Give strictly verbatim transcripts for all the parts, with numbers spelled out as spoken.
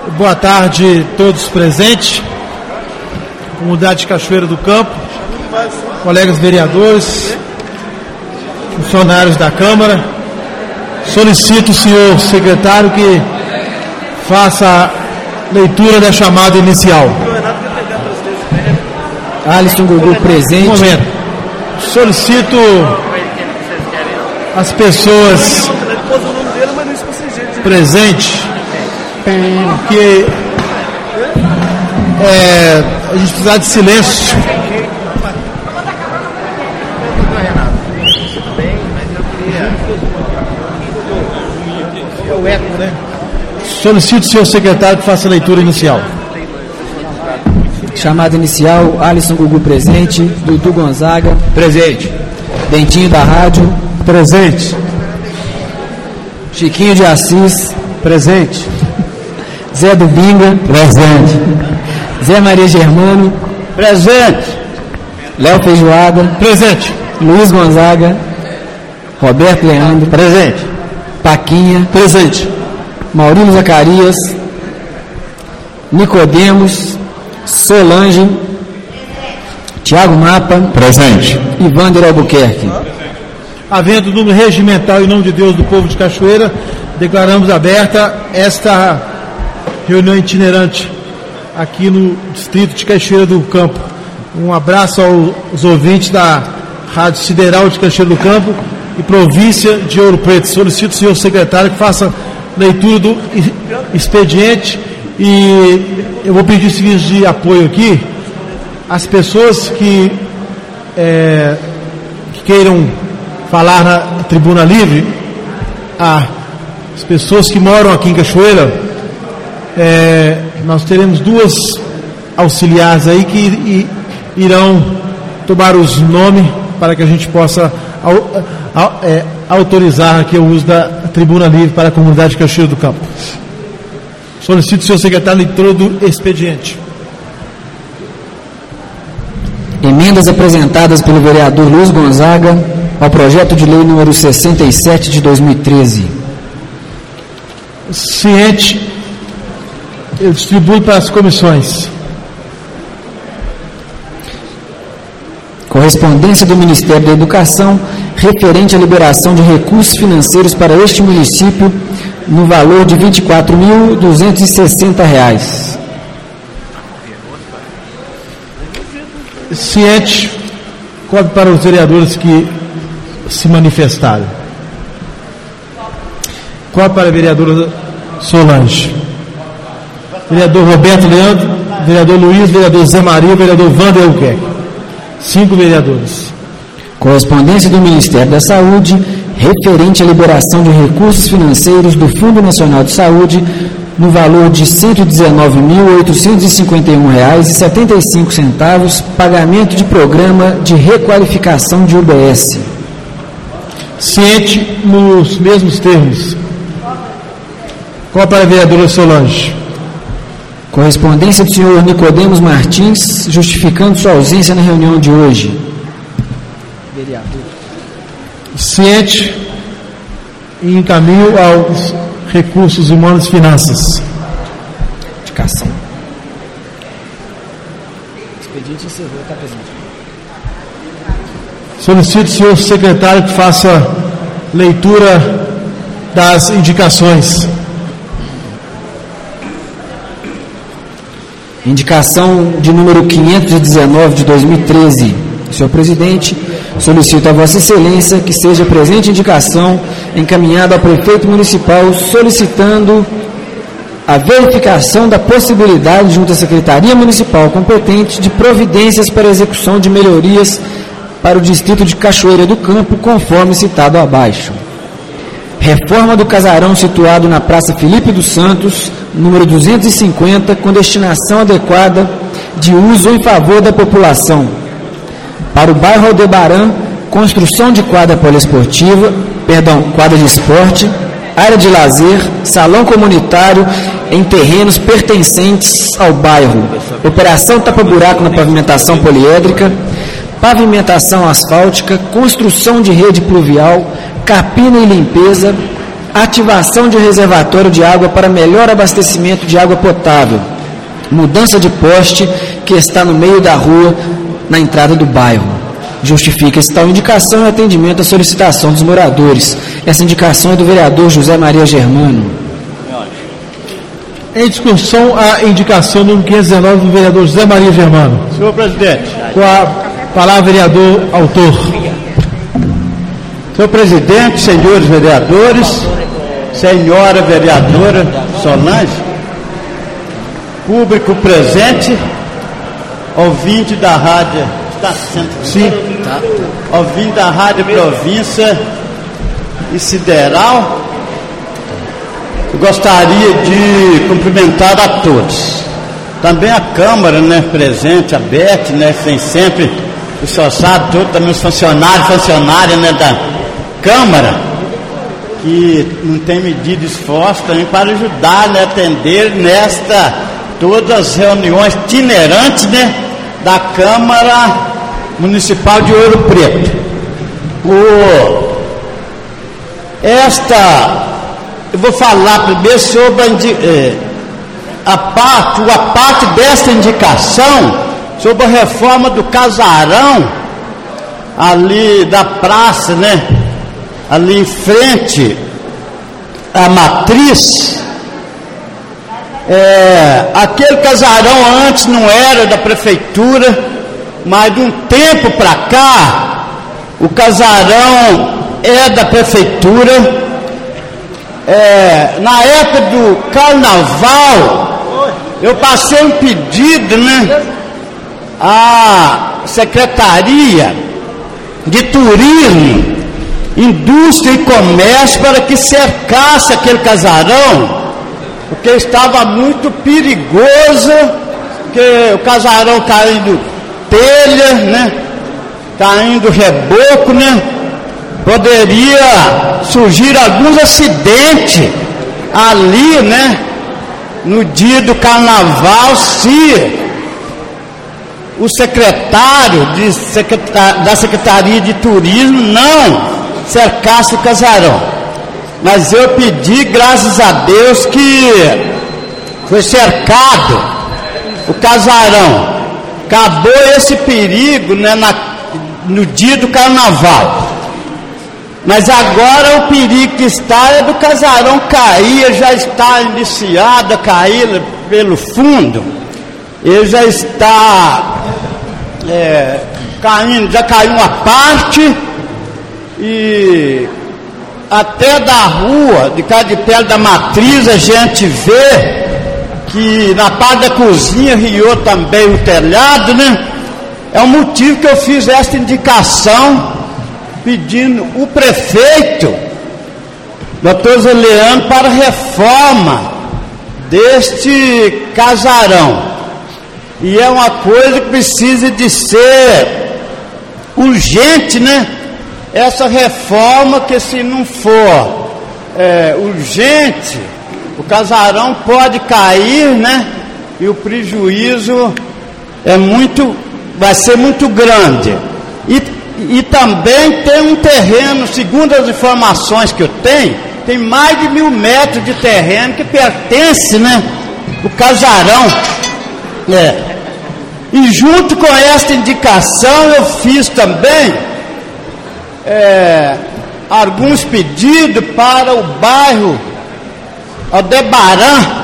Boa tarde a todos presentes, comunidade de Cachoeira do Campo, colegas vereadores, funcionários da Câmara. Solicito o senhor secretário que faça a leitura da chamada inicial. Alisson Gugu presente. Um momento. Solicito as pessoas presentes que é, a gente precisa de silêncio. Solicito o senhor secretário que faça a leitura inicial. Chamada inicial, Alisson Gugu presente, Dudu Gonzaga presente, Dentinho da Rádio presente, Chiquinho de Assis presente, Zé do Binga presente, Zé Maria Germano presente, Léo Feijoada presente, Luiz Gonzaga, Roberto Leandro presente, Paquinha presente, Maurílio Zacarias, Nicodemos, Solange, Tiago Mapa presente, e Vander Albuquerque. Havendo número regimental em nome de Deus do povo de Cachoeira, declaramos aberta esta reunião itinerante aqui no distrito de Cachoeira do Campo. Um abraço aos ouvintes da Rádio Sideral de Cachoeira do Campo e província de Ouro Preto. Solicito ao senhor secretário que faça leitura do expediente e eu vou pedir serviço de apoio aqui às pessoas que, é, que queiram falar na tribuna livre, as pessoas que moram aqui em Cachoeira. É, nós teremos duas auxiliares aí que i, irão tomar os nomes para que a gente possa au, au, é, autorizar aqui o uso da tribuna livre para a comunidade de Cachoeira do Campo. Solicito o senhor secretário leitura do expediente. Emendas apresentadas pelo vereador Luiz Gonzaga ao projeto de lei número sessenta e sete de dois mil e treze. Ciente, eu distribuo para as comissões. Correspondência do Ministério da Educação referente à liberação de recursos financeiros para este município no valor de vinte e quatro mil duzentos e sessenta reais. Ciente, cópia para os vereadores que se manifestaram. Cópia para a vereadora Solange. Vereador Roberto Leandro, vereador Luiz, vereador Zé Maria, vereador Vander Albuquerque. Cinco vereadores. Correspondência do Ministério da Saúde referente à liberação de recursos financeiros do Fundo Nacional de Saúde no valor de cento e dezenove mil oitocentos e cinquenta e um reais e setenta e cinco centavos, pagamento de programa de requalificação de U B S. Ciente nos mesmos termos. Qual para a vereadora Solange? Correspondência do senhor Nicodemos Martins, justificando sua ausência na reunião de hoje. Vereador. Ciente e encaminho aos recursos humanos e finanças. Indicação. Expediente encerrou, está presente. Solicito ao senhor secretário que faça leitura das indicações. Indicação de número quinhentos e dezenove de dois mil e treze. Senhor presidente, solicito a Vossa Excelência que seja presente indicação encaminhada ao prefeito municipal solicitando a verificação da possibilidade junto à Secretaria Municipal competente de providências para a execução de melhorias para o distrito de Cachoeira do Campo, conforme citado abaixo. Reforma do casarão situado na Praça Felipe dos Santos, número duzentos e cinquenta, com destinação adequada de uso em favor da população. Para o bairro Aldebaran, construção de quadra poliesportiva, perdão, quadra de esporte, área de lazer, salão comunitário em terrenos pertencentes ao bairro. Operação tapa-buraco na pavimentação poliédrica, pavimentação asfáltica, construção de rede pluvial, capina e limpeza, ativação de reservatório de água para melhor abastecimento de água potável, mudança de poste que está no meio da rua, na entrada do bairro. Justifica-se tal indicação e atendimento à solicitação dos moradores. Essa indicação é do vereador José Maria Germano. Em discussão, a indicação número quinhentos e dezenove do vereador José Maria Germano. Senhor presidente. Com a palavra, vereador autor. Senhor presidente, senhores vereadores, senhora vereadora Solange, público presente, ouvinte da rádio, está sendo, sim, tá, tá. ouvinte da rádio Província e Sideral, gostaria de cumprimentar a todos. Também a Câmara, né, presente, a Beth, né, tem sempre o senhor sabe, todo, também os funcionários, funcionárias, né, da Câmara, que não tem medido esforço também para ajudar, né, atender nesta, todas as reuniões itinerantes, né, da Câmara Municipal de Ouro Preto. O, esta, eu vou falar primeiro sobre a, a, parte, a parte desta indicação sobre a reforma do casarão ali da praça, né? Ali em frente à matriz. É, aquele casarão antes não era da prefeitura, mas de um tempo para cá o casarão é da prefeitura. É, na época do carnaval eu passei um pedido, né, à Secretaria de Turismo, Indústria e Comércio para que cercasse aquele casarão, porque estava muito perigoso, porque o casarão caindo telha, né, caindo reboco, né, poderia surgir alguns acidentes ali, né, no dia do carnaval, se o secretário de secretar, da Secretaria de Turismo não cercasse o casarão. Mas eu pedi, graças a Deus, que foi cercado o casarão. Acabou esse perigo, né, na, no dia do carnaval. Mas agora o perigo que está é do casarão cair, já está iniciado a cair pelo fundo. Ele já está é, caindo, já caiu uma parte, e até da rua, de cá de perto da matriz, a gente vê que na parte da cozinha riou também o telhado, né? É o motivo que eu fiz esta indicação, pedindo o prefeito, doutor Zé Leandro, para reforma deste casarão. E é uma coisa que precisa de ser urgente, né? Essa reforma, que se não for é, urgente, o casarão pode cair, né? E o prejuízo é muito, vai ser muito grande. E, e também tem um terreno, segundo as informações que eu tenho, tem mais de mil metros de terreno que pertence, né? O casarão. É. E junto com esta indicação eu fiz também é, alguns pedidos para o bairro Aldebaran.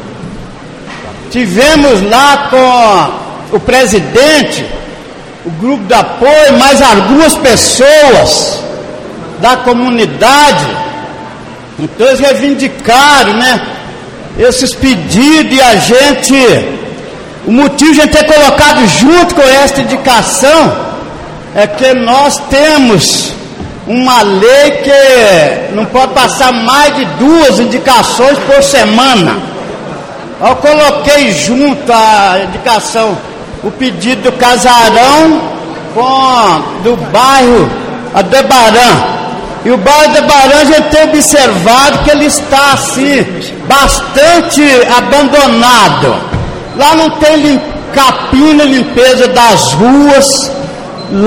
Tivemos lá com o presidente, o grupo de apoio, mais algumas pessoas da comunidade. Então eles reivindicaram, né, esses pedidos, e a gente, o motivo de a gente ter colocado junto com esta indicação é que nós temos uma lei que não pode passar mais de duas indicações por semana. Eu coloquei junto a indicação, o pedido do casarão com do bairro Aldebaran. E o bairro Aldebaran, a gente tem observado que ele está assim bastante abandonado. Lá não tem lim, capina, limpeza das ruas,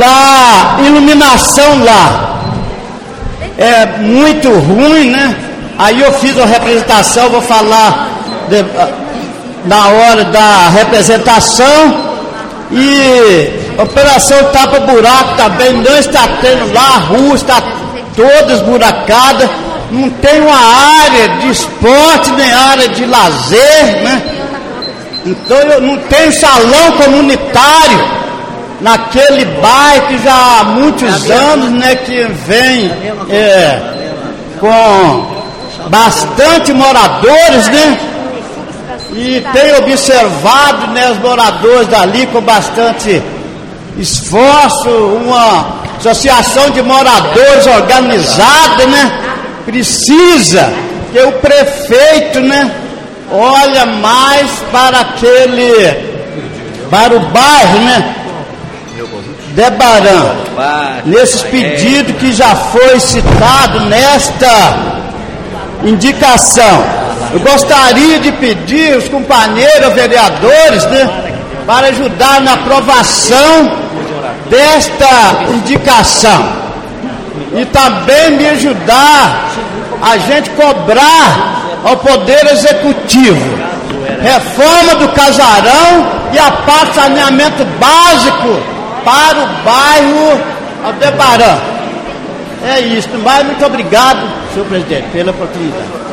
lá, iluminação lá é muito ruim, né? Aí eu fiz a representação, vou falar de, na hora da representação. E operação tapa-buraco também não está tendo lá, a rua está toda esburacada, não tem uma área de esporte, nem área de lazer, né? Então eu não tenho salão comunitário naquele bairro que já há muitos anos, né, que vem é, com bastante moradores, né? E tenho observado, né, os moradores dali com bastante esforço, uma associação de moradores organizada, né? Precisa que o prefeito, né, olha mais para aquele, para o bairro, né, Debaran, nesses pedidos que já foi citado nesta indicação. Eu gostaria de pedir aos companheiros vereadores, né, para ajudar na aprovação desta indicação e também me ajudar a gente cobrar ao Poder Executivo reforma do casarão e a parte de saneamento básico para o bairro Aldebaran. É isso, mas muito obrigado, senhor presidente, pela oportunidade.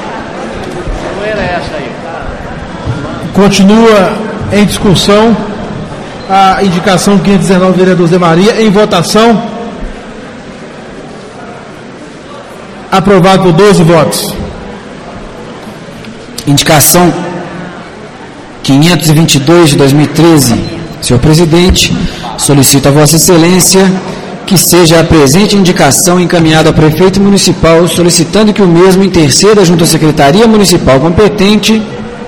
Continua em discussão a indicação quinhentos e dezenove do vereador Zé Maria. Em votação. Aprovado por doze votos. Indicação quinhentos e vinte e dois de dois mil e treze. Senhor presidente, solicito a Vossa Excelência que seja a presente indicação encaminhada ao prefeito municipal, solicitando que o mesmo interceda junto à Secretaria Municipal competente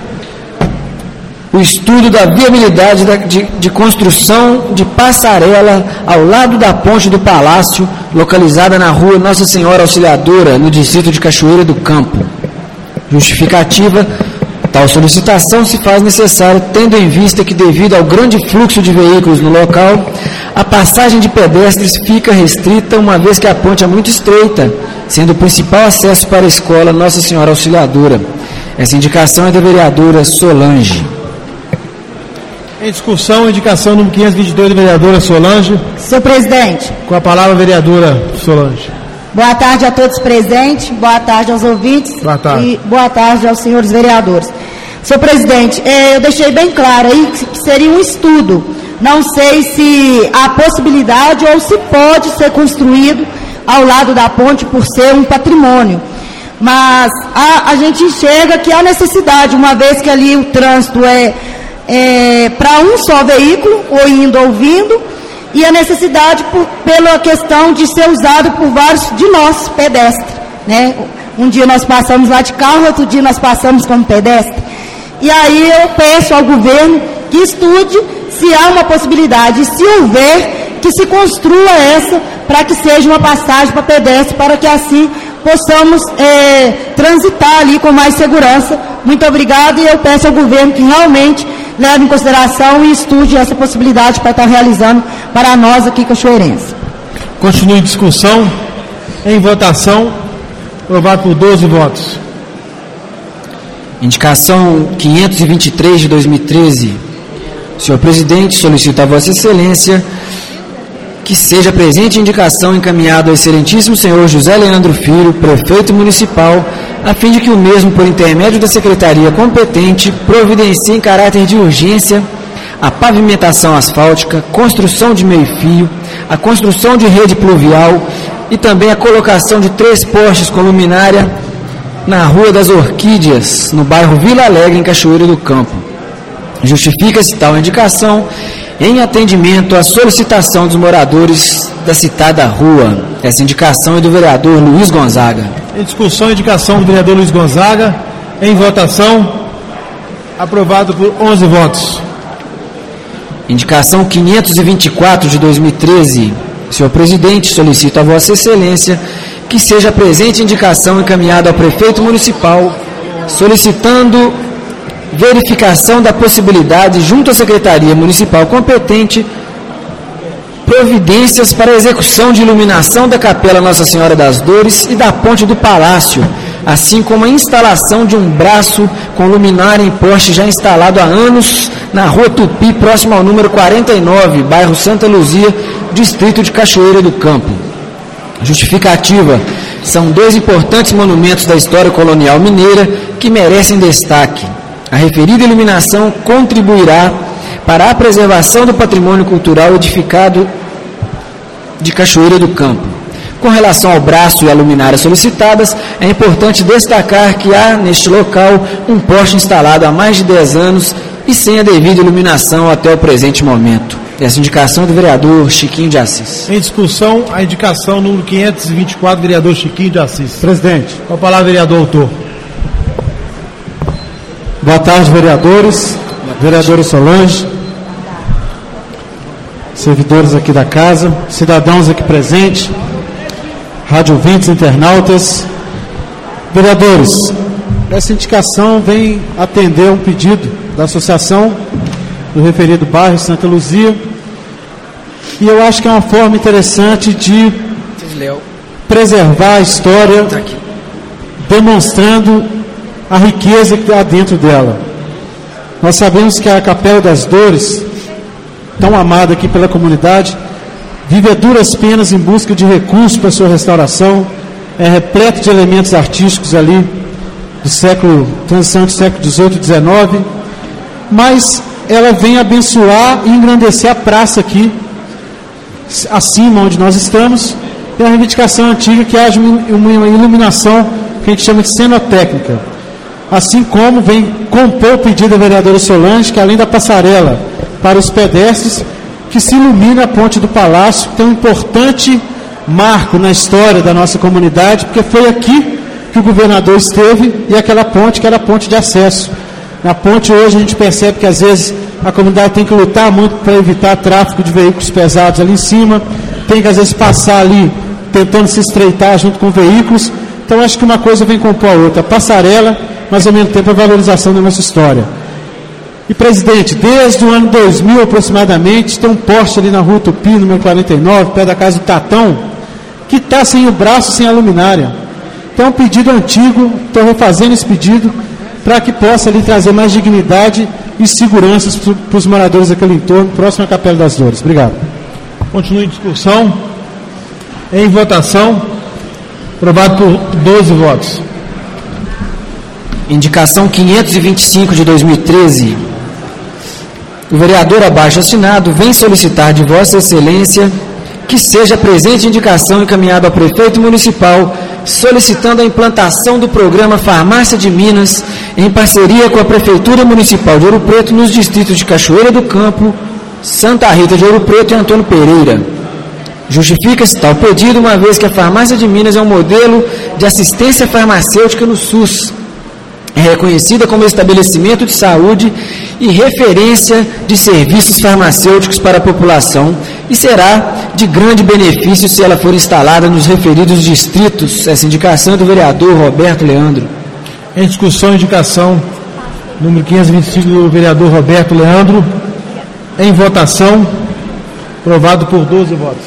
o estudo da viabilidade da, de, de construção de passarela ao lado da ponte do Palácio, localizada na rua Nossa Senhora Auxiliadora, no distrito de Cachoeira do Campo. Justificativa: tal solicitação se faz necessária tendo em vista que, devido ao grande fluxo de veículos no local, a passagem de pedestres fica restrita, uma vez que a ponte é muito estreita, sendo o principal acesso para a escola Nossa Senhora Auxiliadora. Essa indicação é da vereadora Solange. Em discussão, indicação número quinhentos e vinte e dois da vereadora Solange. Senhor presidente. Com a palavra a vereadora Solange. Boa tarde a todos presentes, boa tarde aos ouvintes. Boa tarde. E boa tarde aos senhores vereadores. Senhor presidente, eu deixei bem claro aí que seria um estudo. Não sei se há possibilidade ou se pode ser construído ao lado da ponte por ser um patrimônio. Mas a, a gente enxerga que há necessidade, uma vez que ali o trânsito é, é para um só veículo, ou indo ou vindo, e a necessidade por, pela questão de ser usado por vários de nós, pedestres, né? Um dia nós passamos lá de carro, outro dia nós passamos como pedestre. E aí eu peço ao governo que estude se há uma possibilidade, se houver, que se construa essa, para que seja uma passagem para pedestre, para que assim possamos é, transitar ali com mais segurança. Muito obrigado, e eu peço ao governo que realmente leve em consideração e estude essa possibilidade para estar realizando para nós aqui cachoeirenses. Continue em discussão. Em votação. Aprovado por doze votos. Indicação quinhentos e vinte e três de dois mil e treze. Senhor presidente, solicito a Vossa Excelência que seja a presente indicação encaminhada ao excelentíssimo senhor José Leandro Filho, prefeito municipal, a fim de que o mesmo, por intermédio da secretaria competente, providencie em caráter de urgência a pavimentação asfáltica, construção de meio-fio, a construção de rede pluvial e também a colocação de três postes com luminária na Rua das Orquídeas, no bairro Vila Alegre, em Cachoeira do Campo. Justifica-se tal indicação em atendimento à solicitação dos moradores da citada rua. Essa indicação é do vereador Luiz Gonzaga. Em discussão, indicação do vereador Luiz Gonzaga. Em votação, aprovado por onze votos. Indicação quinhentos e vinte e quatro de dois mil e treze. Senhor presidente, solicito a Vossa Excelência que seja a presente indicação encaminhada ao prefeito municipal, solicitando verificação da possibilidade, junto à Secretaria Municipal competente, providências para a execução de iluminação da Capela Nossa Senhora das Dores e da Ponte do Palácio, assim como a instalação de um braço com luminária em poste já instalado há anos na Rua Tupi, próximo ao número quarenta e nove, bairro Santa Luzia, distrito de Cachoeira do Campo. Justificativa: são dois importantes monumentos da história colonial mineira que merecem destaque. A referida iluminação contribuirá para a preservação do patrimônio cultural edificado de Cachoeira do Campo. Com relação ao braço e à luminária solicitadas, é importante destacar que há neste local um poste instalado há mais de dez anos e sem a devida iluminação até o presente momento. Essa indicação do vereador Chiquinho de Assis. Em discussão, a indicação número quinhentos e vinte e quatro, vereador Chiquinho de Assis. Presidente. Com a palavra, vereador autor. Boa tarde, vereadores, vereadora Solange, servidores aqui da casa, cidadãos aqui presentes, rádio ouvintes, internautas. Vereadores, essa indicação vem atender um pedido da associação do referido bairro Santa Luzia, e eu acho que é uma forma interessante de preservar a história, demonstrando a riqueza que há dentro dela. Nós sabemos que a Capela das Dores, tão amada aqui pela comunidade, vive a duras penas em busca de recursos para sua restauração, é repleto de elementos artísticos ali do século, transição do século dezoito e dezenove, mas ela vem abençoar e engrandecer a praça aqui, acima onde nós estamos. Tem uma reivindicação antiga que haja uma iluminação que a gente chama de cenotécnica, assim como vem compor o pedido da vereadora Solange, que além da passarela para os pedestres, que se ilumina a ponte do Palácio, que é um importante marco na história da nossa comunidade, porque foi aqui que o governador esteve, e aquela ponte que era a ponte de acesso. Na ponte hoje a gente percebe que às vezes a comunidade tem que lutar muito para evitar tráfego de veículos pesados ali em cima, tem que às vezes passar ali tentando se estreitar junto com veículos. Então acho que uma coisa vem compor a outra, a passarela, mas ao mesmo tempo a valorização da nossa história. E, presidente, desde o ano dois mil aproximadamente, tem um poste ali na Rua Tupi, número quarenta e nove, perto da casa do Tatão, que está sem o braço, sem a luminária. Então é um pedido antigo, estou refazendo esse pedido, para que possa ali trazer mais dignidade e segurança para os moradores daquele entorno, próximo à Capela das Dores. Obrigado. Continue a discussão. Em votação. Aprovado por doze votos. Indicação quinhentos e vinte e cinco de dois mil e treze. O vereador abaixo assinado vem solicitar de Vossa Excelência que seja presente indicação encaminhada ao prefeito municipal solicitando a implantação do programa Farmácia de Minas em parceria com a Prefeitura Municipal de Ouro Preto nos distritos de Cachoeira do Campo, Santa Rita de Ouro Preto e Antônio Pereira. Justifica-se tal pedido uma vez que a Farmácia de Minas é um modelo de assistência farmacêutica no SUS. É reconhecida como estabelecimento de saúde e referência de serviços farmacêuticos para a população e será de grande benefício se ela for instalada nos referidos distritos. Essa indicação é do vereador Roberto Leandro. Em discussão, indicação número quinhentos e vinte e cinco do vereador Roberto Leandro. Em votação, aprovado por doze votos.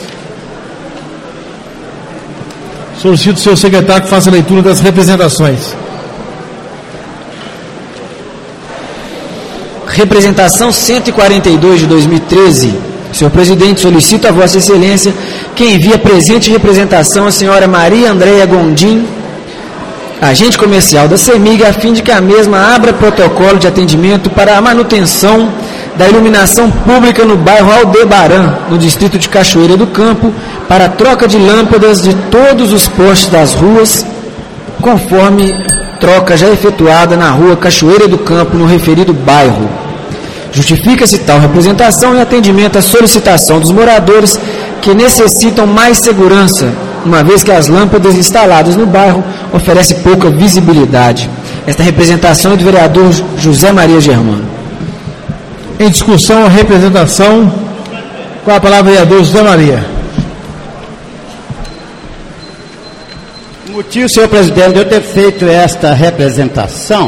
Solicito o seu secretário que faça a leitura das representações. Representação cento e quarenta e dois de dois mil e treze. Senhor presidente, solicito a Vossa Excelência que envie a presente representação à senhora Maria Andréia Gondim, agente comercial da CEMIG, a fim de que a mesma abra protocolo de atendimento para a manutenção da iluminação pública no bairro Aldebaran, no distrito de Cachoeira do Campo, para a troca de lâmpadas de todos os postes das ruas, conforme troca já efetuada na rua Cachoeira do Campo, no referido bairro. Justifica-se tal representação em atendimento à solicitação dos moradores que necessitam mais segurança, uma vez que as lâmpadas instaladas no bairro oferecem pouca visibilidade. Esta representação é do vereador José Maria Germano. Em discussão, a representação, com a palavra, vereador José Maria. O motivo, senhor presidente, de eu ter feito esta representação,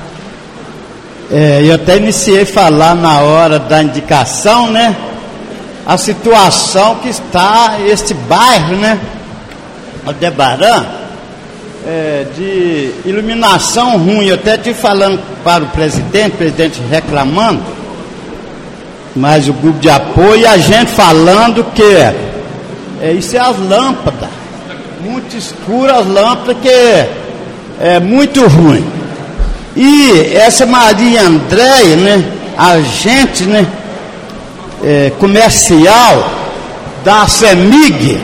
é, eu até iniciei a falar na hora da indicação, né, a situação que está este bairro, né, Aldebaran, é, de iluminação ruim. Eu até estive falando para o presidente, o presidente reclamando, mas o grupo de apoio e a gente falando que é, isso é as lâmpadas, muito escuras as lâmpadas, que é, é muito ruim. E essa Maria Andréia, né, agente, né, é, comercial da CEMIG,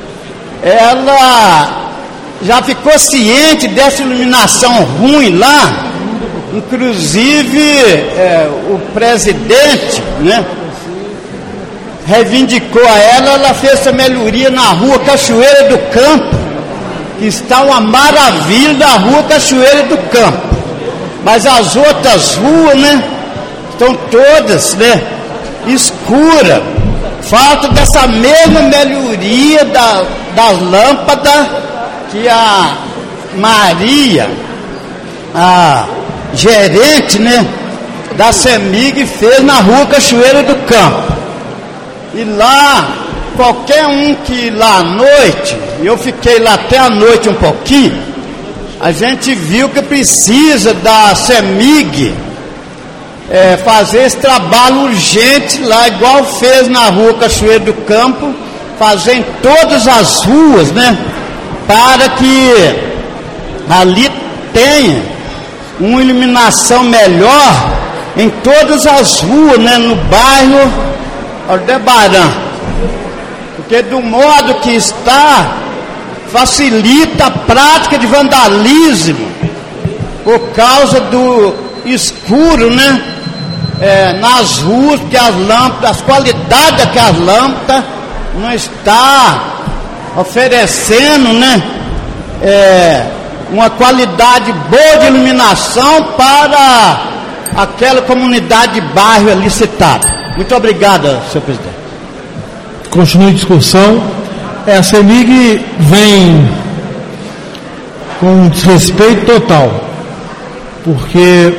ela já ficou ciente dessa iluminação ruim lá. Inclusive é, o presidente, né, reivindicou a ela, ela fez essa melhoria na rua Cachoeira do Campo, que está uma maravilha da rua Cachoeira do Campo. Mas as outras ruas, né, estão todas, né, escuras. Falta dessa mesma melhoria da, das lâmpadas que a Maria, a gerente, né, da CEMIG, fez na rua Cachoeira do Campo. E lá, qualquer um que ir lá à noite, e eu fiquei lá até à noite um pouquinho, a gente viu que precisa da CEMIG é, fazer esse trabalho urgente lá, igual fez na rua Cachoeira do Campo, fazer em todas as ruas, né, para que ali tenha uma iluminação melhor em todas as ruas, né, no bairro Aldebaran, porque do modo que está, facilita a prática de vandalismo por causa do escuro, né, é, nas ruas, que as lâmpadas, as qualidades daquelas lâmpadas não está oferecendo, né, é, uma qualidade boa de iluminação para aquela comunidade de bairro ali citada. Muito obrigado, senhor presidente. Continue a discussão. É, a CEMIG vem com um desrespeito total, porque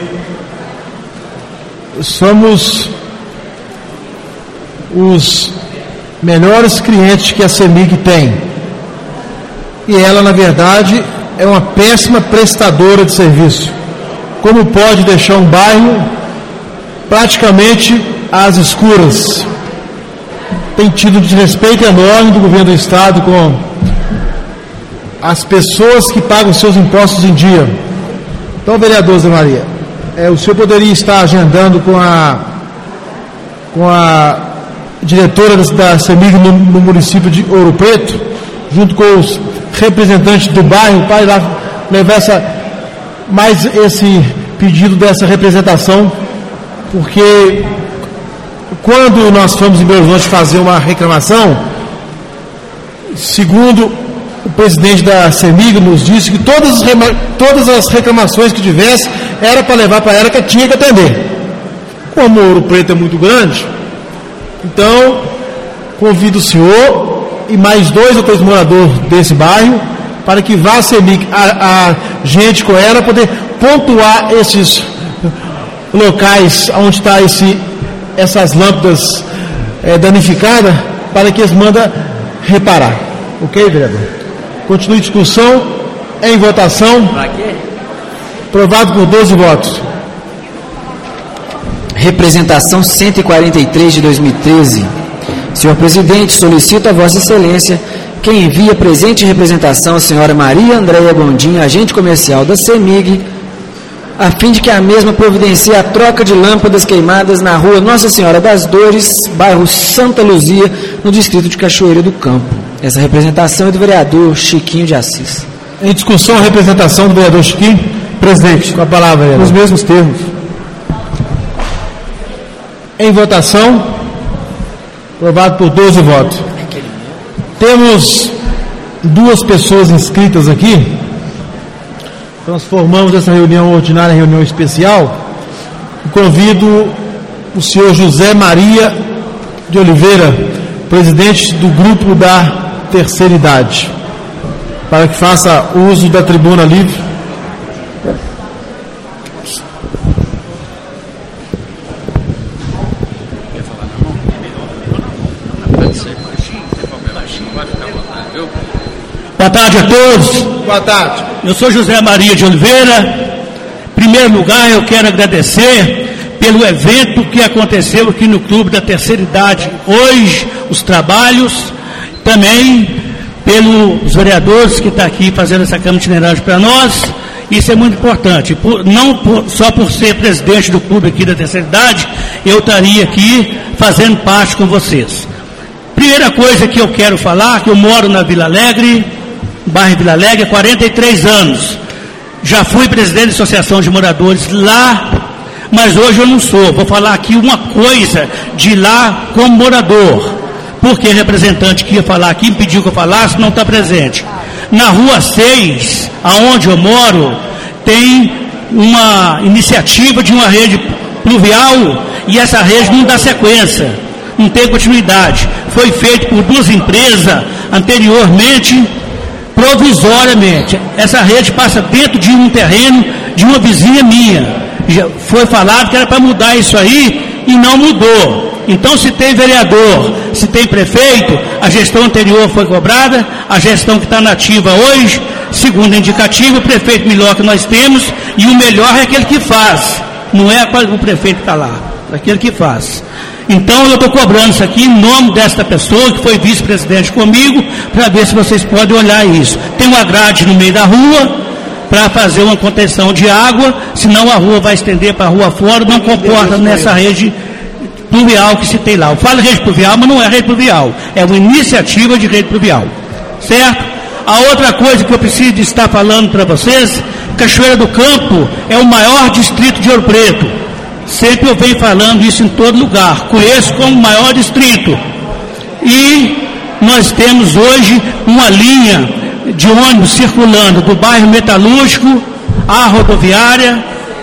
somos os melhores clientes que a CEMIG tem, e ela, na verdade, é uma péssima prestadora de serviço. Como pode deixar um bairro praticamente às escuras? Tem tido um desrespeito enorme do governo do estado com as pessoas que pagam seus impostos em dia. Então, vereador Zé Maria, é, o senhor poderia estar agendando com a com a diretora da CEMIG no, no município de Ouro Preto, junto com os representantes do bairro, para ir lá levar essa, mais esse pedido dessa representação, porque quando nós fomos em Belo Horizonte fazer uma reclamação, segundo o presidente da CEMIG nos disse que todas as, todas as reclamações que tivesse era para levar para ela, que tinha que atender. Como Ouro Preto é muito grande, então convido o senhor e mais dois ou três moradores desse bairro para que vá a CEMIG, a, a gente com ela, poder pontuar esses locais onde está esse essas lâmpadas é, danificadas, para que eles mandem reparar. Ok, vereador? Continue a discussão. Em votação. Para quê? Aprovado por doze votos. Representação cento e quarenta e três de dois mil e treze. Senhor presidente, solicito a Vossa Excelência que envie a presente representação à senhora Maria Andréia Gondim, agente comercial da CEMIG, a fim de que a mesma providencie a troca de lâmpadas queimadas na rua Nossa Senhora das Dores, bairro Santa Luzia, no distrito de Cachoeira do Campo. Essa representação é do vereador Chiquinho de Assis. Em discussão, a representação do vereador Chiquinho. Presidente, com a palavra, vereador. Nos mesmos termos. Em votação, aprovado por doze votos. Temos duas pessoas inscritas aqui. Transformamos essa reunião ordinária em reunião especial. Convido o senhor José Maria de Oliveira, presidente do grupo da terceira idade, para que faça uso da tribuna livre. Boa tarde a todos. Boa tarde. eu sou José Maria de Oliveira. Em primeiro lugar, eu quero agradecer pelo evento que aconteceu aqui no Clube da Terceira Idade hoje, os trabalhos, também pelos vereadores que estão aqui fazendo essa Câmara Itinerante para nós. Isso é muito importante, por, não por, só por ser presidente do clube aqui da Terceira Idade, eu estaria aqui fazendo parte com vocês. Primeira coisa que eu quero falar, que eu moro na Vila Alegre, bairro Vila Alegre, há quarenta e três anos. Já fui presidente da Associação de Moradores lá, mas hoje eu não sou. Vou falar aqui uma coisa de lá como morador, porque o representante que ia falar aqui me pediu que eu falasse, não está presente. Na rua seis, aonde eu moro, tem uma iniciativa de uma rede pluvial e essa rede não dá sequência, não tem continuidade. Foi feito por duas empresas anteriormente, provisoriamente. Essa rede passa dentro de um terreno de uma vizinha minha. Já foi falado que era para mudar isso aí e não mudou. Então, se tem vereador, se tem prefeito, a gestão anterior foi cobrada, a gestão que está nativa hoje, segundo a indicativa, o prefeito melhor que nós temos, e o melhor é aquele que faz, não é o prefeito que está lá, é aquele que faz. Então, eu estou cobrando isso aqui em nome desta pessoa que foi vice-presidente comigo, para ver se vocês podem olhar isso. Tem uma grade no meio da rua, para fazer uma contenção de água, senão a rua vai estender para a rua fora, não comporta nessa rede pluvial que se tem lá. Eu falo rede pluvial, mas não é rede pluvial, é uma iniciativa de rede pluvial, certo? A outra coisa que eu preciso estar falando para vocês, Cachoeira do Campo é o maior distrito de Ouro Preto. Sempre eu venho falando isso em todo lugar, conheço como o maior distrito. E nós temos hoje uma linha de ônibus circulando do bairro Metalúrgico à rodoviária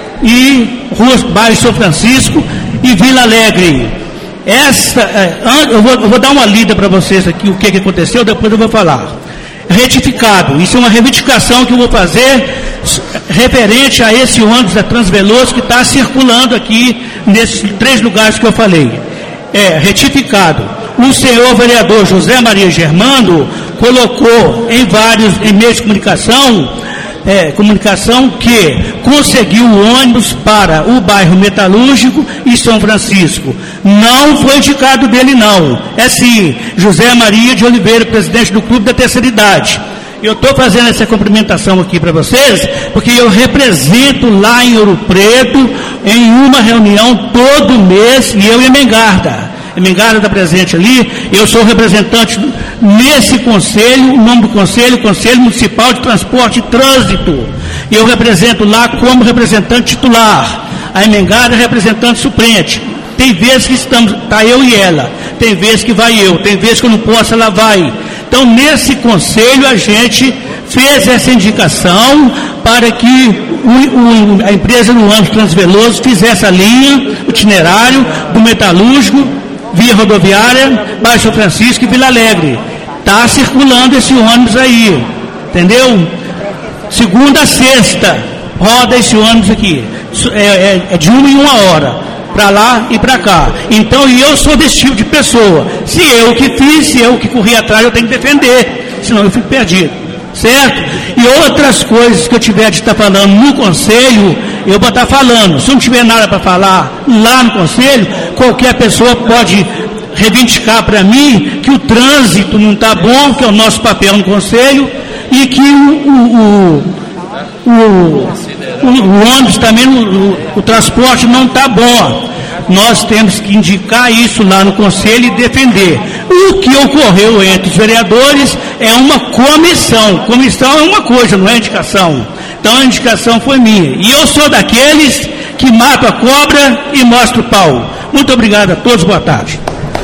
e rua, bairro São Francisco e Vila Alegre. Essa, é, eu, vou, eu vou dar uma lida para vocês aqui, o que, que aconteceu, depois eu vou falar. Retificado, isso é uma reivindicação que eu vou fazer referente a esse ônibus da Transveloso que está circulando aqui nesses três lugares que eu falei. É, retificado. O senhor vereador José Maria Germando colocou em vários em meios de comunicação, é, comunicação que conseguiu o ônibus para o bairro Metalúrgico e São Francisco. Não foi indicado dele, não. É sim, José Maria de Oliveira, presidente do Clube da Terceira Idade. Eu estou fazendo essa cumprimentação aqui para vocês, porque eu represento lá em Ouro Preto, em uma reunião todo mês, e eu e a Mengarda. A Mengarda está presente ali, eu sou representante nesse conselho, o nome do conselho, Conselho Municipal de Transporte e Trânsito. Eu represento lá como representante titular, a Mengarda é representante suplente. Tem vezes que estamos, está eu e ela, tem vezes que vai eu, tem vezes que eu não posso, ela vai. Então, nesse conselho, a gente fez essa indicação para que o, o, a empresa no âmbito Transveloso fizesse a linha, o itinerário do Metalúrgico, via rodoviária, Baixo São Francisco e Vila Alegre. Está circulando esse ônibus aí, entendeu? Segunda a sexta, roda esse ônibus aqui, é, é, é de uma em uma hora, para lá e para cá. Então, e eu sou desse tipo de pessoa. Se eu que fiz, se eu que corri atrás, eu tenho que defender, senão eu fico perdido, certo? E outras coisas que eu tiver de estar falando no conselho, eu vou estar falando. Se não tiver nada para falar lá no conselho, qualquer pessoa pode reivindicar para mim que o trânsito não está bom, que é o nosso papel no conselho, e que o, o, o, o, o, o ônibus também, o, o transporte não está bom. Nós temos que indicar isso lá no conselho e defender. O que ocorreu entre os vereadores é uma comissão. Comissão é uma coisa, não é indicação. Então a indicação foi minha. E eu sou daqueles que mato a cobra e mostro o pau. Muito obrigado a todos, boa tarde.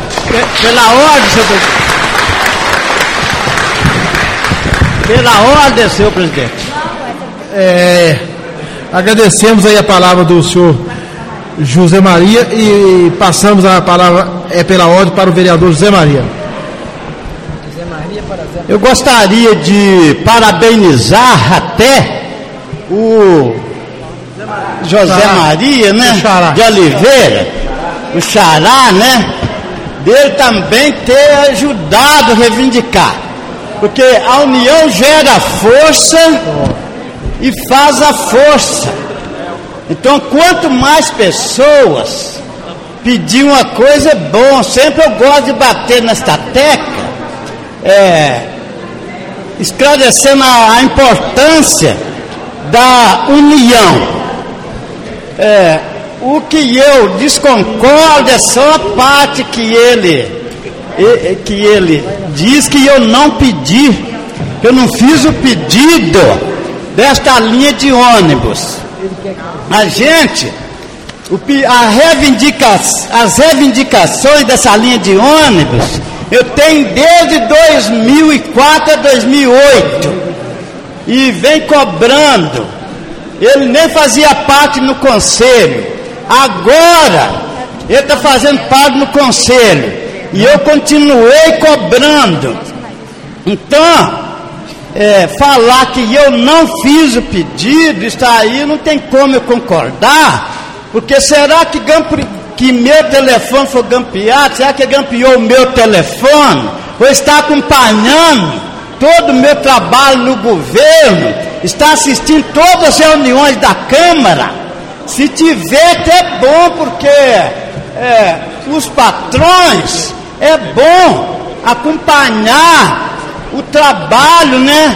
Pela ordem, senhor presidente. Pela ordem, senhor presidente. É, agradecemos aí a palavra do senhor José Maria e passamos a palavra é, pela ordem para o vereador José Maria. Eu gostaria de parabenizar até o José Maria, né, de Oliveira, o Xará, né, dele também ter ajudado a reivindicar, porque a união gera força e faz a força. Então, quanto mais pessoas pedir uma coisa, é bom. Sempre eu gosto de bater nesta tecla, é, esclarecendo a, a importância da união. É, o que eu desconcordo é só a parte que ele, que ele diz que eu não pedi, que eu não fiz o pedido desta linha de ônibus. A gente, o, a reivindica, as reivindicações dessa linha de ônibus, eu tenho desde dois mil e quatro a dois mil e oito, e vem cobrando. Ele nem fazia parte no conselho, agora ele está fazendo parte no conselho, e eu continuei cobrando. Então, é, falar que eu não fiz o pedido, está aí, não tem como eu concordar, porque será que, que meu telefone foi gampeado? Será que gampeou o meu telefone? Ou está acompanhando todo o meu trabalho no governo? Está assistindo todas as reuniões da Câmara? Se tiver, até é bom, porque é, os patrões, é bom acompanhar o trabalho, né,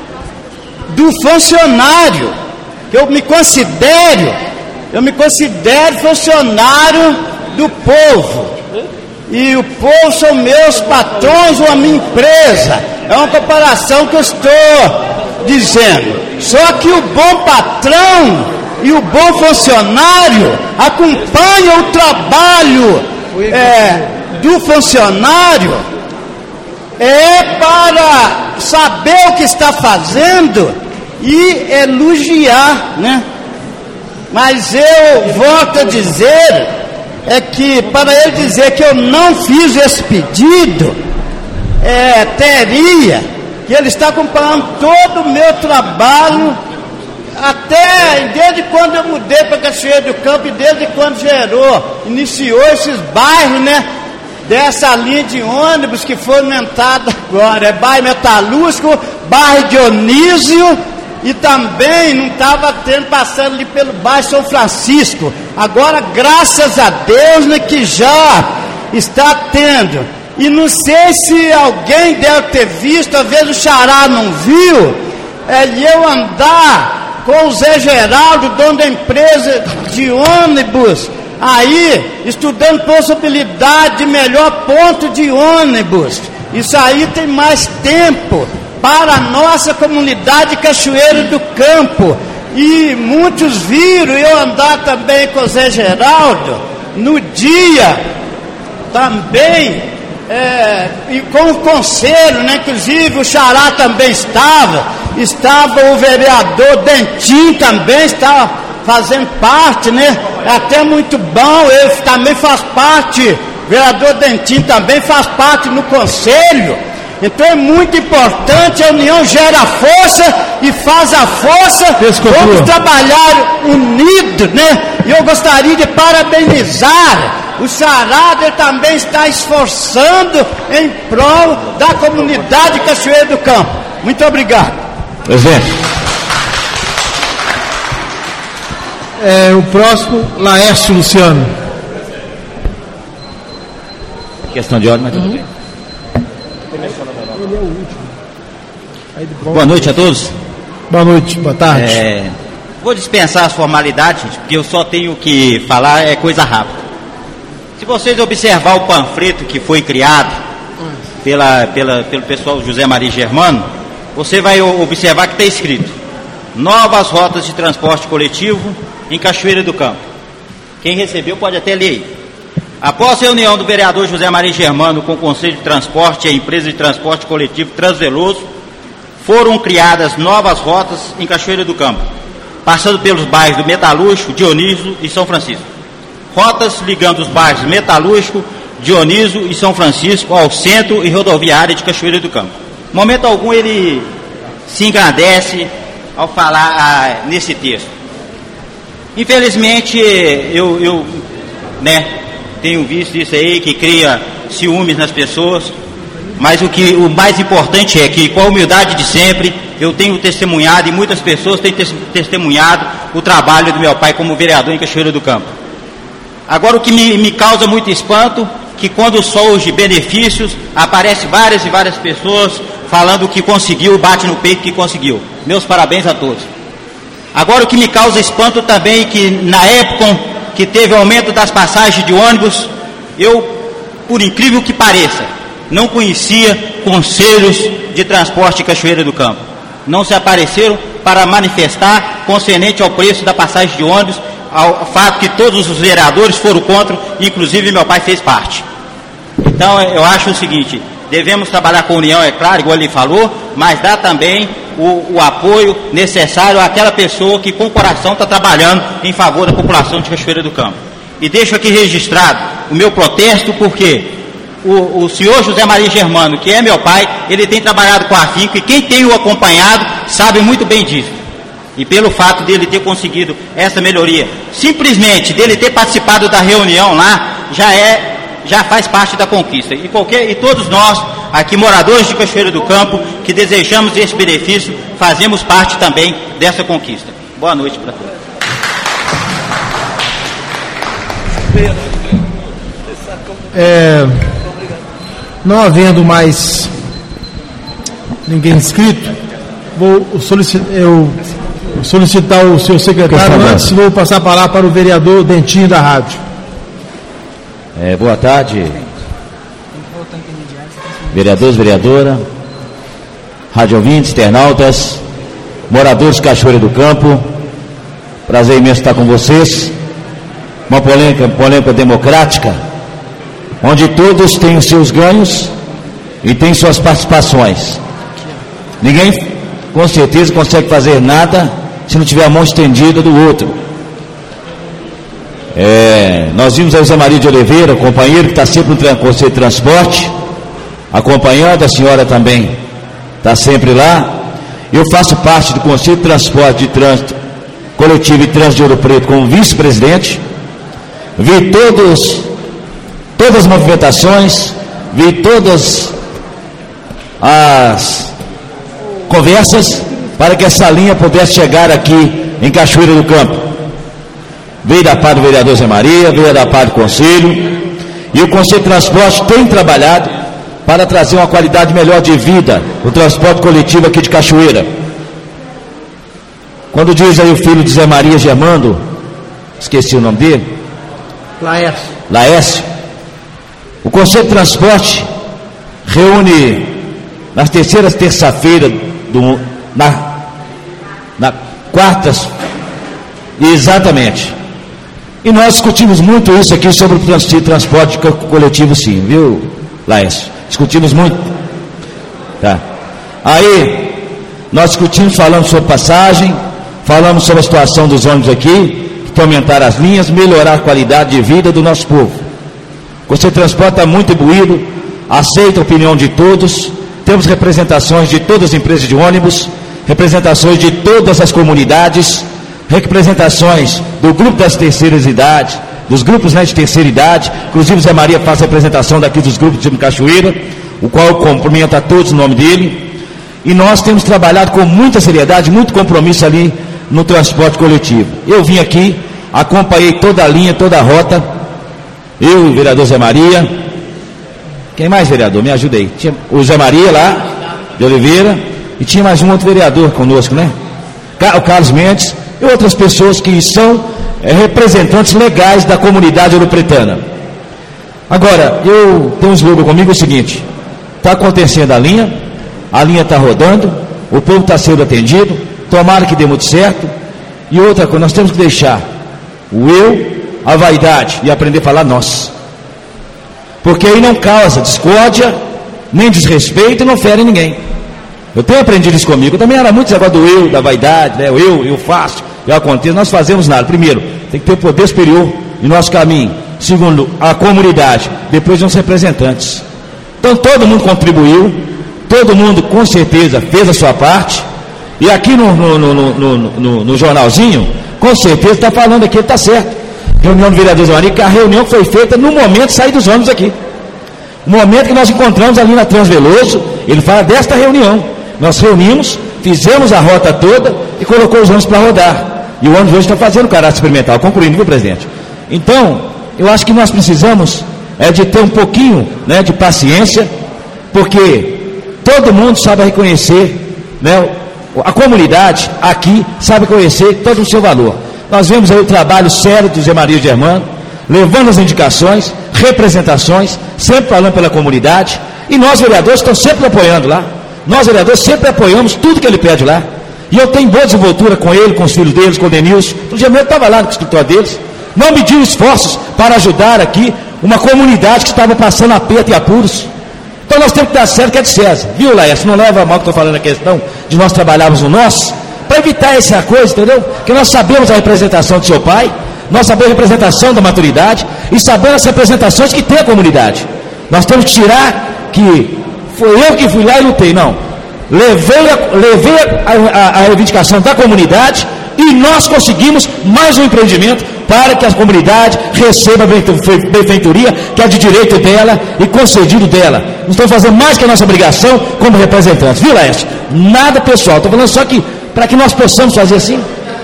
do funcionário, que eu me considero, eu me considero funcionário do povo, e o povo são meus patrões ou a minha empresa. É uma comparação que eu estou dizendo. Só que o bom patrão e o bom funcionário acompanham o trabalho é, do funcionário, é para saber o que está fazendo e elogiar, né? Mas eu volto a dizer, é que para ele dizer que eu não fiz esse pedido, é, teria que ele está acompanhando todo o meu trabalho, até desde quando eu mudei para Cachoeira do Campo, e desde quando gerou, iniciou esses bairros, né, dessa linha de ônibus que foi aumentada agora, é bairro Metalúrgico, bairro Dionísio, e também não estava tendo, passando ali pelo bairro São Francisco. Agora, graças a Deus, né, que já está tendo. E não sei se alguém deve ter visto, às vezes o Xará não viu, é eu andar com o Zé Geraldo, dono da empresa de ônibus, aí estudando possibilidade de melhor ponto de ônibus. Isso aí tem mais tempo para a nossa comunidade Cachoeira do Campo. E muitos viram eu andar também com o Zé Geraldo no dia também, é, e com o conselho, né? Inclusive o Xará também estava, estava o vereador Dentinho também estava fazendo parte, né? É até muito bom, ele também faz parte, o vereador Dentinho também faz parte no conselho. Então é muito importante, a união gera força e faz a força. Vamos trabalhar unidos, né? E eu gostaria de parabenizar o Xará, ele também está esforçando em prol da comunidade Cachoeira do Campo. Muito obrigado. Presidente. É, o próximo, Laércio Luciano. Questão de ordem, mas tudo bem. Boa noite a todos. Boa noite, boa tarde. É, vou dispensar as formalidades, porque eu só tenho que falar é coisa rápida. Se vocês observar o panfleto que foi criado pela, pela, pelo pessoal do José Maria Germano, você vai observar que está escrito: novas rotas de transporte coletivo em Cachoeira do Campo. Quem recebeu pode até ler aí. Após a reunião do vereador José Maria Germano com o Conselho de Transporte e a empresa de transporte coletivo Transveloso, foram criadas novas rotas em Cachoeira do Campo, passando pelos bairros do Metalúrgico, Dionísio e São Francisco. Rotas ligando os bairros Metalúrgico, Dionísio e São Francisco ao centro e rodoviária de Cachoeira do Campo. Em momento algum ele se engrandece ao falar ah, nesse texto. Infelizmente, eu, eu né, tenho visto isso aí, que cria ciúmes nas pessoas, mas o, que, o mais importante é que, com a humildade de sempre, eu tenho testemunhado, e muitas pessoas têm testemunhado o trabalho do meu pai como vereador em Cachoeira do Campo. Agora, o que me, me causa muito espanto, que quando surge benefícios, aparecem várias e várias pessoas falando que conseguiu, bate no peito que conseguiu. Meus parabéns a todos. Agora, o que me causa espanto também é que na época que teve aumento das passagens de ônibus, eu, por incrível que pareça, não conhecia conselhos de transporte de Cachoeira do Campo. Não se apareceram para manifestar concernente ao preço da passagem de ônibus, ao fato que todos os vereadores foram contra, inclusive meu pai fez parte. Então eu acho o seguinte, devemos trabalhar com união, é claro, igual ele falou, mas dar também o, o apoio necessário àquela pessoa que com o coração está trabalhando em favor da população de Cachoeira do Campo. E deixo aqui registrado o meu protesto, porque o, o senhor José Maria Germano, que é meu pai, ele tem trabalhado com afinco, e quem tem o acompanhado sabe muito bem disso. E pelo fato dele ter conseguido essa melhoria, simplesmente dele ter participado da reunião lá, já é, já faz parte da conquista. E, qualquer, e todos nós, aqui moradores de Cachoeira do Campo, que desejamos esse benefício, fazemos parte também dessa conquista. Boa noite para todos. É, não havendo mais ninguém inscrito, vou solicitar, eu solicitar o seu secretário antes, vou passar a palavra para o vereador Dentinho da Rádio. É, boa tarde, vereadores, vereadora, rádio ouvintes, internautas, moradores de Cachoeira do Campo. Prazer imenso estar com vocês. Uma polêmica, polêmica democrática, onde todos têm os seus ganhos e têm suas participações. Ninguém, com certeza, consegue fazer nada se não tiver a mão estendida do outro. É, nós vimos a José Maria de Oliveira, companheiro que está sempre no Conselho de Transporte, acompanhando, a senhora também está sempre lá. Eu faço parte do Conselho de Transporte de Trânsito Coletivo e Trânsito de Ouro Preto como vice-presidente. Vi todos, todas as movimentações, vi todas as conversas para que essa linha pudesse chegar aqui em Cachoeira do Campo. Veio da parte do vereador Zé Maria, veio da parte do Conselho, e o Conselho de Transporte tem trabalhado para trazer uma qualidade melhor de vida no transporte coletivo aqui de Cachoeira. Quando diz aí o filho de Zé Maria Germando, esqueci o nome dele, Laércio. Laércio, o Conselho de Transporte reúne nas terceiras terça-feiras, na, na quartas, exatamente. E nós discutimos muito isso aqui sobre o transporte coletivo, sim, viu, Laércio? Discutimos muito. Tá. Aí, nós discutimos, falamos sobre passagem, falamos sobre a situação dos ônibus aqui, que aumentar as linhas, melhorar a qualidade de vida do nosso povo. O Conselho de Transporte está muito imbuído, aceita a opinião de todos, temos representações de todas as empresas de ônibus, representações de todas as comunidades, representações do grupo das terceiras idades, dos grupos, né, de terceira idade, inclusive o Zé Maria faz representação daqui dos grupos de Cachoeira, o qual eu cumprimento a todos o nome dele, e nós temos trabalhado com muita seriedade, muito compromisso ali no transporte coletivo. Eu vim aqui, acompanhei toda a linha, toda a rota, eu e o vereador Zé Maria. Quem mais, vereador? Me ajuda aí. Tinha o Zé Maria lá, de Oliveira, e tinha mais um outro vereador conosco, né? O Carlos Mendes e outras pessoas que são é, representantes legais da comunidade ouropretana. Agora, eu tenho um slogan comigo, é o seguinte: está acontecendo a linha, a linha está rodando, o povo está sendo atendido, tomara que dê muito certo. E outra coisa, nós temos que deixar o eu, a vaidade e aprender a falar nós, porque aí não causa discórdia, nem desrespeito e não fere ninguém. Eu tenho aprendido isso comigo. Eu também era muito negócio do eu, da vaidade, né? O eu, eu faço, eu aconteço. Nós fazemos nada. Primeiro, tem que ter o poder superior em nosso caminho. Segundo, a comunidade. Depois, os representantes. Então, todo mundo contribuiu, todo mundo, com certeza, fez a sua parte. E aqui no, no, no, no, no, no jornalzinho, com certeza, está falando aqui, está certo. Reunião do vereador Zé Maria, que a reunião foi feita no momento de sair dos ônibus aqui. No momento que nós encontramos ali na Transveloso, ele fala desta reunião. Nós reunimos, fizemos a rota toda e colocou os ônibus para rodar. E o ônibus hoje está fazendo caráter experimental, concluindo, viu, presidente? Então, eu acho que nós precisamos é, de ter um pouquinho, né, de paciência, porque todo mundo sabe reconhecer, né, a comunidade aqui sabe conhecer todo o seu valor. Nós vemos aí o trabalho sério do Zé Maria Germano, levando as indicações, representações, sempre falando pela comunidade, e nós vereadores estamos sempre apoiando lá. Nós vereadores sempre apoiamos tudo que ele pede lá. E eu tenho boa desenvoltura com ele, com os filhos deles, com o Denilson. O dia mesmo estava lá no escritório deles. Não mediu esforços para ajudar aqui uma comunidade que estava passando aperto e apuros. Então nós temos que dar certo que é de César. Viu, Laércio? Não leva a mal que estou falando a questão de nós trabalharmos no nosso, para evitar essa coisa, entendeu? Porque nós sabemos a representação do seu pai, nós sabemos a representação da maturidade e sabemos as representações que tem a comunidade. Nós temos que tirar que foi eu que fui lá e lutei, não. Levei a, levei a, a, a reivindicação da comunidade e nós conseguimos mais um empreendimento para que a comunidade receba a benfeitoria que é de direito dela e concedido dela. Nós estamos fazendo mais que a nossa obrigação como representantes, viu, Laércio? Nada pessoal, estou falando só que para que nós possamos fazer assim.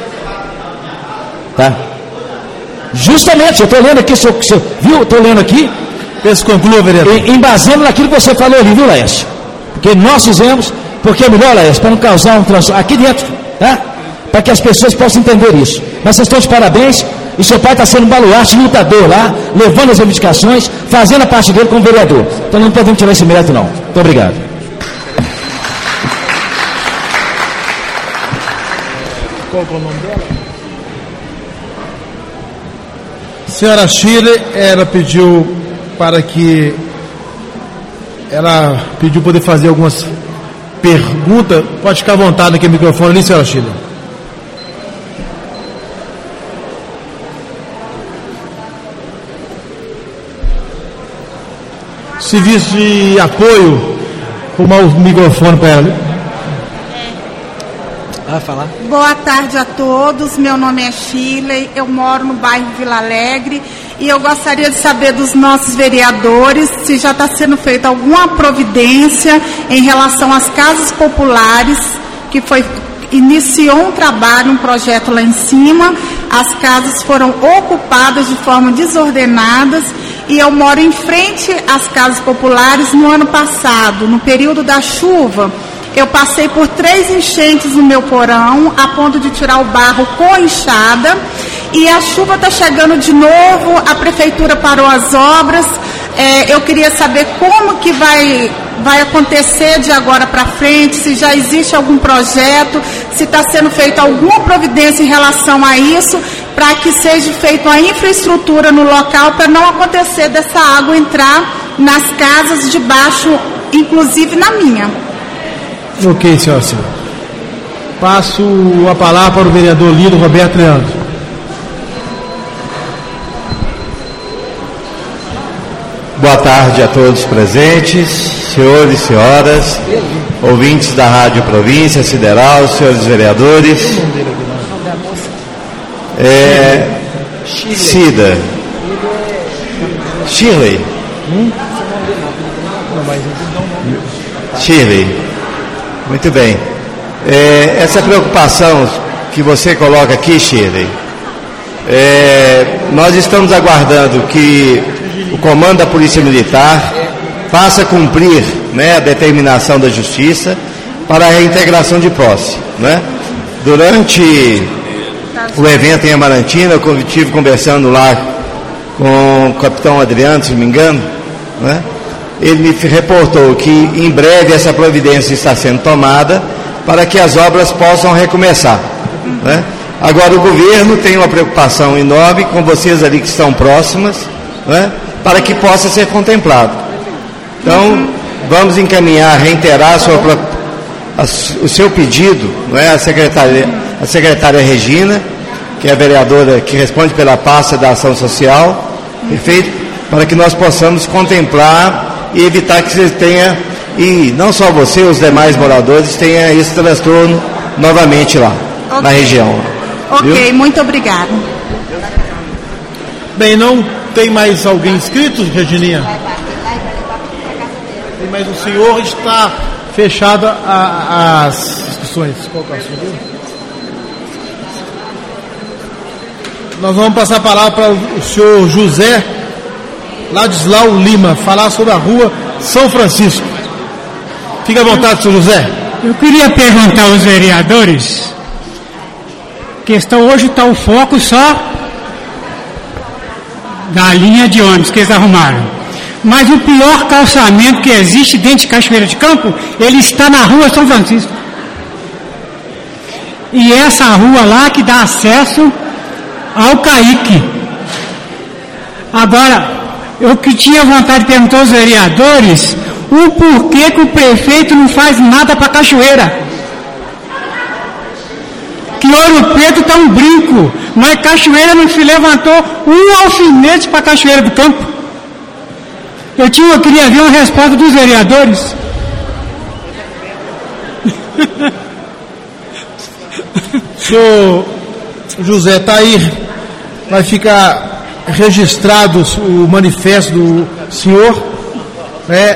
Tá? Justamente, eu estou lendo aqui, seu, seu, viu? Estou lendo aqui. Penso que conclua, vereador. Embasando naquilo que você falou ali, viu, Laércio? Porque nós fizemos, porque é melhor, Laércio, para não causar um transtorno aqui dentro, tá? Para que as pessoas possam entender isso. Mas vocês estão de parabéns, e seu pai está sendo um baluarte, lutador lá, levando as reivindicações, fazendo a parte dele como vereador. Então não podemos tirar esse mérito, não. Muito obrigado. Qual é o nome dela? Senhora Chile, ela pediu para que ela pediu poder fazer algumas perguntas. Pode ficar à vontade naquele microfone ali, senhora Chile. Serviço de apoio, arrumar o microfone para ela. Ah, falar. Boa tarde a todos, meu nome é Shirley, eu moro no bairro Vila Alegre e eu gostaria de saber dos nossos vereadores se já está sendo feita alguma providência em relação às casas populares, que foi, iniciou um trabalho, um projeto lá em cima, as casas foram ocupadas de forma desordenada e eu moro em frente às casas populares. No ano passado, no período da chuva, eu passei por três enchentes no meu porão, a ponto de tirar o barro com enxada, e a chuva está chegando de novo, a prefeitura parou as obras. É, eu queria saber como que vai, vai acontecer de agora para frente, se já existe algum projeto, se está sendo feita alguma providência em relação a isso, para que seja feita uma infraestrutura no local, para não acontecer dessa água entrar nas casas de baixo, inclusive na minha. Ok, senhora Silva. Passo a palavra para o vereador Lido Roberto Leandro. Boa tarde a todos presentes, senhores e senhoras, ouvintes da Rádio Província Sideral, senhores vereadores. É, Cida. Shirley. Shirley. Muito bem. É, essa preocupação que você coloca aqui, Shirley, é, nós estamos aguardando que o comando da Polícia Militar faça cumprir, né, a determinação da Justiça para a reintegração de posse, né? Durante o evento em Amarantina, eu estive conversando lá com o capitão Adriano, se não me engano, né? Ele me reportou que em breve essa providência está sendo tomada para que as obras possam recomeçar, né? Agora o governo tem uma preocupação enorme com vocês ali que estão próximas, né, para que possa ser contemplado. Então vamos encaminhar, reiterar a sua, a, o seu pedido, né, à secretária, a secretária Regina, que é a vereadora que responde pela pasta da ação social, perfeito? Para que nós possamos contemplar e evitar que você tenha, e não só você, os demais moradores, tenha esse transtorno novamente lá, okay, na região. Ok, viu? Muito obrigada. Bem, não tem mais alguém inscrito, Regininha? Tem mais um senhor, está fechada a, as questões. Qual que é o assunto? Nós vamos passar a palavra para o senhor José Ladislau Lima, falar sobre a rua São Francisco. Fique à vontade, senhor José. Eu queria perguntar aos vereadores, que estão, hoje está o foco só da linha de ônibus que eles arrumaram. Mas o pior calçamento que existe dentro de Cachoeira de Campo, ele está na rua São Francisco. E essa rua lá que dá acesso ao Caique. Agora, eu que tinha vontade de perguntar aos vereadores o porquê que o prefeito não faz nada para Cachoeira. Que Ouro Preto está um brinco, mas Cachoeira não se levantou um alfinete para Cachoeira do Campo. Eu, tinha, eu queria ver uma resposta dos vereadores. Senhor José, está aí, vai ficar registrado o manifesto do senhor, né?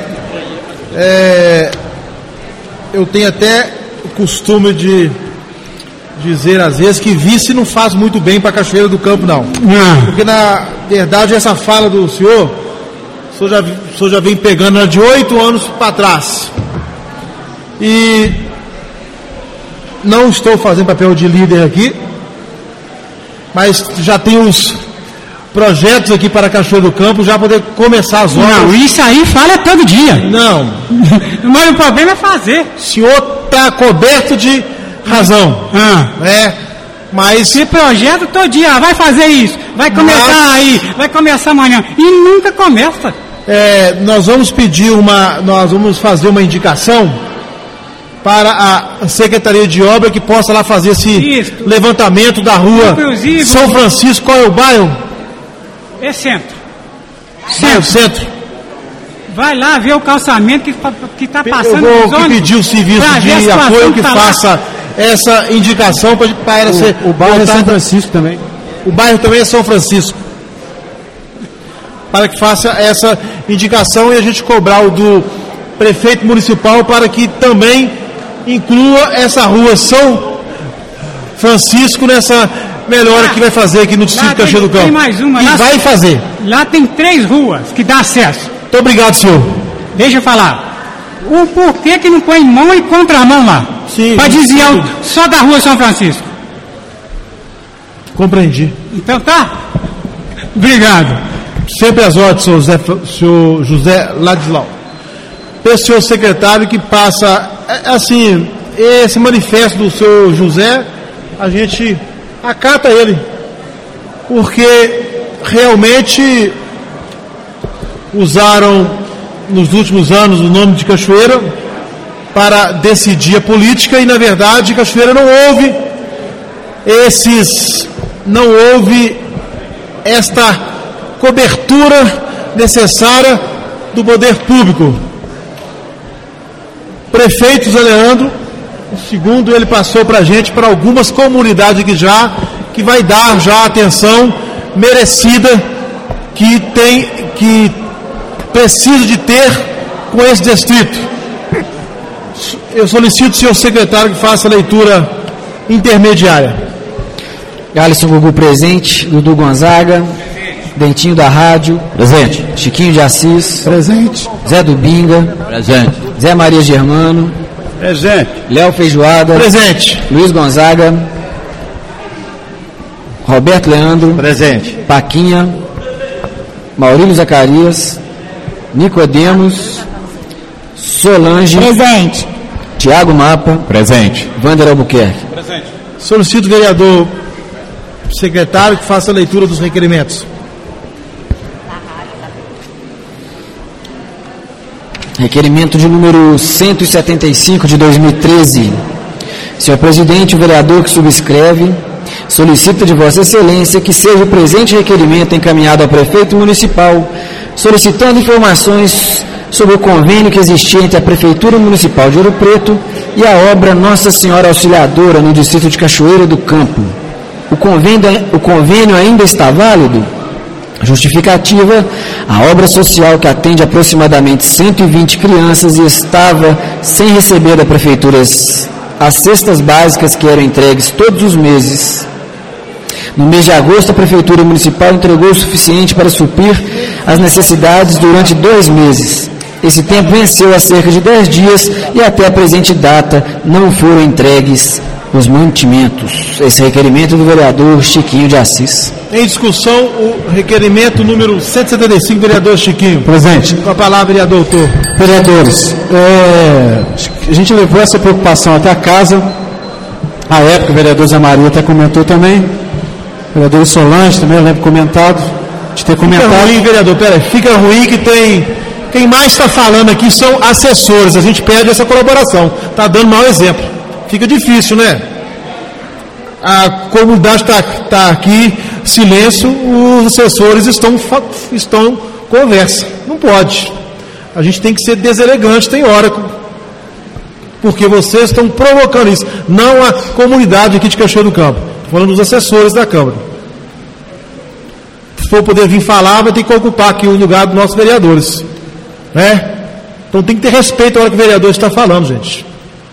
É, eu tenho até o costume de dizer às vezes que vice não faz muito bem para Cachoeira do Campo, não. não. Porque na verdade essa fala do senhor, o senhor já, o senhor já vem pegando ela de oito anos para trás. E não estou fazendo papel de líder aqui, mas já tem uns projetos aqui para Cachoeira do Campo, já poder começar as obras. Não, isso aí fala todo dia. Não. Mas o problema é fazer. O senhor está coberto de razão. Ah. É, mas... Esse projeto todo dia, vai fazer isso, vai começar mas... aí, vai começar amanhã, e nunca começa. É, nós vamos pedir uma, nós vamos fazer uma indicação para a Secretaria de Obra que possa lá fazer esse isso. levantamento da rua Inclusive, São Francisco. Qual é o bairro? É centro. Centro. centro. Vai lá ver o calçamento que está passando. Eu vou pedir o serviço de apoio que tá faça lá. Essa indicação para, para ela o, ser. O bairro é São Francisco também. O bairro também é São Francisco. Para que faça essa indicação e a gente cobrar o do prefeito municipal para que também inclua essa rua São Francisco nessa melhora lá, que vai fazer aqui no distrito de Cachoeira do Campo. Tem mais uma. E lá vai fazer. Lá tem três ruas que dá acesso. Muito obrigado, senhor. Deixa eu falar. O porquê que não põe mão e contramão lá? Sim. Para desviar o, só da rua São Francisco. Compreendi. Então tá? Obrigado. Sempre às ordens, senhor José, senhor José Ladislau. Esse senhor secretário que passa, assim, esse manifesto do senhor José, a gente acata ele, porque realmente usaram nos últimos anos o nome de Cachoeira para decidir a política e na verdade Cachoeira não houve esses, não houve esta cobertura necessária do poder público. Prefeito Zé Leandro, segundo ele passou para a gente, para algumas comunidades que já, que vai dar já a atenção merecida que tem, que precisa de ter com esse distrito. Eu solicito ao senhor secretário que faça a leitura intermediária. Alisson Gugu presente, Dudu Gonzaga, Dentinho da Rádio, presente. Chiquinho de Assis, presente. Zé do Binga, presente. Zé Maria Germano, presente. Léo Feijoada, presente. Luiz Gonzaga, Roberto Leandro, presente. Paquinha, Maurílio Zacarias, Nicodemos, Solange, presente. Tiago Mapa, presente. Wander Albuquerque, presente. Solicito o vereador secretário que faça a leitura dos requerimentos. Requerimento de número cento e setenta e cinco de dois mil e treze. Senhor presidente, o vereador que subscreve solicita de Vossa Excelência que seja o presente requerimento encaminhado ao prefeito municipal, solicitando informações sobre o convênio que existia entre a Prefeitura Municipal de Ouro Preto e a obra Nossa Senhora Auxiliadora no distrito de Cachoeira do Campo. O convênio, o convênio ainda está válido? Justificativa: a obra social que atende aproximadamente cento e vinte crianças e estava sem receber da Prefeitura as cestas básicas que eram entregues todos os meses. No mês de agosto, a Prefeitura Municipal entregou o suficiente para suprir as necessidades durante dois meses. Esse tempo venceu há cerca de dez dias e até a presente data não foram entregues os mantimentos. Esse requerimento do vereador Chiquinho de Assis. Em discussão, o requerimento número cento e setenta e cinco, vereador Chiquinho. Presente. Com a palavra, vereador Autor. Vereadores, é, a gente levou essa preocupação até a casa. À época, o vereador Zé Maria até comentou também. O vereador Solange também, eu lembro comentado, de ter comentado. Fica ruim, vereador, peraí, fica ruim que tem... Quem mais está falando aqui são assessores, a gente pede essa colaboração. Está dando mau exemplo. Fica difícil, né? A comunidade está tá aqui, silêncio, os assessores estão, estão conversa. Não pode. A gente tem que ser deselegante, tem hora. Porque vocês estão provocando isso. Não a comunidade aqui de Cachoeira do Campo. Estou falando dos assessores da Câmara. Se for poder vir falar, vai ter que ocupar aqui o lugar dos nossos vereadores. Né? Então tem que ter respeito à hora que o vereador está falando, gente.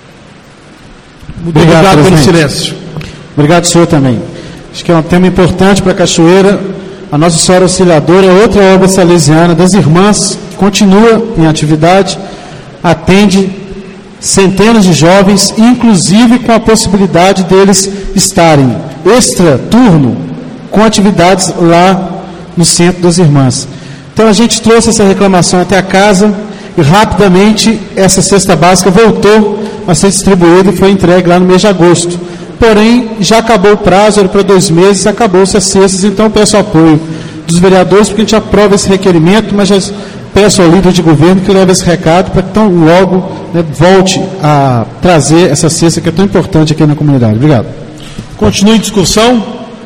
Muito obrigado, obrigado pelo silêncio. Obrigado, senhor, também. Acho que é um tema importante para a Cachoeira. A Nossa Senhora Auxiliadora é outra obra salesiana das irmãs, continua em atividade, atende centenas de jovens, inclusive com a possibilidade deles estarem extra turno com atividades lá no Centro das Irmãs. Então a gente trouxe essa reclamação até a casa e rapidamente essa cesta básica voltou a ser distribuída e foi entregue lá no mês de agosto. Porém, já acabou o prazo, era para dois meses, acabou-se as cestas, então peço apoio dos vereadores, porque a gente aprova esse requerimento, mas já peço ao líder de governo que leve esse recado para que tão logo, né, volte a trazer essa cesta que é tão importante aqui na comunidade. Obrigado. Continue em discussão.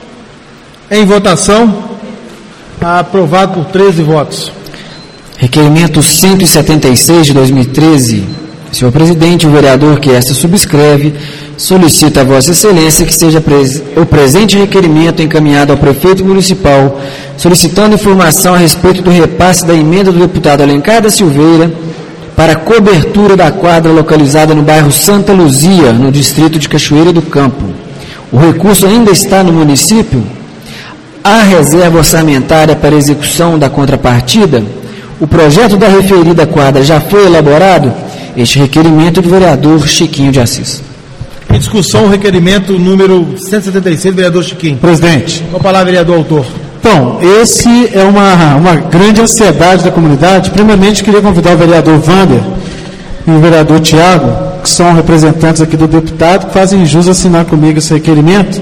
Em votação. Aprovado por treze votos. Requerimento cento e setenta e seis de dois mil e treze. Senhor presidente, o vereador que esta subscreve solicita a Vossa Excelência que seja pres- o presente requerimento encaminhado ao prefeito municipal, solicitando informação a respeito do repasse da emenda do deputado Alencar da Silveira para a cobertura da quadra localizada no bairro Santa Luzia, no distrito de Cachoeira do Campo. O recurso ainda está no município? Há reserva orçamentária para execução da contrapartida? O projeto da referida quadra já foi elaborado? Este requerimento do vereador Chiquinho de Assis. Em discussão, o requerimento número cento e setenta e seis, vereador Chiquinho. Presidente. Com a palavra, vereador Autor. Então, esse é uma, uma grande ansiedade da comunidade. Primeiramente, queria convidar o vereador Wander e o vereador Tiago, que são representantes aqui do deputado, que fazem jus a assinar comigo esse requerimento.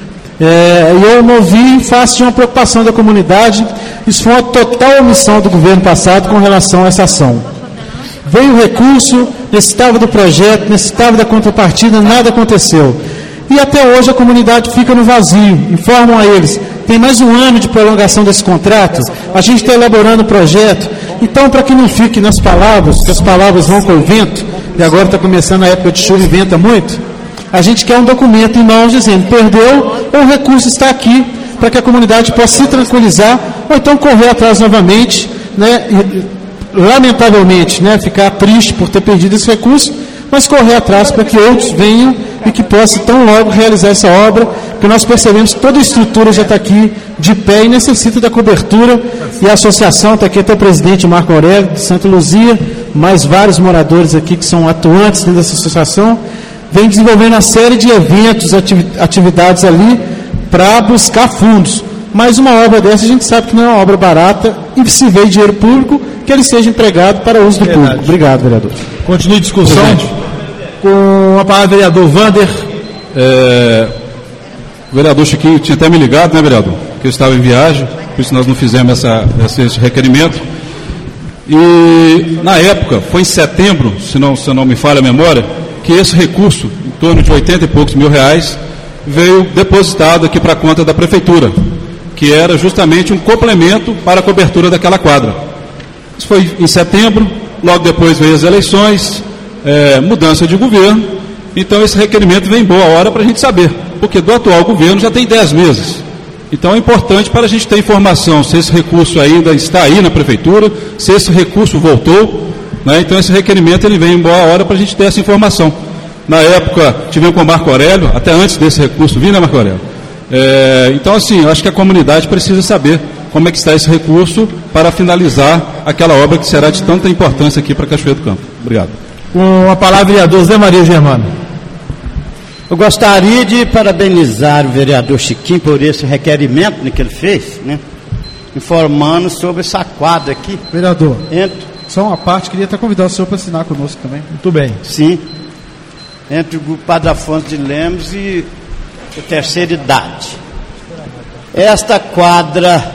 É, eu movi em face de uma preocupação da comunidade. Isso foi uma total omissão do governo passado com relação a essa ação. Veio o recurso, necessitava do projeto, necessitava da contrapartida, nada aconteceu. E até hoje a comunidade fica no vazio. Informam a eles, tem mais um ano de prolongação desse contrato, a gente está elaborando o projeto. Então, para que não fique nas palavras, que as palavras vão com o vento, e agora está começando a época de chuva e venta muito, a gente quer um documento em mãos dizendo, perdeu, ou o recurso está aqui, para que a comunidade possa se tranquilizar, ou então correr atrás novamente, né, e, lamentavelmente, né, ficar triste por ter perdido esse recurso, mas correr atrás para que outros venham e que possam tão logo realizar essa obra, porque nós percebemos que toda a estrutura já está aqui de pé e necessita da cobertura, e a associação, está aqui até o presidente Marco Aurélio, de Santa Luzia, mais vários moradores aqui que são atuantes dentro dessa associação, vem desenvolvendo uma série de eventos, atividades ali, para buscar fundos. Mas uma obra dessa a gente sabe que não é uma obra barata, e se veio dinheiro público, que ele seja empregado para uso do Verdade. público. Obrigado, vereador. Continue a discussão. Presidente. Com a palavra, vereador Wander. É, o vereador Chiquinho tinha até me ligado, né, vereador? Que eu estava em viagem, por isso nós não fizemos essa, esse requerimento. E, na época, foi em setembro, se não, se não me falha a memória, que esse recurso, em torno de oitenta e poucos mil reais, veio depositado aqui para a conta da prefeitura, que era justamente um complemento para a cobertura daquela quadra. Isso foi em setembro, logo depois veio as eleições, é, mudança de governo, então esse requerimento vem em boa hora para a gente saber, porque do atual governo já tem dez meses. Então é importante para a gente ter informação se esse recurso ainda está aí na prefeitura, se esse recurso voltou, né? Então esse requerimento ele vem em boa hora para a gente ter essa informação. Na época, tivemos com o Marco Aurélio, até antes desse recurso vir, né, Marco Aurélio? É, então, assim, eu acho que a comunidade precisa saber como é que está esse recurso para finalizar aquela obra que será de tanta importância aqui para Cachoeira do Campo. Obrigado. Com a palavra, vereador Zé Maria Germano. Eu gostaria de parabenizar o vereador Chiquinho por esse requerimento, né, que ele fez, né, informando sobre essa quadra aqui. Vereador, entre... só uma parte, queria até convidar o senhor para assinar conosco também. Muito bem. Sim. Entre o grupo Padre Afonso de Lemos e a terceira idade. Esta quadra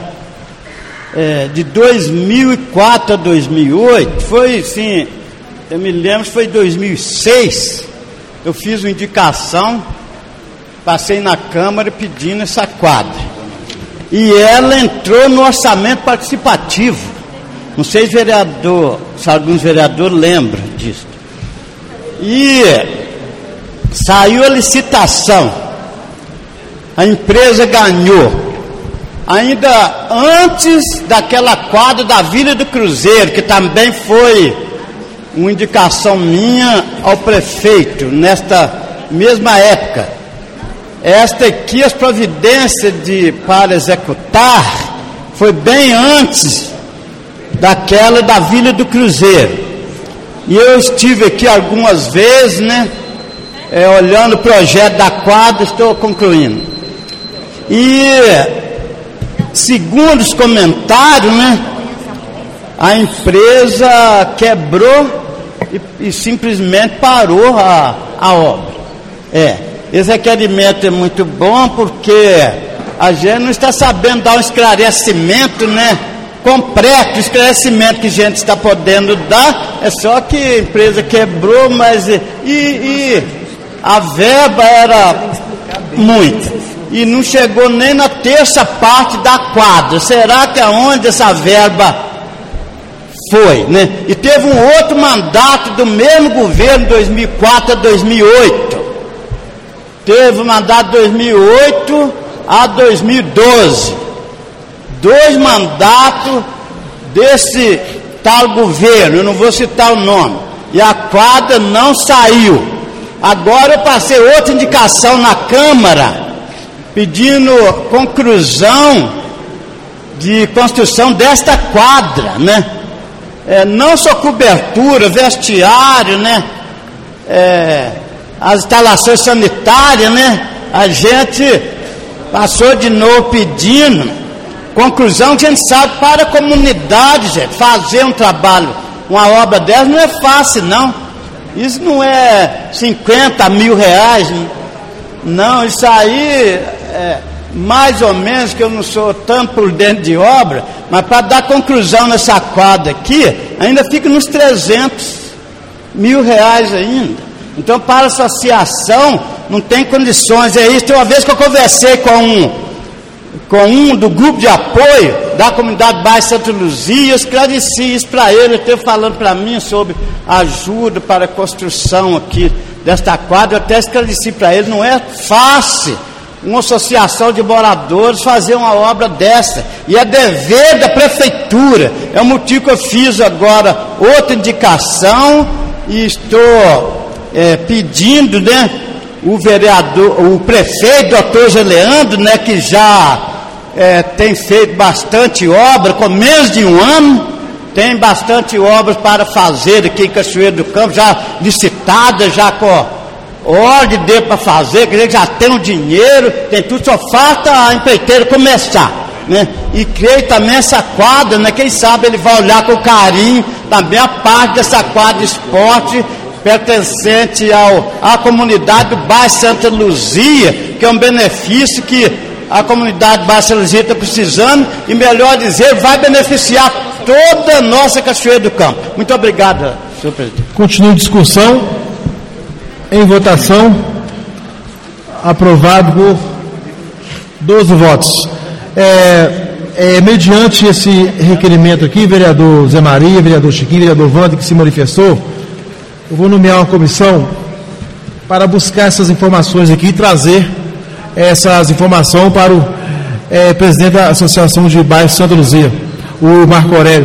é, de dois mil e quatro a dois mil e oito foi, sim, eu me lembro, foi dois mil e seis, eu fiz uma indicação, passei na Câmara pedindo essa quadra. E ela entrou no orçamento participativo. Não sei se vereador, se alguns vereadores lembram disso. E saiu a licitação. A empresa ganhou. Ainda antes daquela quadra da Vila do Cruzeiro, que também foi uma indicação minha ao prefeito, nesta mesma época. Esta aqui, as providências de, para executar, foi bem antes daquela da Vila do Cruzeiro. E eu estive aqui algumas vezes, né, é, olhando o projeto da quadra, estou concluindo. E, segundo os comentários, né, a empresa quebrou e, e simplesmente parou a, a obra. É, esse requerimento é muito bom porque a gente não está sabendo dar um esclarecimento, né, completo, o esclarecimento que a gente está podendo dar, é só que a empresa quebrou, mas e, e a verba era muita, e não chegou nem na terça parte da quadra. Será que aonde essa verba foi, né? E teve um outro mandato do mesmo governo, dois mil e quatro a dois mil e oito, teve o mandato de dois mil e oito a dois mil e doze, dois mandatos desse tal governo, eu não vou citar o nome, e a quadra não saiu. Agora eu passei outra indicação na Câmara, pedindo conclusão de construção desta quadra, né? É, não só cobertura, vestiário, né? É, as instalações sanitárias, né? A gente passou de novo pedindo conclusão, que a gente sabe, para a comunidade, gente, fazer um trabalho, uma obra dessa não é fácil, não. Isso não é cinquenta mil reais, não, isso aí é mais ou menos, que eu não sou tanto por dentro de obra, mas para dar conclusão nessa quadra aqui, ainda fica nos trezentos mil reais ainda. Então, para a associação, não tem condições, é isso. Tem uma vez que eu conversei com um, com um do grupo de apoio da comunidade Bairro Santa Luzia, esclareci isso para ele, ele esteve falando para mim sobre ajuda para a construção aqui desta quadra, eu até esclareci para ele, não é fácil uma associação de moradores fazer uma obra dessa, e é dever da prefeitura. É o motivo que eu fiz agora outra indicação, e estou é, pedindo, né, o vereador, o prefeito, doutor Zé Leandro, né, que já é, tem feito bastante obra, com menos de um ano, tem bastante obras para fazer aqui em Cachoeira do Campo, já licitada, já com ordem dele para fazer, que ele já tem o dinheiro, tem tudo, só falta a empreiteira começar, né? E creio também essa quadra, né? Quem sabe ele vai olhar com carinho também a parte dessa quadra de esporte pertencente ao, à comunidade do bairro Santa Luzia, que é um benefício que a comunidade do bairro Santa Luzia está precisando, e melhor dizer, vai beneficiar toda a nossa Cachoeira do Campo. Muito obrigado, senhor presidente. Continua a discussão. Em votação, aprovado por doze votos. É, é, mediante esse requerimento aqui, vereador Zé Maria, vereador Chiquinho, vereador Wander, que se manifestou, eu vou nomear uma comissão para buscar essas informações aqui e trazer essas informações para o é, presidente da Associação de Bairro Santa Luzia, o Marco Aurélio.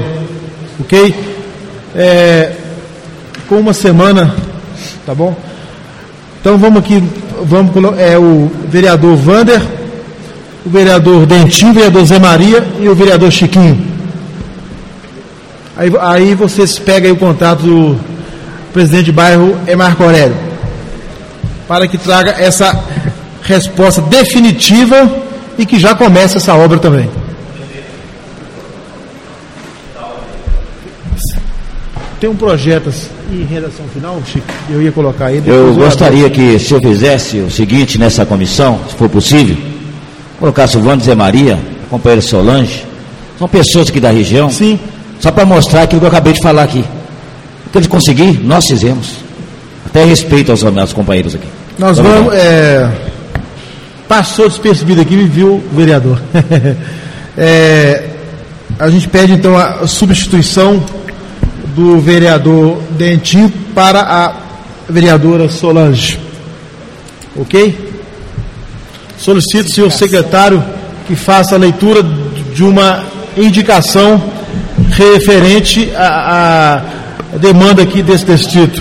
Ok? É, com uma semana, tá bom? Então vamos aqui, vamos é o vereador Vander, o vereador Dentinho, o vereador Zé Maria e o vereador Chiquinho. Aí, aí vocês pegam aí o contato do presidente de bairro, é Marco Aurélio, para que traga essa resposta definitiva e que já comece essa obra também. Tem um projeto em redação final, Chico, eu ia colocar aí. Eu gostaria que o senhor fizesse o seguinte nessa comissão, se for possível, colocasse o Wander Zé Maria, a companheira Solange, são pessoas aqui da região. Sim. Só para mostrar aquilo que eu acabei de falar aqui. O que eles conseguiram, nós fizemos. Até respeito aos meus companheiros aqui. Nós Muito vamos. É, passou despercebido aqui, me viu o vereador. é, a gente pede então a substituição do vereador Dentinho para a vereadora Solange. Ok? Solicito, senhor secretário, que faça a leitura de uma indicação referente à demanda aqui desse distrito.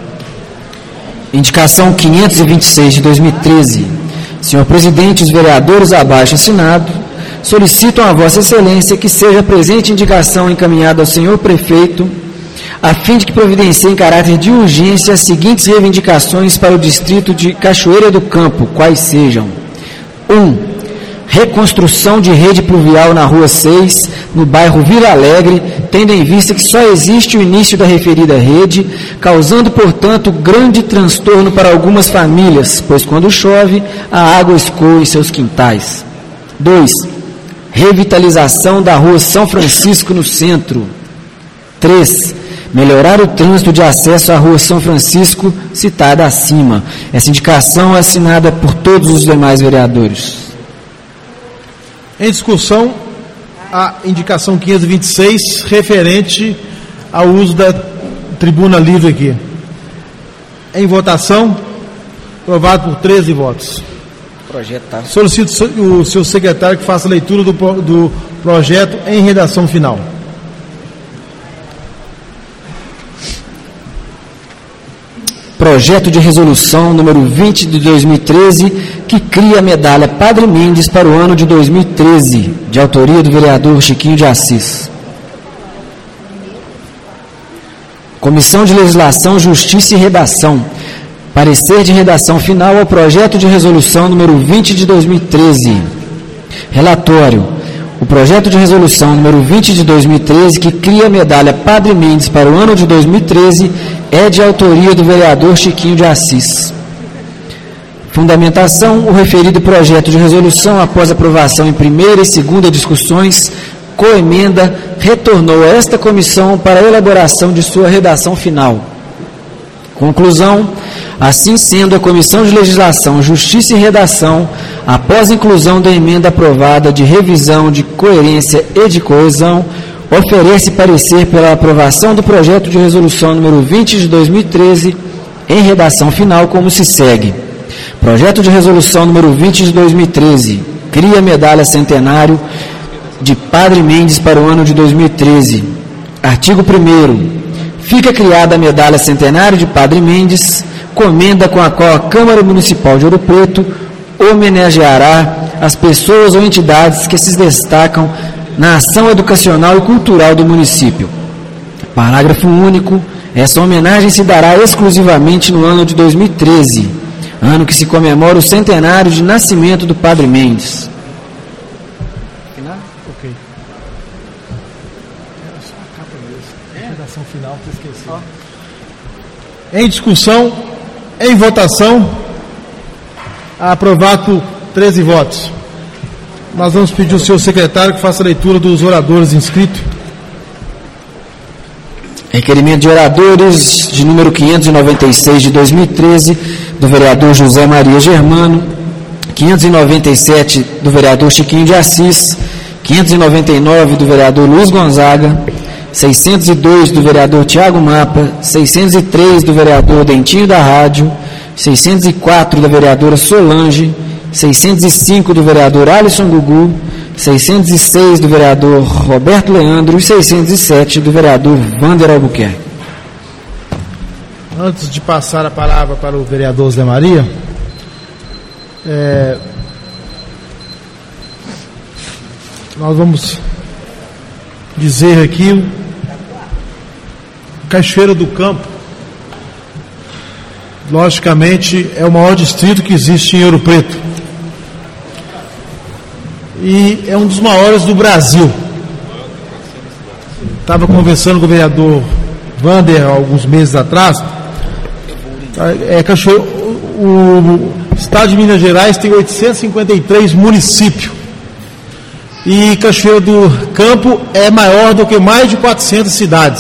Indicação quinhentos e vinte e seis de dois mil e treze. Senhor presidente, os vereadores abaixo assinado solicitam a Vossa Excelência que seja presente indicação encaminhada ao senhor prefeito a fim de que providencie em caráter de urgência as seguintes reivindicações para o distrito de Cachoeira do Campo, quais sejam: um. Reconstrução de rede pluvial na Rua seis, no bairro Vila Alegre, tendo em vista que só existe o início da referida rede, causando, portanto, grande transtorno para algumas famílias, pois quando chove, a água escoa em seus quintais. dois. Revitalização da Rua São Francisco no centro. três. Melhorar o trânsito de acesso à Rua São Francisco, citada acima. Essa indicação é assinada por todos os demais vereadores. Em discussão, a indicação quinhentos e vinte e seis, referente ao uso da tribuna livre aqui. Em votação, aprovado por treze votos. Projeto tá. Solicito o seu secretário que faça a leitura do, do projeto em redação final. Projeto de resolução número vinte de dois mil e treze, que cria a medalha Padre Mendes para o ano de dois mil e treze, de autoria do vereador Chiquinho de Assis. Comissão de Legislação, Justiça e Redação. Parecer de redação final ao projeto de resolução número vinte de dois mil e treze. Relatório. O projeto de resolução número vinte de dois mil e treze, que cria a medalha Padre Mendes para o ano de dois mil e treze, é de autoria do vereador Chiquinho de Assis. Fundamentação: o referido projeto de resolução, após aprovação em primeira e segunda discussões, coemenda, retornou a esta comissão para a elaboração de sua redação final. Conclusão: assim sendo, a Comissão de Legislação, Justiça e Redação, após inclusão da emenda aprovada de revisão de coerência e de coesão, oferece parecer pela aprovação do projeto de resolução número vinte de dois mil e treze, em redação final, como se segue. Projeto de resolução número vinte de dois mil e treze, cria a medalha centenário de Padre Mendes para o ano de dois mil e treze. Artigo primeiro. Fica criada a medalha centenário de Padre Mendes, comenda com a qual a Câmara Municipal de Ouro Preto homenageará as pessoas ou entidades que se destacam na ação educacional e cultural do município. Parágrafo único. Essa homenagem se dará exclusivamente no ano de dois mil e treze, ano que se comemora o centenário de nascimento do Padre Mendes. Ok. Redação final, que eu esqueci. Em discussão, em votação, aprovado por treze votos. Nós vamos pedir ao senhor secretário que faça a leitura dos oradores inscritos. Requerimento de oradores de número quinhentos e noventa e seis de dois mil e treze, do vereador José Maria Germano, quinhentos e noventa e sete do vereador Chiquinho de Assis, quinhentos e noventa e nove do vereador Luiz Gonzaga, seiscentos e dois do vereador Tiago Mapa, seiscentos e três do vereador Dentinho da Rádio, seiscentos e quatro da vereadora Solange, seiscentos e cinco do vereador Alisson Gugu, seiscentos e seis do vereador Roberto Leandro e seiscentos e sete do vereador Vander Albuquerque. Antes de passar a palavra para o vereador Zé Maria, é, nós vamos dizer aqui, Cachoeira do Campo, logicamente, é o maior distrito que existe em Ouro Preto e é um dos maiores do Brasil. Estava conversando com o vereador Wander há alguns meses atrás. É, Cachoeira, o, o estado de Minas Gerais tem oitocentos e cinquenta e três municípios e Cachoeira do Campo é maior do que mais de quatrocentas cidades.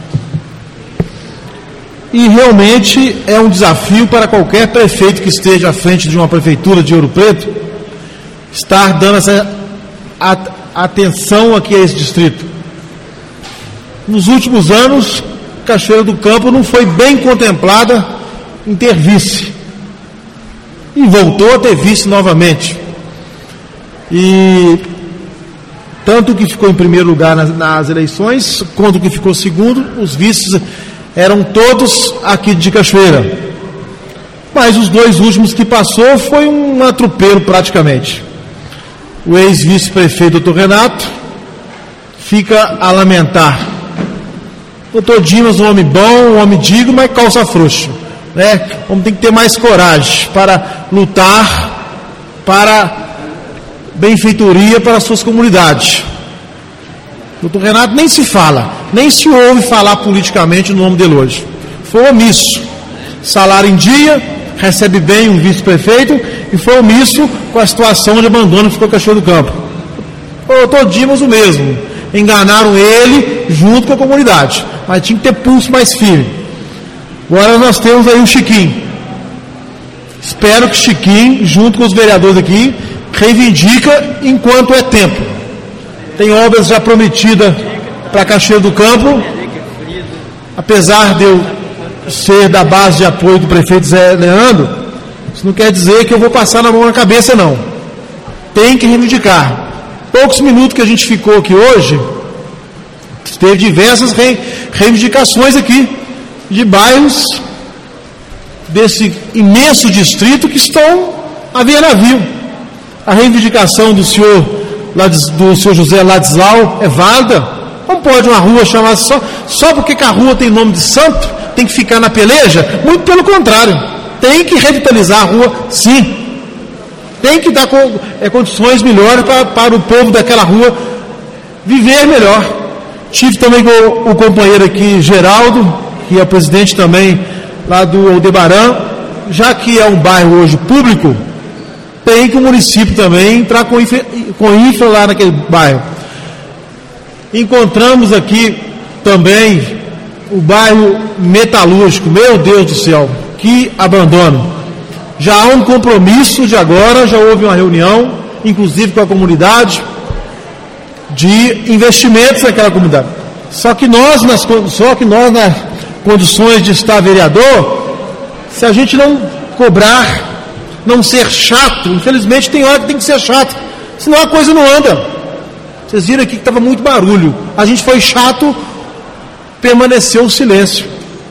E realmente é um desafio para qualquer prefeito que esteja à frente de uma prefeitura de Ouro Preto estar dando essa atenção aqui a esse distrito. Nos últimos anos, Cachoeira do Campo não foi bem contemplada em ter vice. E voltou a ter vice novamente. E tanto o que ficou em primeiro lugar nas, nas eleições, quanto o que ficou segundo, os vices eram todos aqui de Cachoeira. Mas os dois últimos que passou foi um atropelo praticamente. O ex-vice-prefeito doutor Renato fica a lamentar. Doutor Dimas, um homem bom, um homem digno, mas calça frouxa, né? O homem tem que ter mais coragem para lutar para benfeitoria para as suas comunidades. Doutor Renato nem se fala, nem se ouve falar politicamente no nome dele hoje. Foi omisso. Salário em dia, recebe bem um vice-prefeito e foi omisso com a situação de abandono que ficou Cachoeira do Campo. O doutor Dimas o mesmo. Enganaram ele junto com a comunidade, mas tinha que ter pulso mais firme. Agora nós temos aí o Chiquinho. Espero que Chiquinho, junto com os vereadores aqui, reivindica enquanto é tempo. Tem obras já prometidas para Cachoeira do Campo, apesar de eu ser da base de apoio do prefeito Zé Leandro, isso não quer dizer que eu vou passar na mão na cabeça, não. Tem que reivindicar. Poucos minutos que a gente ficou aqui hoje, teve diversas reivindicações aqui, de bairros desse imenso distrito que estão a ver navio. A reivindicação do senhor, do senhor José Ladislau é válida. Não pode uma rua chamar só, só porque que a rua tem nome de santo, tem que ficar na peleja? Muito pelo contrário, tem que revitalizar a rua, sim. Tem que dar é, condições melhores para, para o povo daquela rua viver melhor. Tive também com o companheiro aqui, Geraldo, que é o presidente também lá do Aldebaran, já que é um bairro hoje público, tem que o município também entrar com infra, com infra lá naquele bairro. Encontramos aqui também o bairro metalúrgico. Meu Deus do céu, que abandono. Já há um compromisso de agora, já houve uma reunião, inclusive com a comunidade, de investimentos naquela comunidade. Só que nós, nas, só que nós, nas condições de estar vereador, se a gente não cobrar, não ser chato, infelizmente tem hora que tem que ser chato, senão a coisa não anda. Vocês viram aqui que estava muito barulho. A gente foi chato, permaneceu o silêncio.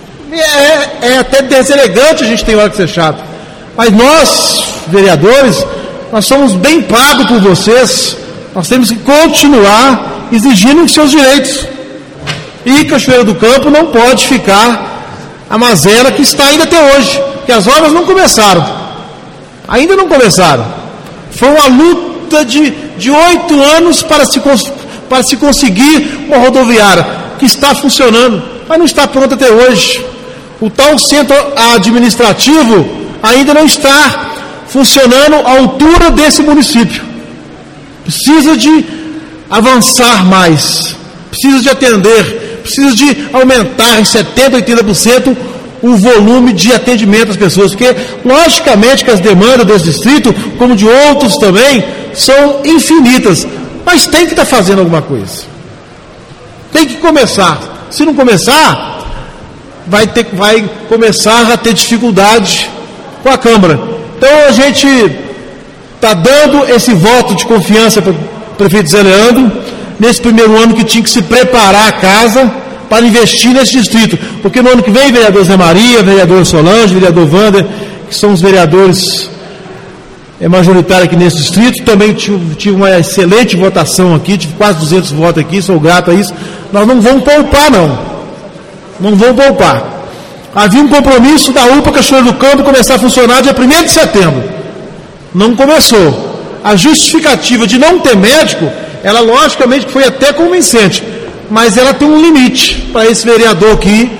É, é até deselegante a gente tem hora que ser chato. Mas nós, vereadores, nós somos bem pagos por vocês. Nós temos que continuar exigindo os seus direitos. E Cachoeira do Campo não pode ficar a mazela que está ainda até hoje, que as obras não começaram. Ainda não começaram. Foi uma luta de, de oito anos para se, para se conseguir uma rodoviária que está funcionando, mas não está pronta até hoje. O tal centro administrativo ainda não está funcionando à altura desse município. Precisa de avançar mais, precisa de atender, precisa de aumentar em setenta por cento, oitenta por cento o volume de atendimento às pessoas, porque logicamente que as demandas desse distrito, como de outros também, são infinitas, mas tem que estar fazendo alguma coisa, tem que começar. Se não começar, vai, ter, vai começar a ter dificuldade com a Câmara. Então a gente está dando esse voto de confiança para o prefeito Zé Leandro, nesse primeiro ano que tinha que se preparar a casa para investir nesse distrito, porque no ano que vem, vereador Zé Maria, vereador Solange, vereador Wander, que são os vereadores é, majoritários aqui nesse distrito, também tive, tive uma excelente votação aqui, tive quase duzentos votos aqui, sou grato a isso. Nós não vamos poupar, não. Não vamos poupar. Havia um compromisso da U P A Cachoeira do Campo começar a funcionar dia primeiro de setembro. Não começou. A justificativa de não ter médico, ela logicamente foi até convincente, mas ela tem um limite para esse vereador aqui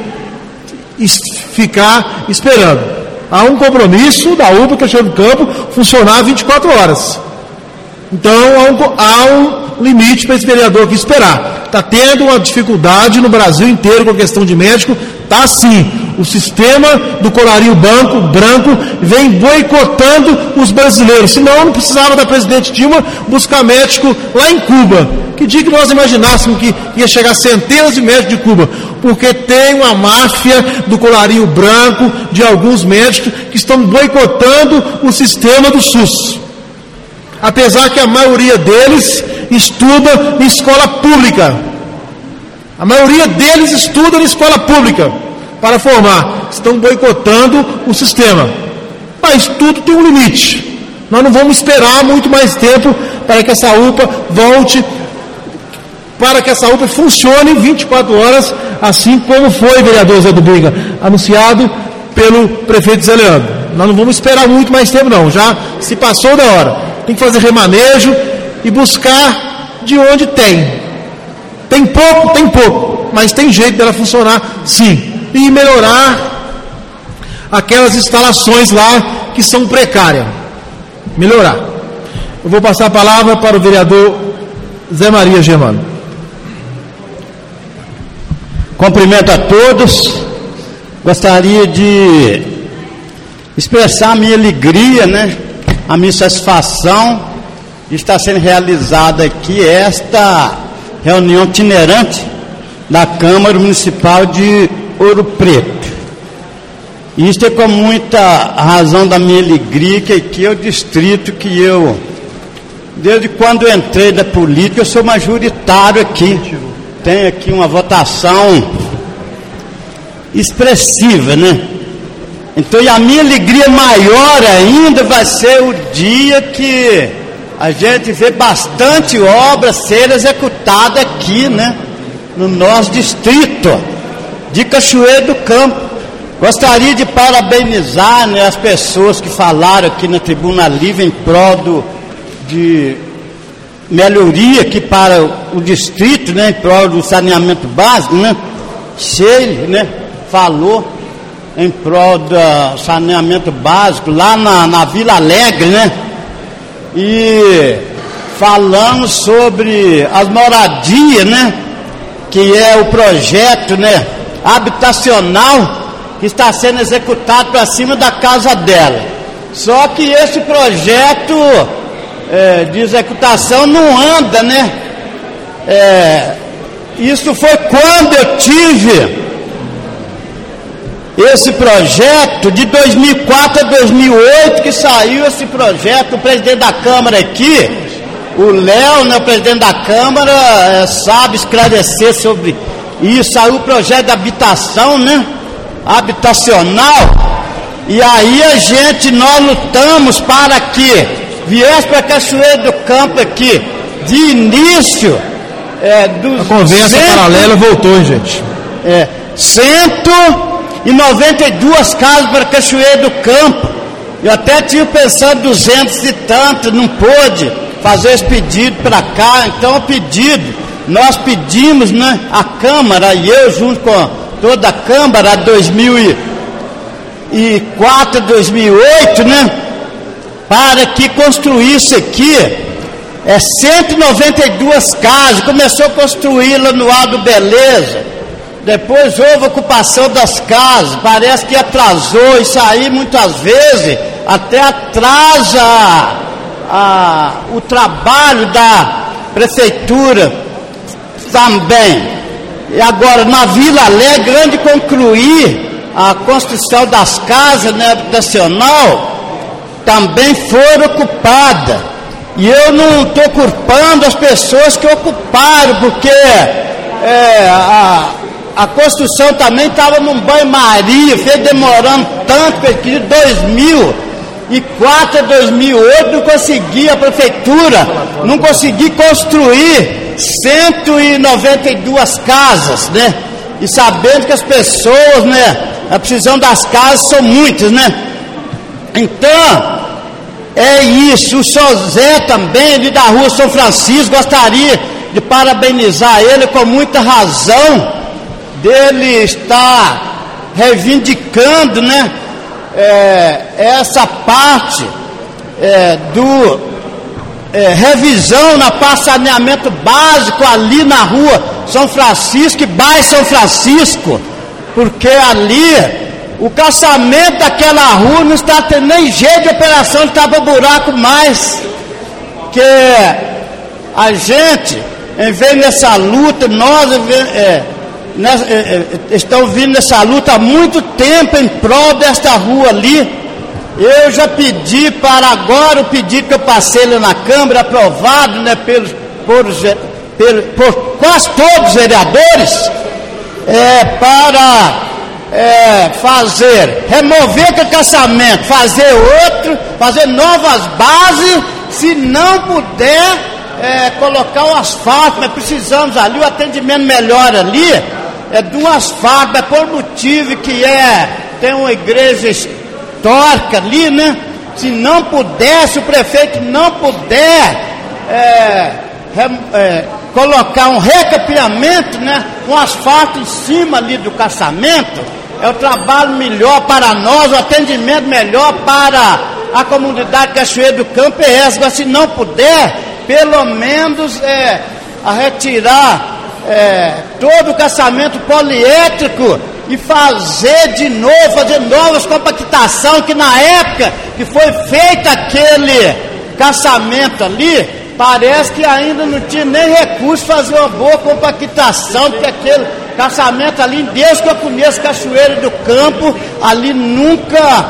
ficar esperando. Há um compromisso da U P A Cachoeira do Campo funcionar vinte e quatro horas. Então há um, há um limite para esse vereador aqui esperar. Está tendo uma dificuldade no Brasil inteiro com a questão de médico. Está sim. O sistema do colarinho branco, branco vem boicotando os brasileiros. Senão não precisava da presidente Dilma buscar médico lá em Cuba. Que dia que nós imaginássemos que ia chegar centenas de médicos de Cuba? Porque tem uma máfia do colarinho branco, de alguns médicos que estão boicotando o sistema do SUS. Apesar que a maioria deles estuda em escola pública. A maioria deles estuda em escola pública para formar. Estão boicotando o sistema. Mas tudo tem um limite. Nós não vamos esperar muito mais tempo para que essa U P A volte, para que essa U P A funcione vinte e quatro horas, assim como foi, vereador Zé do Briga, anunciado pelo prefeito Zé Leandro. Nós não vamos esperar muito mais tempo, não. Já se passou da hora. Tem que fazer remanejo e buscar de onde tem. Tem pouco, tem pouco, mas tem jeito dela funcionar, sim. E melhorar aquelas instalações lá que são precárias. Melhorar. Eu vou passar a palavra para o vereador Zé Maria Germano. Cumprimento a todos. Gostaria de expressar a minha alegria, né? A minha satisfação de estar sendo realizada aqui esta reunião itinerante da Câmara Municipal de Ouro Preto. Isto é com muita razão da minha alegria, que aqui é o distrito que eu, desde quando eu entrei na política, eu sou majoritário aqui. Tem aqui uma votação expressiva, né? Então, e a minha alegria maior ainda vai ser o dia que a gente vê bastante obra ser executada aqui, né? No nosso distrito de Cachoeira do Campo. Gostaria de parabenizar, né, as pessoas que falaram aqui na tribuna livre em prol do, de melhoria aqui para o distrito, né? Em prol do saneamento básico, né? Sheila, né? Falou em prol do saneamento básico lá na, na Vila Alegre, né? E falamos sobre as moradias, né? Que é o projeto, né, habitacional que está sendo executado para cima da casa dela. Só que esse projeto é, de executação não anda, né? É, isso foi quando eu tive esse projeto de dois mil e quatro a dois mil e oito, que saiu esse projeto. O presidente da Câmara aqui, o Léo, né, o presidente da Câmara, é, sabe esclarecer sobre isso. Saiu o projeto de habitação, né, habitacional, e aí a gente, nós lutamos para que viesse para Cachoeira do Campo aqui, de início, é, dos... A conversa cento, paralela voltou, gente. É, cento e noventa e duas casas para Cachoeira do Campo. Eu até tinha pensado duzentos e tanto, não pôde fazer esse pedido para cá. Então o pedido, nós pedimos, né, a Câmara, e eu junto com toda a Câmara, dois mil e quatro, dois mil e oito, né, para que construísse aqui é, cento e noventa e duas casas. Começou a construir lá no Alto Beleza. Depois houve ocupação das casas, parece que atrasou, isso aí muitas vezes até atrasa a, o trabalho da prefeitura também. E agora na Vila Alegre, antes de concluir a construção das casas, né, habitacional, também foram ocupadas. E eu não estou culpando as pessoas que ocuparam, porque é, a a construção também estava num banho-maria, fez demorando tanto, que de dois mil e quatro a dois mil e oito não conseguia, a prefeitura não conseguia construir cento e noventa e duas casas, né? E sabendo que as pessoas, né, a precisão das casas são muitas, né? Então, é isso. O senhor Zé também, ali da rua São Francisco, gostaria de parabenizar ele com muita razão, dele estar reivindicando, né, é, essa parte é, do é, revisão na parte de saneamento básico ali na rua São Francisco e bairro São Francisco, porque ali o calçamento daquela rua não está tendo nem jeito de operação de tapa-buraco mais, que a gente, em vez nessa luta, nós é, nessa, é, é, estamos vindo nessa luta há muito tempo em prol desta rua ali. Eu já pedi para agora, o pedido que eu passei lá na Câmara, aprovado, né, pelos, por, por, por quase todos os vereadores, é, para é, fazer, remover aquele calçamento, fazer outro, fazer novas bases, se não puder é, colocar o asfalto. Nós precisamos ali, o atendimento melhor ali, é de um asfalto, é por motivo que é, tem uma igreja histórica ali, né? Se não puder, se o prefeito não puder é, é, colocar um recapeamento, né, um asfalto em cima ali do calçamento, é o trabalho melhor para nós, o atendimento melhor para a comunidade Cachoeira do Campo é essa. Mas se não puder, pelo menos é, a retirar é, todo o calçamento poliétrico e fazer de novo, fazer novas compactação, que na época que foi feito aquele calçamento ali, parece que ainda não tinha nem recurso fazer uma boa compactação, porque aquele calçamento ali, desde que eu conheço Cachoeira do Campo, ali nunca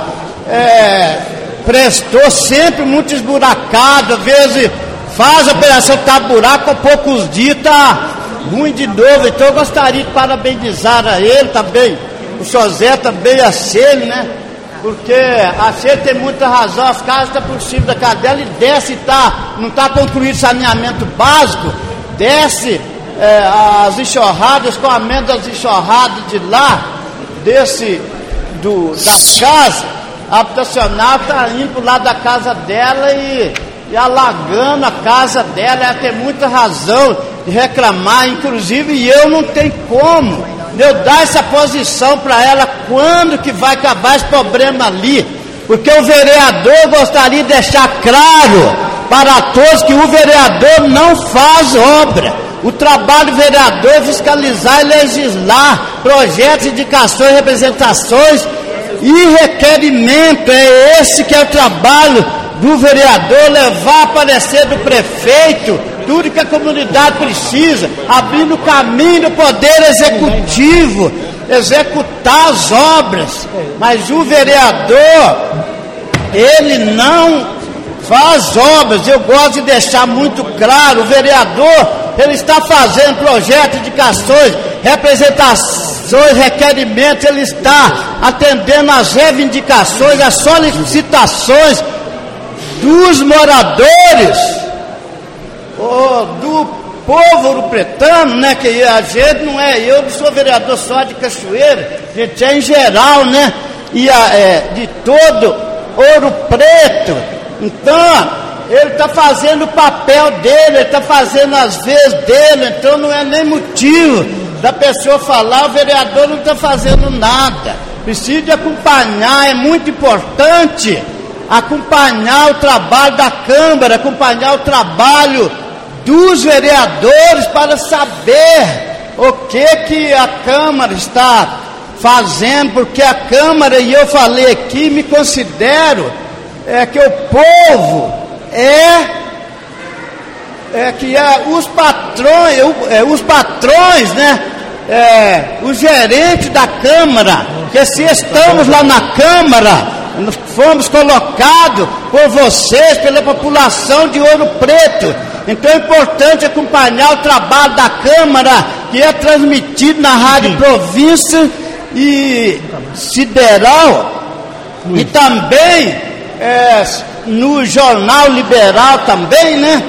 é, prestou, sempre muito esburacado, às vezes faz a operação que tá buraco, com poucos dias tá ruim de novo. Então eu gostaria de parabenizar a ele também, o senhor Zé também, a Celi, né? Porque a Celi tem muita razão, as casas estão por cima da casa dela e desce, tá, não está concluído saneamento básico, desce é, as enxurradas, com a aumento das enxurradas de lá, desse, do, da casa habitacional, está indo para o lado da casa dela e, e alagando a casa dela. Ela tem muita razão de reclamar, inclusive, e eu não tenho como eu dar essa posição para ela, quando que vai acabar esse problema ali, porque o vereador gostaria de deixar claro para todos que o vereador não faz obra. O trabalho do vereador é fiscalizar e legislar projetos, indicações, representações e requerimento. É esse que é o trabalho do vereador, levar a parecer do prefeito tudo que a comunidade precisa, abrindo caminho do poder executivo, executar as obras. Mas o vereador, ele não faz obras. Eu gosto de deixar muito claro, o vereador, ele está fazendo projetos, indicações, representações, requerimentos, ele está atendendo às reivindicações, às solicitações dos moradores, oh, do povo ouro-pretano, né? Que a gente não é, eu não sou vereador só de Cachoeira, a gente é em geral, né? E a, é, de todo Ouro Preto. Então, ele está fazendo o papel dele, ele está fazendo as vezes dele, então não é nem motivo da pessoa falar, o vereador não está fazendo nada. Precisa de acompanhar, é muito importante acompanhar o trabalho da Câmara, acompanhar o trabalho dos vereadores para saber o que que a Câmara está fazendo, porque a Câmara, e eu falei aqui, me considero é que o povo é, é que é os patrões, é, os patrões, né? É, os gerentes da Câmara, que se estamos lá na Câmara, fomos colocados por vocês, pela população de Ouro Preto. Então é importante acompanhar o trabalho da Câmara que é transmitido na Rádio Província e Sideral e também é, no Jornal Liberal também, né?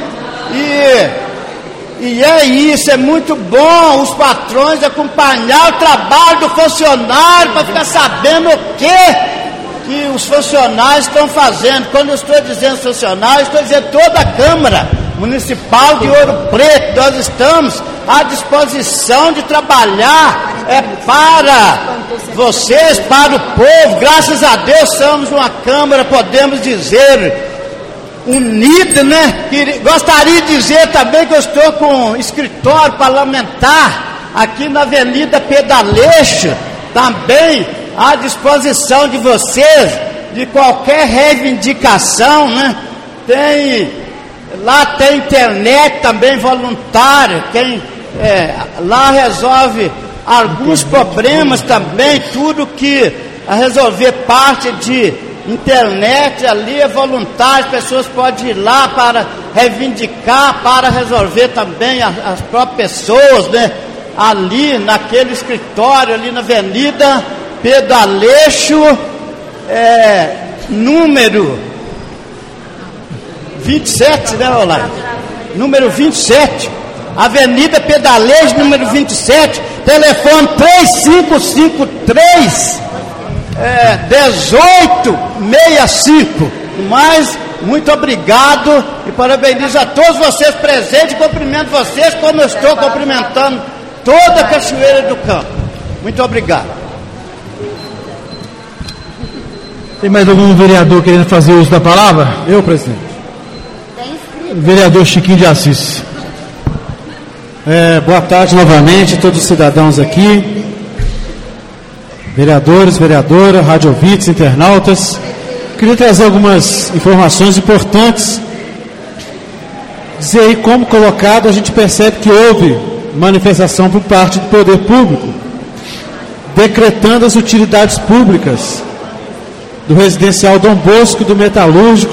E, e é isso, é muito bom os patrões acompanhar o trabalho do funcionário para ficar sabendo o que que os funcionários estão fazendo. Quando eu estou dizendo funcionários, estou dizendo toda a Câmara Municipal de Ouro Preto. Nós estamos à disposição de trabalhar é, para vocês, para o povo. Graças a Deus somos uma Câmara, podemos dizer, unida, né? Gostaria de dizer também que eu estou com um escritório parlamentar aqui na Avenida Pedaleixo, também à disposição de vocês, de qualquer reivindicação, né? Tem, lá tem internet também voluntária, quem é, lá resolve alguns problemas também, tudo que a resolver parte de internet ali é voluntário, as pessoas podem ir lá para reivindicar, para resolver também as, as próprias pessoas, né? Ali naquele escritório, ali na Avenida Pedaleixo, é, número vinte e sete, né, Olá? Número vinte e sete, Avenida Pedaleixo, número vinte e sete, telefone três cinco cinco três, é, dezoito sessenta e cinco. Mas, muito obrigado e parabenizo a todos vocês presentes, cumprimento vocês como eu estou cumprimentando toda a Cachoeira do Campo. Muito obrigado. Tem mais algum vereador querendo fazer uso da palavra? Eu, presidente. Vereador Chiquinho de Assis. É, boa tarde novamente a todos os cidadãos aqui, vereadores, vereadora, rádio ouvintes, internautas. Queria trazer algumas informações importantes. Dizer aí como colocado, a gente percebe que houve manifestação por parte do poder público, decretando as utilidades públicas do residencial Dom Bosco, do Metalúrgico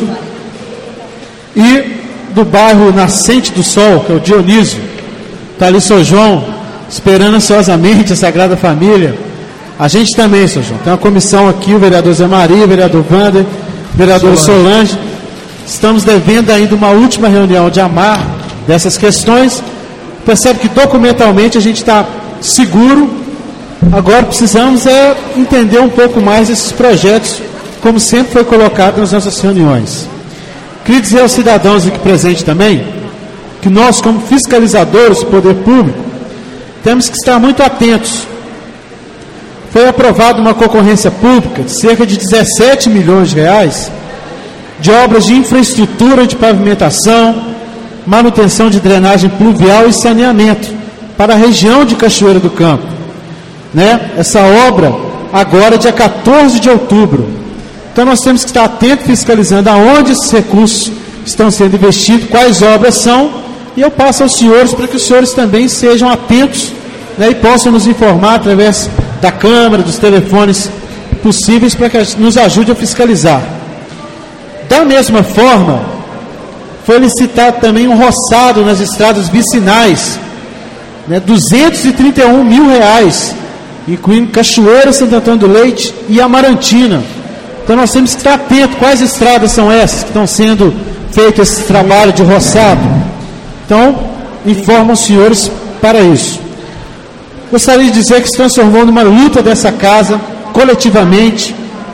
e do bairro Nascente do Sol, que é o Dionísio. Está ali São João, esperando ansiosamente a Sagrada Família. A gente também, São João, tem uma comissão aqui, o vereador Zé Maria, o vereador Wander, o vereador Solange. Solange. Estamos devendo ainda uma última reunião de amar dessas questões. Percebe que documentalmente a gente está seguro. Agora precisamos é entender um pouco mais esses projetos, como sempre foi colocado nas nossas reuniões. Queria dizer aos cidadãos aqui presentes também, que nós, como fiscalizadores do poder público, temos que estar muito atentos. Foi aprovada uma concorrência pública de cerca de dezessete milhões de reais de obras de infraestrutura de pavimentação, manutenção de drenagem pluvial e saneamento para a região de Cachoeira do Campo. Né? Essa obra agora dia quatorze de outubro. Então nós temos que estar atentos, fiscalizando aonde esses recursos estão sendo investidos, quais obras são, e eu passo aos senhores para que os senhores também sejam atentos, né, e possam nos informar através da Câmara, dos telefones possíveis, para que nos ajude a fiscalizar. Da mesma forma, foi licitado também um roçado nas estradas vicinais, né, duzentos e trinta e um mil reais, incluindo Cachoeira, Santo Antônio do Leite e Amarantina. Então nós temos que estar atentos quais estradas são essas que estão sendo feito esse trabalho de roçado. Então, informam os senhores para isso. Gostaria de dizer que se transformou numa luta dessa casa, coletivamente,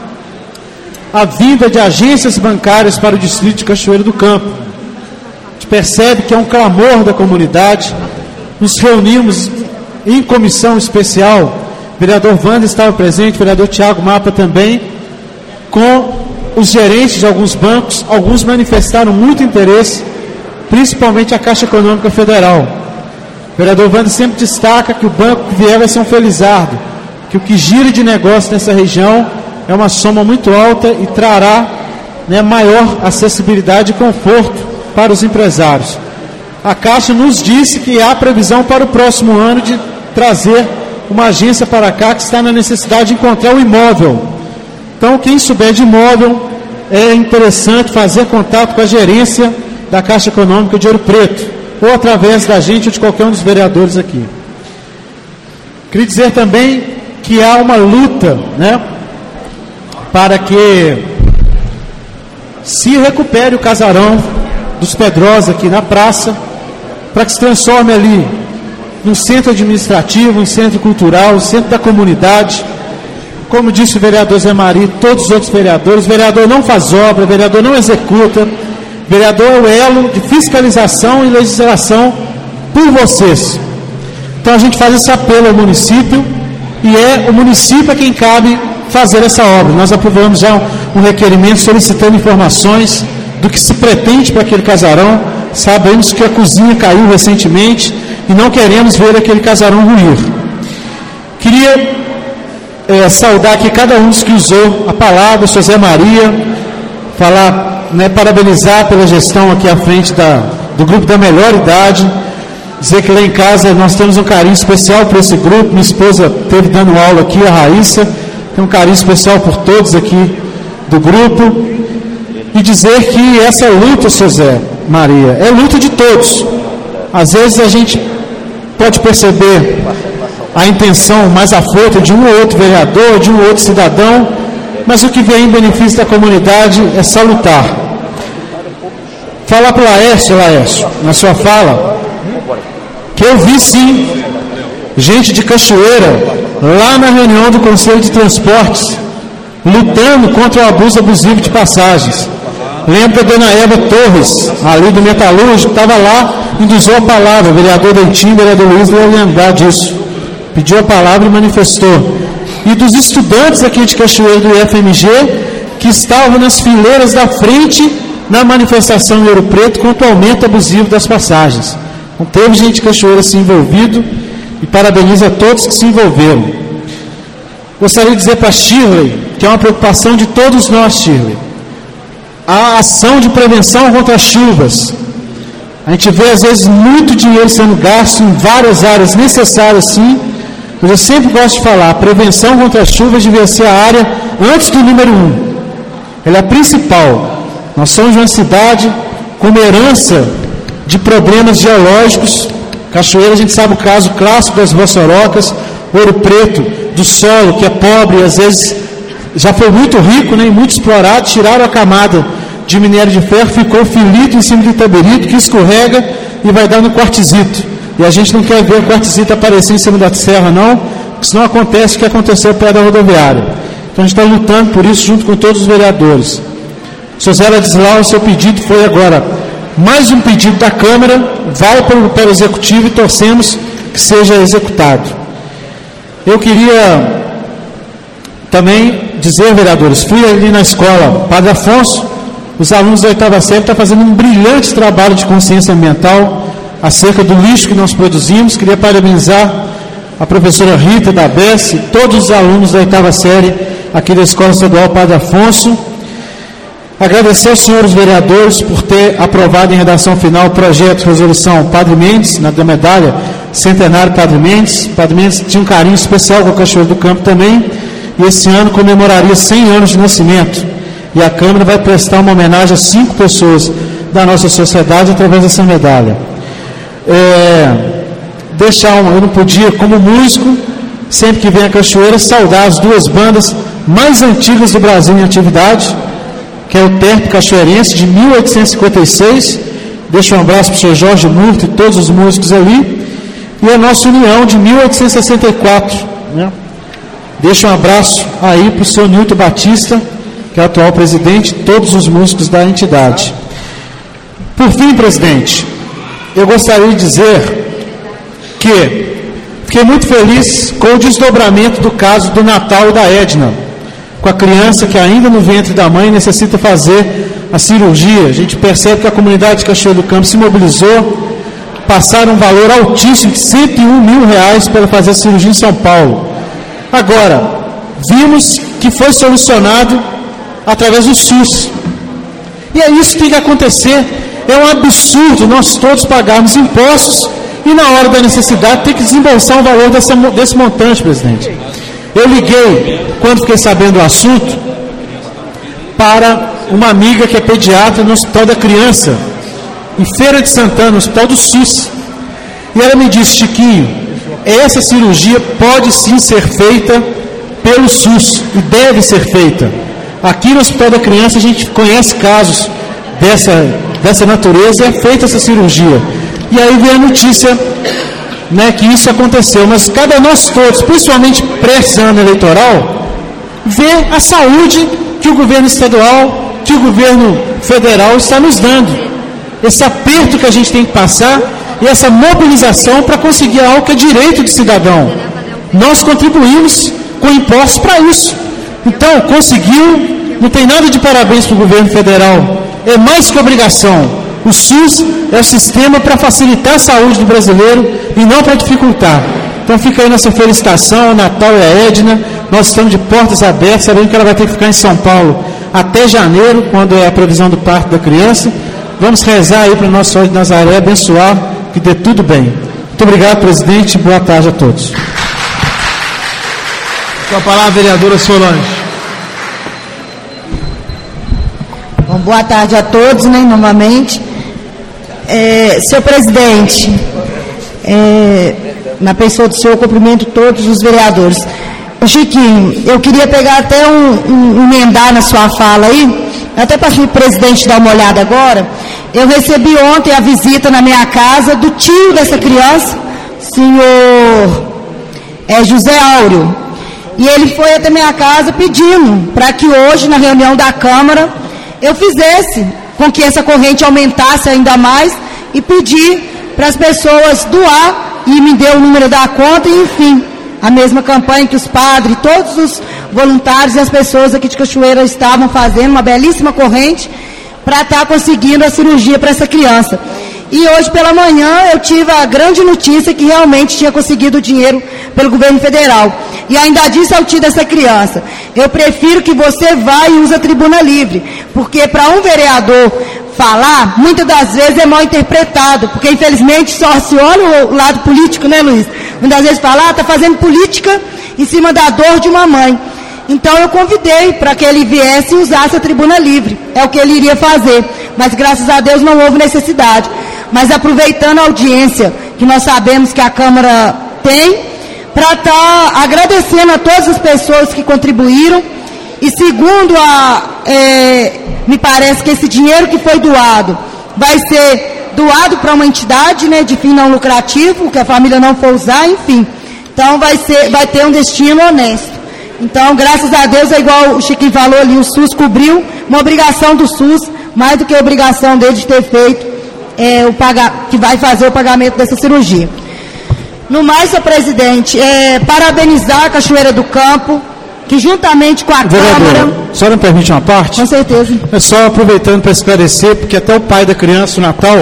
a vinda de agências bancárias para o distrito de Cachoeira do Campo. A gente percebe que é um clamor da comunidade. Nos reunimos em comissão especial, o vereador Wander estava presente, o vereador Tiago Mapa também, com os gerentes de alguns bancos. Alguns manifestaram muito interesse, principalmente a Caixa Econômica Federal. O vereador Wander sempre destaca que o banco que vier vai ser um felizardo, que o que gira de negócio nessa região é uma soma muito alta e trará, né, maior acessibilidade e conforto para os empresários. A Caixa nos disse que há previsão para o próximo ano de trazer uma agência para cá que está na necessidade de encontrar o imóvel. Então, quem souber de imóvel, é interessante fazer contato com a gerência da Caixa Econômica de Ouro Preto, ou através da gente ou de qualquer um dos vereadores aqui. Queria dizer também que há uma luta, né, para que se recupere o casarão dos Pedrosa aqui na praça, para que se transforme ali num centro administrativo, um centro cultural, um centro da comunidade. Como disse o vereador Zé Mari, todos os outros vereadores, o vereador não faz obra, o vereador não executa, o vereador é o elo de fiscalização e legislação por vocês. Então a gente faz esse apelo ao município, e é o município a quem cabe fazer essa obra. Nós aprovamos já um requerimento solicitando informações do que se pretende para aquele casarão. Sabemos que a cozinha caiu recentemente e não queremos ver aquele casarão ruir. Queria é, saudar aqui cada um dos que usou a palavra, o senhor Zé Maria, falar, né, parabenizar pela gestão aqui à frente da, do grupo da melhor idade, dizer que lá em casa nós temos um carinho especial por esse grupo. Minha esposa esteve dando aula aqui, a Raíssa, tem um carinho especial por todos aqui do grupo, e dizer que essa luta, senhor Zé Maria, é luta de todos. Às vezes a gente pode perceber a intenção mais afoita de um ou outro vereador, de um ou outro cidadão, mas o que vem em benefício da comunidade é salutar. Falar para o Laércio, Laércio, na sua fala, que eu vi sim gente de Cachoeira lá na reunião do Conselho de Transportes lutando contra o abuso abusivo de passagens. Lembro da dona Eva Torres, ali do Metalúrgico, estava lá, induzou a palavra, o vereador Dentinho, o vereador Luiz, vai lembrar disso. Pediu a palavra e manifestou. E dos estudantes aqui de Cachoeira do I F M G, que estavam nas fileiras da frente na manifestação em Ouro Preto contra o aumento abusivo das passagens. Então, teve gente de Cachoeira se envolvido, e parabenizo a todos que se envolveram. Gostaria de dizer para a Shirley, que é uma preocupação de todos nós, Shirley, a ação de prevenção contra as chuvas. A gente vê às vezes muito dinheiro sendo gasto em várias áreas necessárias, sim, mas eu sempre gosto de falar, a prevenção contra as chuvas devia ser a área antes do número um. Ela é a principal. Nós somos uma cidade com uma herança de problemas geológicos. Cachoeira, a gente sabe o caso clássico das Vossorocas, Ouro Preto, do solo, que é pobre, às vezes já foi muito rico, né, e muito explorado, tiraram a camada de minério de ferro, ficou filito em cima do Itaberito, que escorrega e vai dar no quartzito. E a gente não quer ver o quartzito aparecer em cima da serra, não, porque senão acontece o que aconteceu perto da rodoviária. Então a gente está lutando por isso junto com todos os vereadores. senhor Zé Ladislau, o seu pedido foi agora mais um pedido da Câmara, vai para o, para o Executivo, e torcemos que seja executado. Eu queria também dizer, vereadores, fui ali na escola Padre Afonso, os alunos da oitava série estão fazendo um brilhante trabalho de consciência ambiental acerca do lixo que nós produzimos. Queria parabenizar a professora Rita da B E S e todos os alunos da oitava série aqui da Escola Estadual Padre Afonso. Agradecer aos senhores vereadores por ter aprovado em redação final o projeto de resolução Padre Mendes, na da medalha Centenário Padre Mendes. Padre Mendes tinha um carinho especial com a Cachoeira do Campo também, e esse ano comemoraria cem anos de nascimento. E a Câmara vai prestar uma homenagem a cinco pessoas da nossa sociedade através dessa medalha. É, deixar uma, eu não podia, como músico, sempre que vem a Cachoeira, saudar as duas bandas mais antigas do Brasil em atividade, que é o Terpo Cachoeirense, de mil oitocentos e cinquenta e seis. Deixo um abraço para o senhor Jorge Murto e todos os músicos ali. E a nossa União, de mil oitocentos e sessenta e quatro. Né? Deixo um abraço aí para o senhor Nilton Batista, que é o atual presidente, e todos os músicos da entidade. Por fim, presidente, eu gostaria de dizer que fiquei muito feliz com o desdobramento do caso do Natal e da Edna, com a criança que ainda no ventre da mãe necessita fazer a cirurgia. A gente percebe que a comunidade de Cachoeira do Campo se mobilizou, passaram um valor altíssimo de cento e um mil reais para fazer a cirurgia em São Paulo. Agora, vimos que foi solucionado através do SUS. E é isso que tem que acontecer. É um absurdo nós todos pagarmos impostos e na hora da necessidade ter que desembolsar o valor dessa, desse montante, presidente. Eu liguei, quando fiquei sabendo do assunto, para uma amiga que é pediatra no Hospital da Criança, em Feira de Santana, no Hospital do SUS. E ela me disse: Chiquinho, essa cirurgia pode sim ser feita pelo SUS e deve ser feita. Aqui no Hospital da Criança a gente conhece casos dessa, dessa natureza, é feita essa cirurgia. E aí vem a notícia, né, que isso aconteceu, mas cada nós todos, principalmente pré-ano eleitoral, vê a saúde que o governo estadual, que o governo federal está nos dando. Esse aperto que a gente tem que passar e essa mobilização para conseguir algo que é direito do cidadão. Nós contribuímos com impostos para isso. Então, conseguiu, não tem nada de parabéns para o governo federal, é mais que obrigação. O SUS é o sistema para facilitar a saúde do brasileiro e não para dificultar. Então fica aí nossa felicitação, a Natal e a Edna. Nós estamos de portas abertas, sabendo que ela vai ter que ficar em São Paulo até janeiro, quando é a previsão do parto da criança. Vamos rezar aí para o nosso Senhor de Nazaré, abençoar, que dê tudo bem. Muito obrigado, presidente. Boa tarde a todos. Com a palavra, vereadora Solange. Bom, boa tarde a todos, né, novamente. É, senhor presidente, é, na pessoa do senhor, eu cumprimento todos os vereadores. Chiquinho, eu queria pegar até um, um, um emendar na sua fala aí, até para o presidente dar uma olhada agora. Eu recebi ontem a visita na minha casa do tio dessa criança, senhor é, José Áureo, e ele foi até minha casa pedindo para que hoje, na reunião da Câmara, eu fizesse com que essa corrente aumentasse ainda mais e pedir para as pessoas doar, e me deu o número da conta, e enfim, a mesma campanha que os padres, todos os voluntários e as pessoas aqui de Cachoeira estavam fazendo, uma belíssima corrente, para estar conseguindo a cirurgia para essa criança. E hoje pela manhã eu tive a grande notícia que realmente tinha conseguido o dinheiro pelo governo federal. E ainda disse ao tio dessa criança, eu prefiro que você vá e use a tribuna livre, porque para um vereador falar, muitas das vezes é mal interpretado, porque infelizmente só se olha o lado político, né, Luiz? Muitas vezes fala, está fazendo política em cima da dor de uma mãe. Então eu convidei para que ele viesse e usasse a tribuna livre, é o que ele iria fazer, mas graças a Deus não houve necessidade. Mas aproveitando a audiência que nós sabemos que a Câmara tem, para estar tá agradecendo a todas as pessoas que contribuíram, e segundo a, é, me parece que esse dinheiro que foi doado, vai ser doado para uma entidade, né, de fim não lucrativo, que a família não for usar, enfim. Então vai, ser, vai ter um destino honesto. Então, graças a Deus, é igual o Chiquinho falou ali, o SUS cobriu uma obrigação do SUS, mais do que a obrigação dele de ter feito, é, o paga, que vai fazer o pagamento dessa cirurgia. No mais, senhor presidente, é, parabenizar a Cachoeira do Campo, que juntamente com a Vereadora, Câmara... só não permite uma parte? Com certeza. É só aproveitando para esclarecer, porque até o pai da criança, o Natal,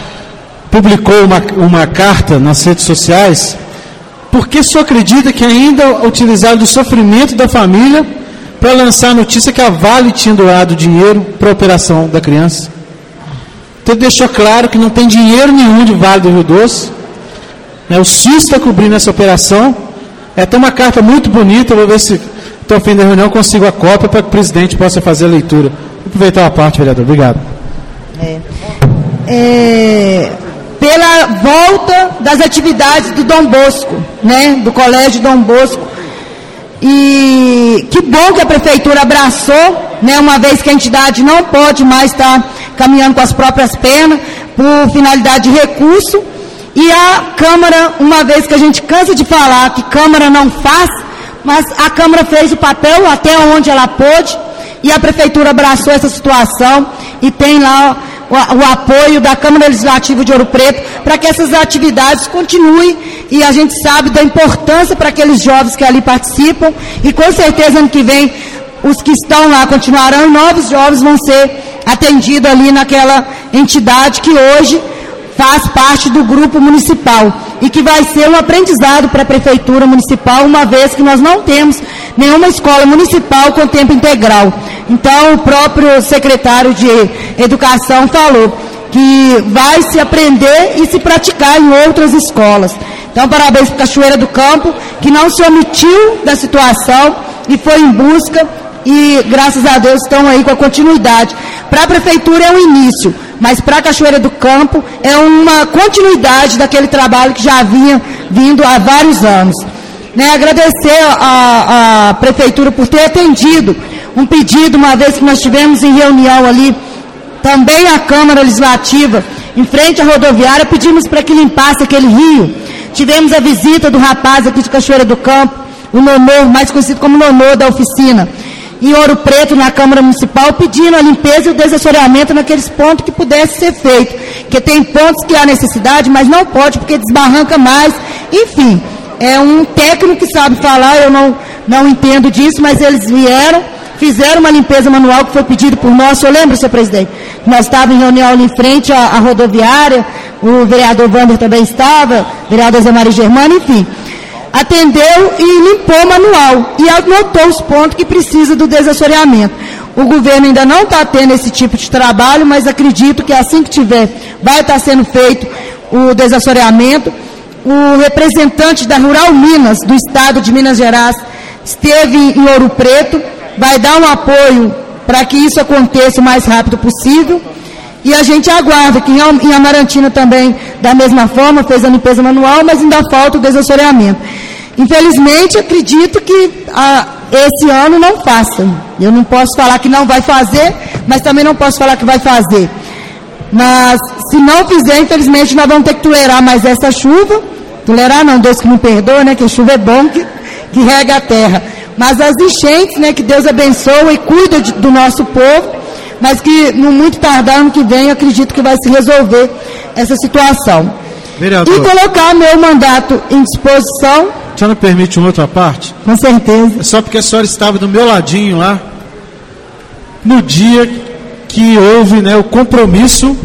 publicou uma, uma carta nas redes sociais, porque o senhor acredita que ainda utilizaram do sofrimento da família para lançar a notícia que a Vale tinha doado dinheiro para a operação da criança? Então deixou claro que não tem dinheiro nenhum de Vale do Rio Doce, né? O SUS está cobrindo essa operação. É até uma carta muito bonita, vou ver se até o fim da reunião consigo a cópia para que o presidente possa fazer a leitura. Vou aproveitar a parte, vereador. Obrigado. É, é, pela volta das atividades do Dom Bosco, né, do Colégio Dom Bosco. E que bom que a Prefeitura abraçou, né, uma vez que a entidade não pode mais estar caminhando com as próprias pernas, por finalidade de recurso. E a Câmara, uma vez que a gente cansa de falar que Câmara não faz, mas a Câmara fez o papel até onde ela pôde, e a Prefeitura abraçou essa situação, e tem lá o, o apoio da Câmara Legislativa de Ouro Preto, para que essas atividades continuem, e a gente sabe da importância para aqueles jovens que ali participam, e com certeza ano que vem, os que estão lá continuarão, e novos jovens vão ser atendidos ali naquela entidade que hoje faz parte do grupo municipal e que vai ser um aprendizado para a Prefeitura Municipal, uma vez que nós não temos nenhuma escola municipal com tempo integral. Então, o próprio secretário de Educação falou que vai se aprender e se praticar em outras escolas. Então, parabéns para a Cachoeira do Campo, que não se omitiu da situação e foi em busca, e graças a Deus estão aí com a continuidade. para a Prefeitura é um início, mas para a Cachoeira do Campo é uma continuidade daquele trabalho que já vinha vindo há vários anos. Né, agradecer a, a Prefeitura por ter atendido um pedido, uma vez que nós tivemos em reunião ali, também a Câmara Legislativa, em frente à rodoviária, pedimos para que limpasse aquele rio. Tivemos a visita do rapaz aqui de Cachoeira do Campo, o Nonô, mais conhecido como Nonô da oficina, em Ouro Preto, na Câmara Municipal, pedindo a limpeza e o desassoreamento naqueles pontos que pudesse ser feito. Porque tem pontos que há necessidade, mas não pode, porque desbarranca mais. Enfim, é um técnico que sabe falar, eu não, não entendo disso, mas eles vieram, fizeram uma limpeza manual que foi pedido por nós. Eu lembro, senhor presidente, nós estávamos em reunião ali em frente à, à rodoviária, o vereador Wander também estava, o vereador Zé Maria Germano, enfim. Atendeu e limpou o manual e anotou os pontos que precisa do desassoreamento. O governo ainda não está tendo esse tipo de trabalho, mas acredito que assim que tiver, vai estar sendo feito o desassoreamento. O representante da Rural Minas, do estado de Minas Gerais, esteve em Ouro Preto, vai dar um apoio para que isso aconteça o mais rápido possível. E a gente aguarda, que em Amarantina também, da mesma forma, fez a limpeza manual, mas ainda falta o desassoreamento. Infelizmente, acredito que ah, esse ano não faça. Eu não posso falar que não vai fazer, mas também não posso falar que vai fazer. Mas, se não fizer, infelizmente, nós vamos ter que tolerar mais essa chuva. Tolerar não, Deus que me perdoa, né, que a chuva é bom, que, que rega a terra. Mas as enchentes, né, que Deus abençoa e cuida de, do nosso povo, mas que no muito tardar, ano que vem, eu acredito que vai se resolver essa situação. Vereador. E colocar meu mandato em disposição. A senhora permite uma outra parte? Com certeza. É só porque a senhora estava do meu ladinho lá, no dia que houve, né, o compromisso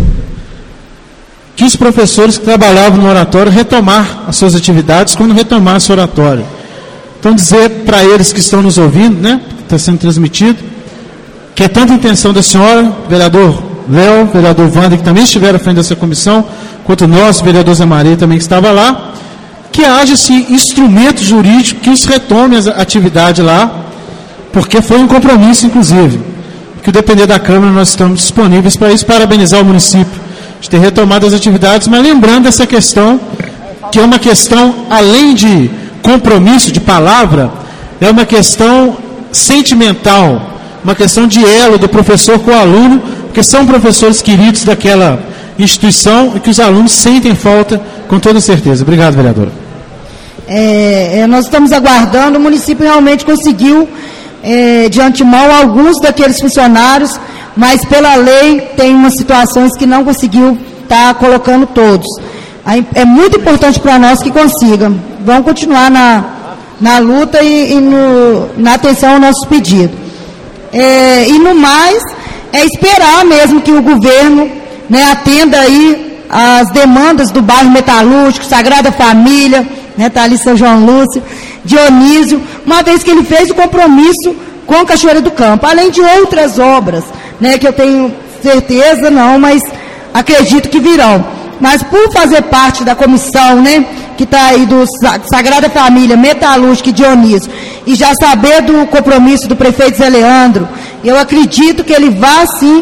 que os professores que trabalhavam no oratório retomar as suas atividades quando retomasse o oratório. Então, dizer para eles que estão nos ouvindo, né, que está sendo transmitido, que é tanta intenção da senhora, vereador Léo, vereador Wander, que também estiveram à frente dessa comissão, quanto nós, vereador Zé Maria, também que estava lá, que haja esse instrumento jurídico que os retome a atividade lá, porque foi um compromisso, inclusive, que depender da Câmara, nós estamos disponíveis para isso, parabenizar o município de ter retomado as atividades, mas lembrando essa questão, que é uma questão, além de compromisso de palavra, é uma questão sentimental, uma questão de elo do professor com o aluno, porque são professores queridos daquela instituição e que os alunos sentem falta com toda certeza. Obrigado, vereadora. É, nós estamos aguardando, o município realmente conseguiu, é, de antemão, alguns daqueles funcionários, mas pela lei tem umas situações que não conseguiu estar colocando todos. É muito importante para nós que consigam. Vamos continuar na, na luta e, e no, na atenção ao nosso pedido. É, e no mais, é esperar mesmo que o governo, né, atenda aí as demandas do bairro Metalúrgico, Sagrada Família, né, tá ali São João Lúcio, Dionísio, uma vez que ele fez o compromisso com Cachoeira do Campo, além de outras obras, né, que eu tenho certeza não, mas acredito que virão. Mas por fazer parte da comissão, né, que está aí do Sagrada Família, Metalúrgica e Dionísio, e já saber do compromisso do prefeito Zé Leandro, eu acredito que ele vá sim,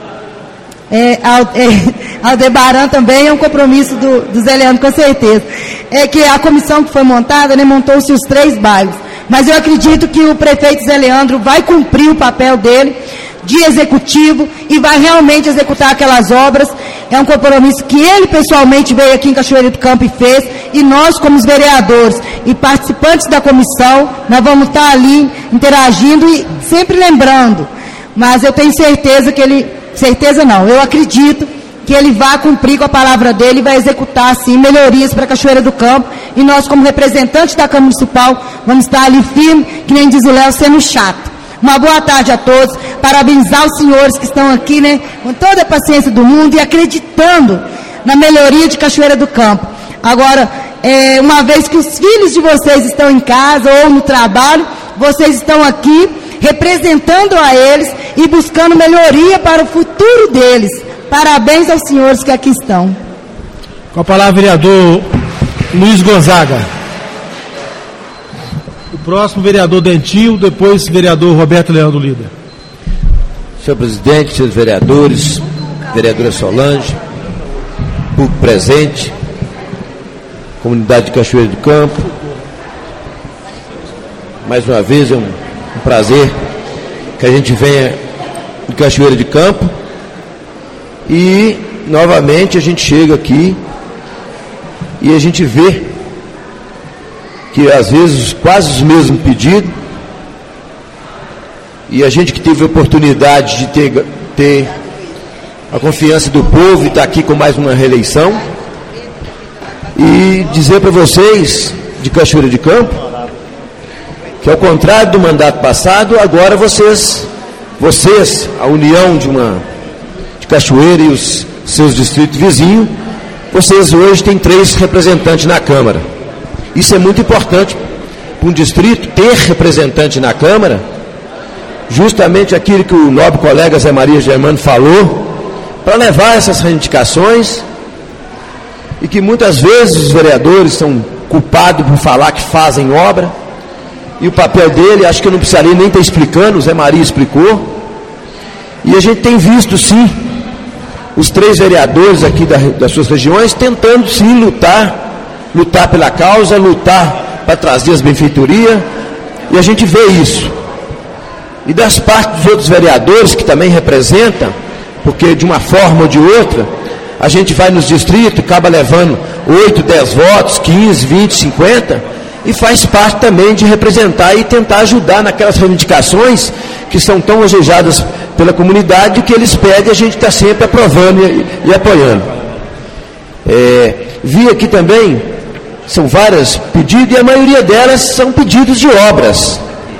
é, é, Aldebaran também é um compromisso do, do Zé Leandro, com certeza. É que a comissão que foi montada, né, montou-se os três bairros. Mas eu acredito que o prefeito Zé Leandro vai cumprir o papel dele de executivo e vai realmente executar aquelas obras. É um compromisso que ele pessoalmente veio aqui em Cachoeira do Campo e fez, e nós, como os vereadores e participantes da comissão, nós vamos estar ali interagindo e sempre lembrando. Mas eu tenho certeza que ele, certeza não, eu acredito que ele vai cumprir com a palavra dele e vai executar, sim, melhorias para a Cachoeira do Campo, e nós, como representantes da Câmara Municipal, vamos estar ali firme, que nem diz o Léo, sendo chato. Uma boa tarde a todos, parabenizar os senhores que estão aqui, né, com toda a paciência do mundo e acreditando na melhoria de Cachoeira do Campo. Agora, é, uma vez que os filhos de vocês estão em casa ou no trabalho, vocês estão aqui representando a eles e buscando melhoria para o futuro deles. Parabéns aos senhores que aqui estão. Com a palavra, vereador Luiz Gonzaga. O próximo, vereador Dentinho, depois vereador Roberto Leandro Lida. senhor presidente, senhores vereadores, vereadora Solange, público presente, comunidade de Cachoeira do Campo. Mais uma vez é um, um prazer que a gente venha em Cachoeira de Campo e novamente a gente chega aqui e a gente vê que às vezes quase os mesmos pedidos, e a gente que teve a oportunidade de ter, ter a confiança do povo e estar aqui com mais uma reeleição, e dizer para vocês de Cachoeira de Campo que, ao contrário do mandato passado, agora vocês, vocês, a união de uma de Cachoeira e os seus distritos vizinhos, vocês hoje têm três representantes na Câmara. Isso é muito importante para um distrito ter representante na Câmara, justamente aquilo que o nobre colega Zé Maria Germano falou, para levar essas reivindicações, e que muitas vezes os vereadores são culpados por falar que fazem obra, e o papel dele, acho que eu não precisaria nem estar explicando, o Zé Maria explicou, e a gente tem visto sim, os três vereadores aqui da, das suas regiões, tentando sim lutar, lutar pela causa, lutar para trazer as benfeitorias, e a gente vê isso. E das partes dos outros vereadores que também representam, porque de uma forma ou de outra, a gente vai nos distritos, acaba levando oito, dez votos, quinze, vinte, cinquenta, e faz parte também de representar e tentar ajudar naquelas reivindicações que são tão desejadas pela comunidade, que eles pedem, a gente está sempre aprovando e, e apoiando. É, vi aqui também, são vários pedidos, e a maioria delas são pedidos de obras.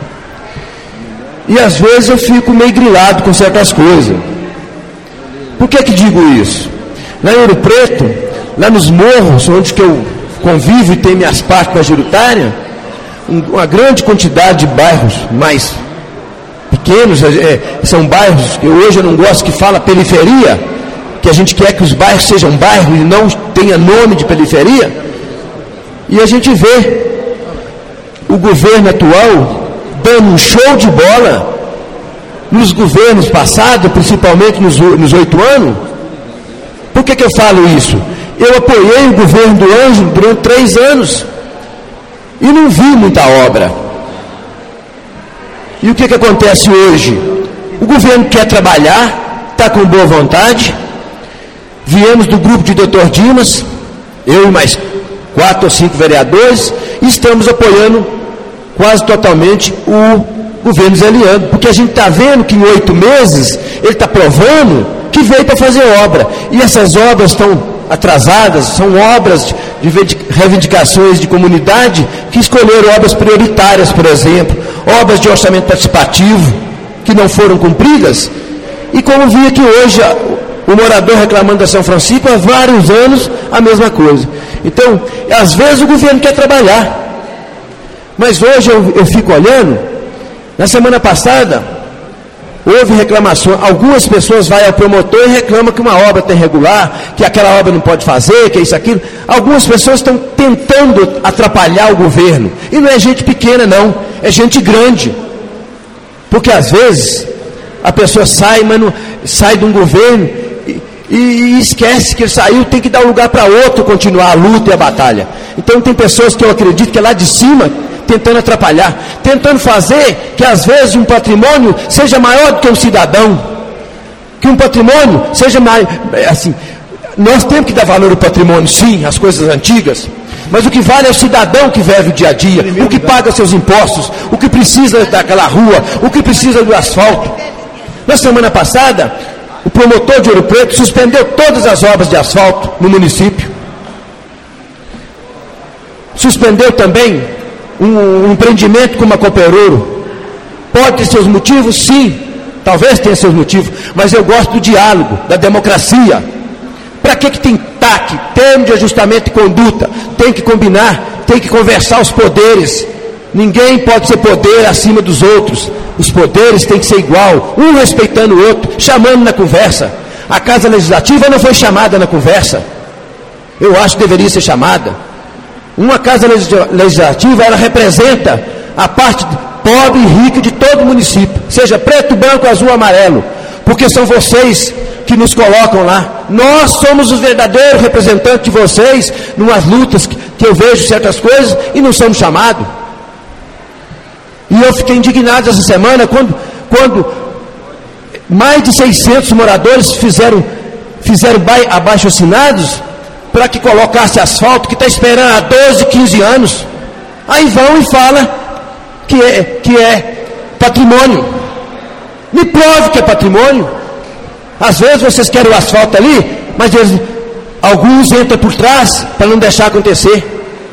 E às vezes eu fico meio grilado com certas coisas. Por que que digo isso? Lá em Ouro Preto, lá nos morros, onde que eu convivo e tenho minhas partes majoritárias, uma grande quantidade de bairros mais pequenos, é, são bairros que hoje eu não gosto que fala periferia, que a gente quer que os bairros sejam bairros e não tenha nome de periferia, e a gente vê o governo atual dando um show de bola nos governos passados, principalmente nos, nos oito anos. Por que que eu falo isso? Eu apoiei o governo do Ângelo durante três anos e não vi muita obra. E o que que acontece hoje? O governo quer trabalhar, está com boa vontade. Viemos do grupo de doutor Dimas, eu e mais quatro ou cinco vereadores, e estamos apoiando quase totalmente o governo Zé Leandro, porque a gente está vendo que em oito meses ele está provando que veio para fazer obra, e essas obras estão atrasadas, são obras de reivindicações de comunidade que escolheram obras prioritárias, por exemplo, obras de orçamento participativo que não foram cumpridas, e como vi aqui hoje o morador reclamando da São Francisco há vários anos a mesma coisa. Então, às vezes o governo quer trabalhar, mas hoje eu, eu fico olhando. Na semana passada houve reclamação, algumas pessoas vão ao promotor e reclamam que uma obra está irregular, que aquela obra não pode fazer, que é isso, aquilo. Algumas pessoas estão tentando atrapalhar o governo, e não é gente pequena não, é gente grande, porque às vezes a pessoa sai, mas não, sai de um governo e, e, e esquece que ele saiu, tem que dar um lugar para outro continuar a luta e a batalha. Então tem pessoas que eu acredito que é lá de cima tentando atrapalhar, tentando fazer que às vezes um patrimônio seja maior do que um cidadão, que um patrimônio seja mais, assim, nós temos que dar valor ao patrimônio, sim, às coisas antigas, mas o que vale é o cidadão que vive o dia a dia, o que paga seus impostos, o que precisa daquela rua, o que precisa do asfalto. Na semana passada, o promotor de Ouro Preto suspendeu todas as obras de asfalto no município, suspendeu também um, um empreendimento como a Cooperouro. Pode ter seus motivos? Sim, talvez tenha seus motivos, mas eu gosto do diálogo, da democracia. Para que que tem T A C, termo de ajustamento de conduta? Tem que combinar, tem que conversar os poderes. Ninguém pode ser poder acima dos outros. Os poderes têm que ser igual, um respeitando o outro, chamando na conversa. A Casa Legislativa não foi chamada na conversa. Eu acho que deveria ser chamada. Uma Casa Legislativa, ela representa a parte pobre e rica de todo o município, seja preto, branco, azul, amarelo. porque são vocês que nos colocam lá. Nós somos os verdadeiros representantes de vocês, numas lutas que, que eu vejo certas coisas e não somos chamados. E eu fiquei indignado essa semana quando, quando mais de seiscentos moradores fizeram, fizeram abaixo-assinados para que colocasse asfalto, que está esperando há doze, quinze anos. Aí vão e falam que é, que é patrimônio. Me prove que é patrimônio. Às vezes vocês querem o asfalto ali, mas eles, alguns entram por trás para não deixar acontecer.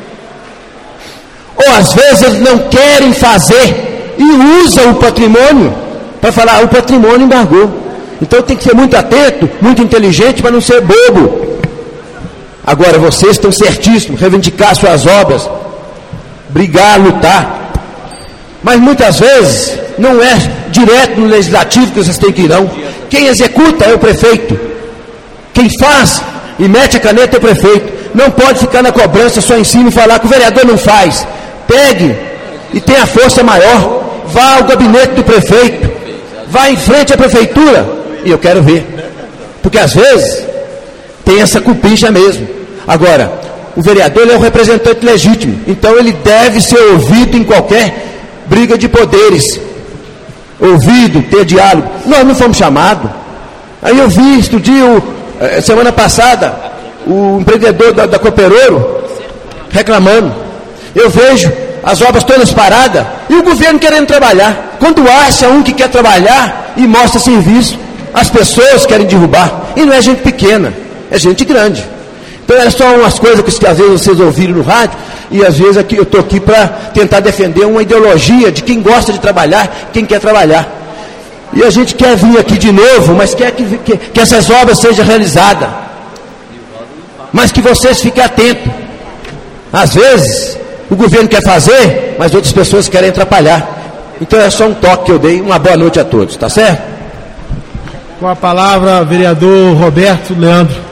Ou às vezes eles não querem fazer e usam o patrimônio para falar, ah, o patrimônio embargou. Então tem que ser muito atento, muito inteligente para não ser bobo. Agora vocês estão certíssimos, reivindicar suas obras, brigar, lutar. Mas muitas vezes não é direto no legislativo que vocês têm que ir, não. Quem executa é o prefeito. Quem faz e mete a caneta é o prefeito. Não pode ficar na cobrança só em cima e falar que o vereador não faz. Pegue e tenha força maior. Vá ao gabinete do prefeito. Vá em frente à prefeitura. E eu quero ver. Porque às vezes tem essa cupincha mesmo. Agora, o vereador ele é o representante legítimo. Então ele deve ser ouvido em qualquer briga de poderes. Ouvido, ter diálogo. Nós não fomos chamados. Aí eu vi, estudei, semana passada, o empreendedor da, da Cooperouro reclamando. Eu vejo as obras todas paradas e o governo querendo trabalhar. Quando acha um que quer trabalhar e mostra serviço, as pessoas querem derrubar. E não é gente pequena, é gente grande. Então é só umas coisas que às vezes vocês ouviram no rádio, e às vezes aqui, eu estou aqui para tentar defender uma ideologia de quem gosta de trabalhar, quem quer trabalhar. E a gente quer vir aqui de novo, mas quer que, que, que essas obras sejam realizadas. Mas que vocês fiquem atentos. Às vezes, o governo quer fazer, mas outras pessoas querem atrapalhar. Então é só um toque que eu dei. Uma boa noite a todos, tá certo? Com a palavra, vereador Roberto Leandro.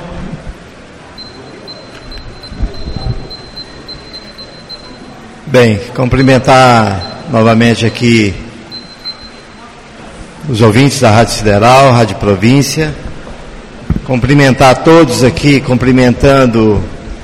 Bem, cumprimentar novamente aqui os ouvintes da Rádio Sideral, Rádio Província, cumprimentar todos aqui, cumprimentando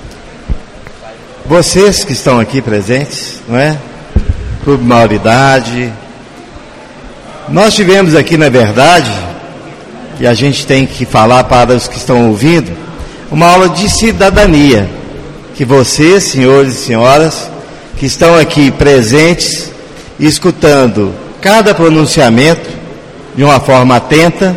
vocês que estão aqui presentes, não é? Clube Maioridade. Nós tivemos aqui, na verdade, e a gente tem que falar para os que estão ouvindo, uma aula de cidadania, que vocês, senhores e senhoras, que estão aqui presentes, escutando cada pronunciamento de uma forma atenta,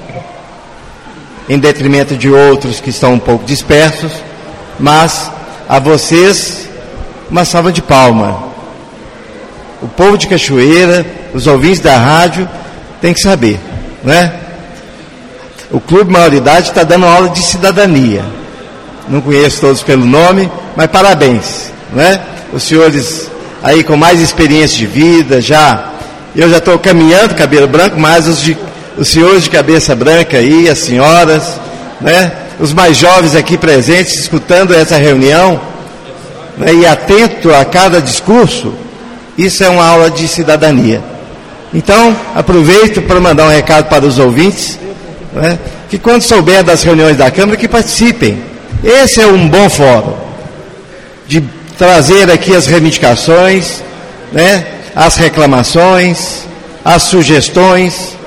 em detrimento de outros que estão um pouco dispersos, mas a vocês uma salva de palma. O povo de Cachoeira, os ouvintes da rádio, tem que saber, não é? O Clube Maioridade está dando aula de cidadania. Não conheço todos pelo nome, mas parabéns, não é? Os senhores aí com mais experiência de vida, já, eu já estou caminhando cabelo branco, mas os, de, os senhores de cabeça branca aí, as senhoras, né, os mais jovens aqui presentes, escutando essa reunião, né, e atento a cada discurso, isso é uma aula de cidadania. Então, aproveito para mandar um recado para os ouvintes, né, que quando souber das reuniões da Câmara, que participem. Esse é um bom fórum, de trazer aqui as reivindicações, né, as reclamações, as sugestões.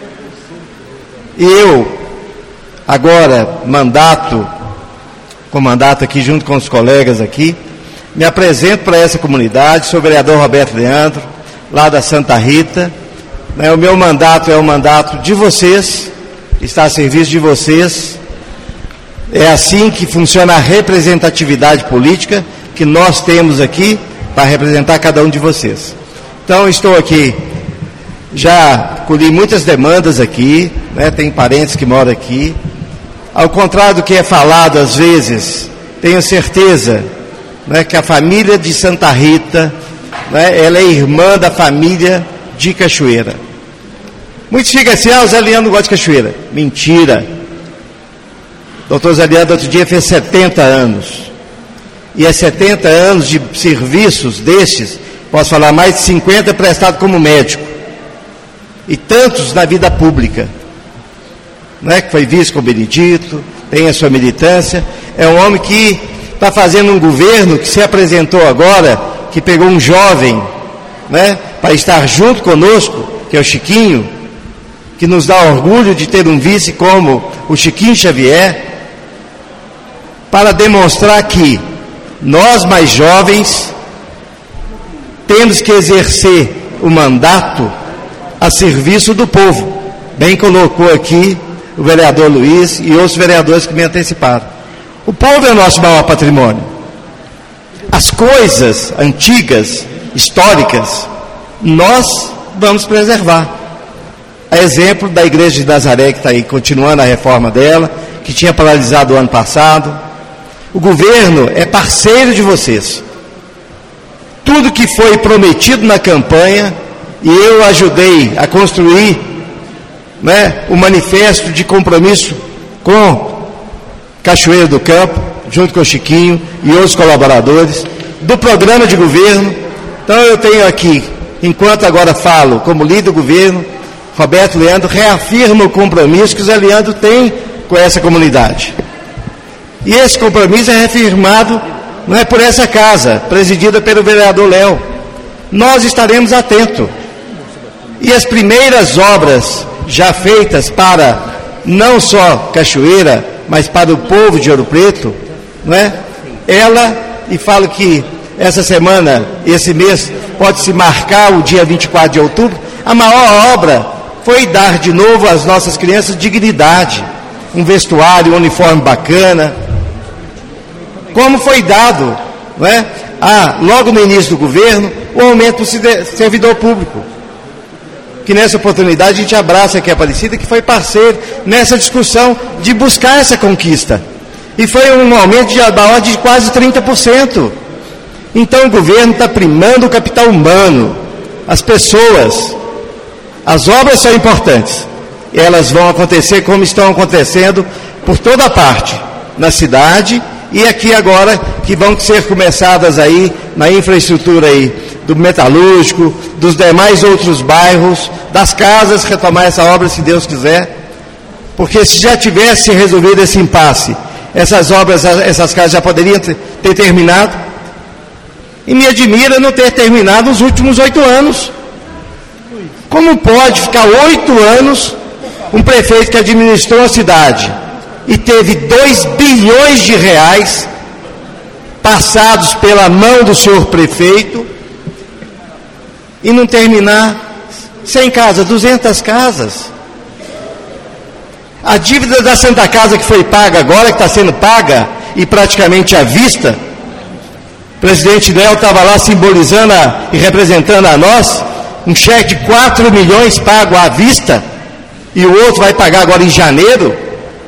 E eu, agora, mandato, com mandato aqui junto com os colegas aqui, me apresento para essa comunidade, sou o vereador Roberto Leandro, lá da Santa Rita, né, o meu mandato é o mandato de vocês, está a serviço de vocês. É assim que funciona a representatividade política que nós temos aqui para representar cada um de vocês. Então, estou aqui, já colhi muitas demandas aqui, né, tem parentes que moram aqui. Ao contrário do que é falado às vezes, tenho certeza, né, que a família de Santa Rita, né, ela é irmã da família de Cachoeira. Muitos ficam assim, ah, o Zé Leandro não gosta de Cachoeira. Mentira. Doutor Zé Leandro, outro dia, fez setenta anos. E é setenta anos de serviços destes, posso falar mais de cinquenta prestados como médico. E tantos na vida pública. né, que foi vice com o Benedito, tem a sua militância, é um homem que está fazendo um governo que se apresentou agora, que pegou um jovem, né, para estar junto conosco, que é o Chiquinho, que nos dá orgulho de ter um vice como o Chiquinho Xavier, para demonstrar que nós mais jovens temos que exercer o mandato a serviço do povo. Bem colocou aqui o vereador Luiz e outros vereadores que me anteciparam. O povo é o nosso maior patrimônio. As coisas antigas, históricas, nós vamos preservar. A exemplo da Igreja de Nazaré, que está aí continuando a reforma dela, que tinha paralisado o ano passado. O governo é parceiro de vocês. Tudo que foi prometido na campanha, e eu ajudei a construir, né, o manifesto de compromisso com Cachoeira do Campo, junto com o Chiquinho e outros colaboradores, do programa de governo. Então eu tenho aqui, enquanto agora falo como líder do governo, Roberto Leandro reafirma o compromisso que o Zé Leandro tem com essa comunidade. E esse compromisso é reafirmado, não é por essa casa, presidida pelo vereador Léo. Nós estaremos atentos. E as primeiras obras já feitas para não só Cachoeira, mas para o povo de Ouro Preto, não é? Ela, e falo que essa semana, esse mês, pode se marcar o dia vinte e quatro de outubro, a maior obra foi dar de novo às nossas crianças dignidade, um vestuário, um uniforme bacana, como foi dado, não é? Ah, logo no início do governo, o aumento do servidor público, que nessa oportunidade a gente abraça aqui a Aparecida, que foi parceiro nessa discussão de buscar essa conquista, e foi um aumento de, da ordem de quase trinta por cento. Então o governo está primando o capital humano, as pessoas. As obras são importantes, elas vão acontecer como estão acontecendo por toda parte, na cidade, e aqui agora, que vão ser começadas aí, na infraestrutura aí, do metalúrgico, dos demais outros bairros, das casas, retomar essa obra, se Deus quiser, porque se já tivesse resolvido esse impasse, essas obras, essas casas já poderiam ter, ter terminado, e me admira não ter terminado nos últimos oito anos. Como pode ficar oito anos um prefeito que administrou a cidade e teve dois bilhões de reais passados pela mão do senhor prefeito e não terminar cem casas, duzentas casas? A dívida da Santa Casa que foi paga agora, que está sendo paga e praticamente à vista, o presidente Léo estava lá simbolizando a, e representando a nós, um cheque de quatro milhões pago à vista, e o outro vai pagar agora em janeiro.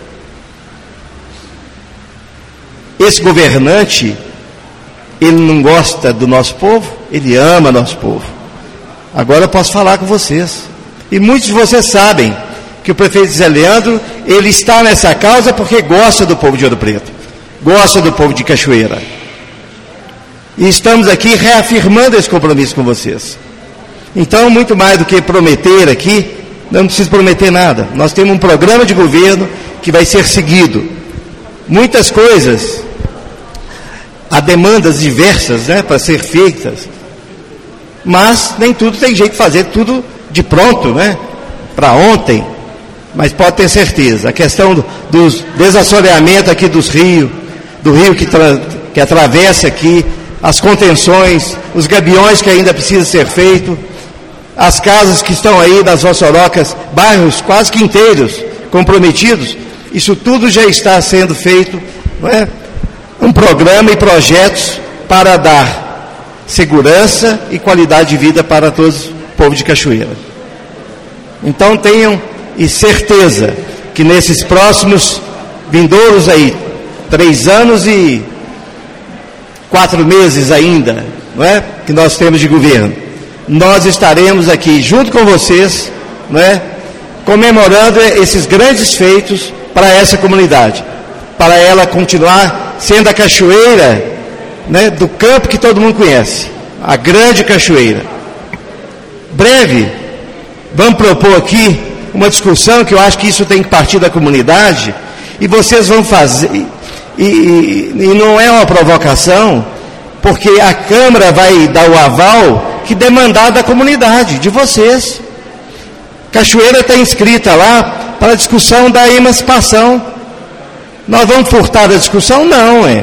Esse governante, ele não gosta do nosso povo, ele ama nosso povo. Agora eu posso falar com vocês, e muitos de vocês sabem que o prefeito Zé Leandro, ele está nessa causa porque gosta do povo de Ouro Preto, gosta do povo de Cachoeira, e estamos aqui reafirmando esse compromisso com vocês. Então, muito mais do que prometer aqui, não precisa prometer nada. Nós temos um programa de governo que vai ser seguido. Muitas coisas, há demandas diversas, né, para ser feitas, mas nem tudo tem jeito de fazer, tudo de pronto, né, para ontem. Mas pode ter certeza, a questão do, do desassoreamento aqui dos rios, do rio que, tra, que atravessa aqui, as contenções, os gabiões que ainda precisa ser feito, as casas que estão aí das Ossorocas, bairros quase que inteiros comprometidos, isso tudo já está sendo feito, não é? Um programa e projetos para dar segurança e qualidade de vida para todos o povo de Cachoeira. Então tenham e certeza que nesses próximos vindouros aí, três anos e quatro meses ainda, não é? Que nós temos de governo, nós estaremos aqui junto com vocês, não é? Comemorando esses grandes feitos para essa comunidade, para ela continuar sendo a Cachoeira, né, do campo que todo mundo conhece, a grande Cachoeira. Breve, vamos propor aqui uma discussão que eu acho que isso tem que partir da comunidade, e vocês vão fazer, e, e, e não é uma provocação, porque a Câmara vai dar o aval que demandar da comunidade, de vocês. Cachoeira está inscrita lá para a discussão da emancipação. Nós vamos furtar a discussão? Não, é.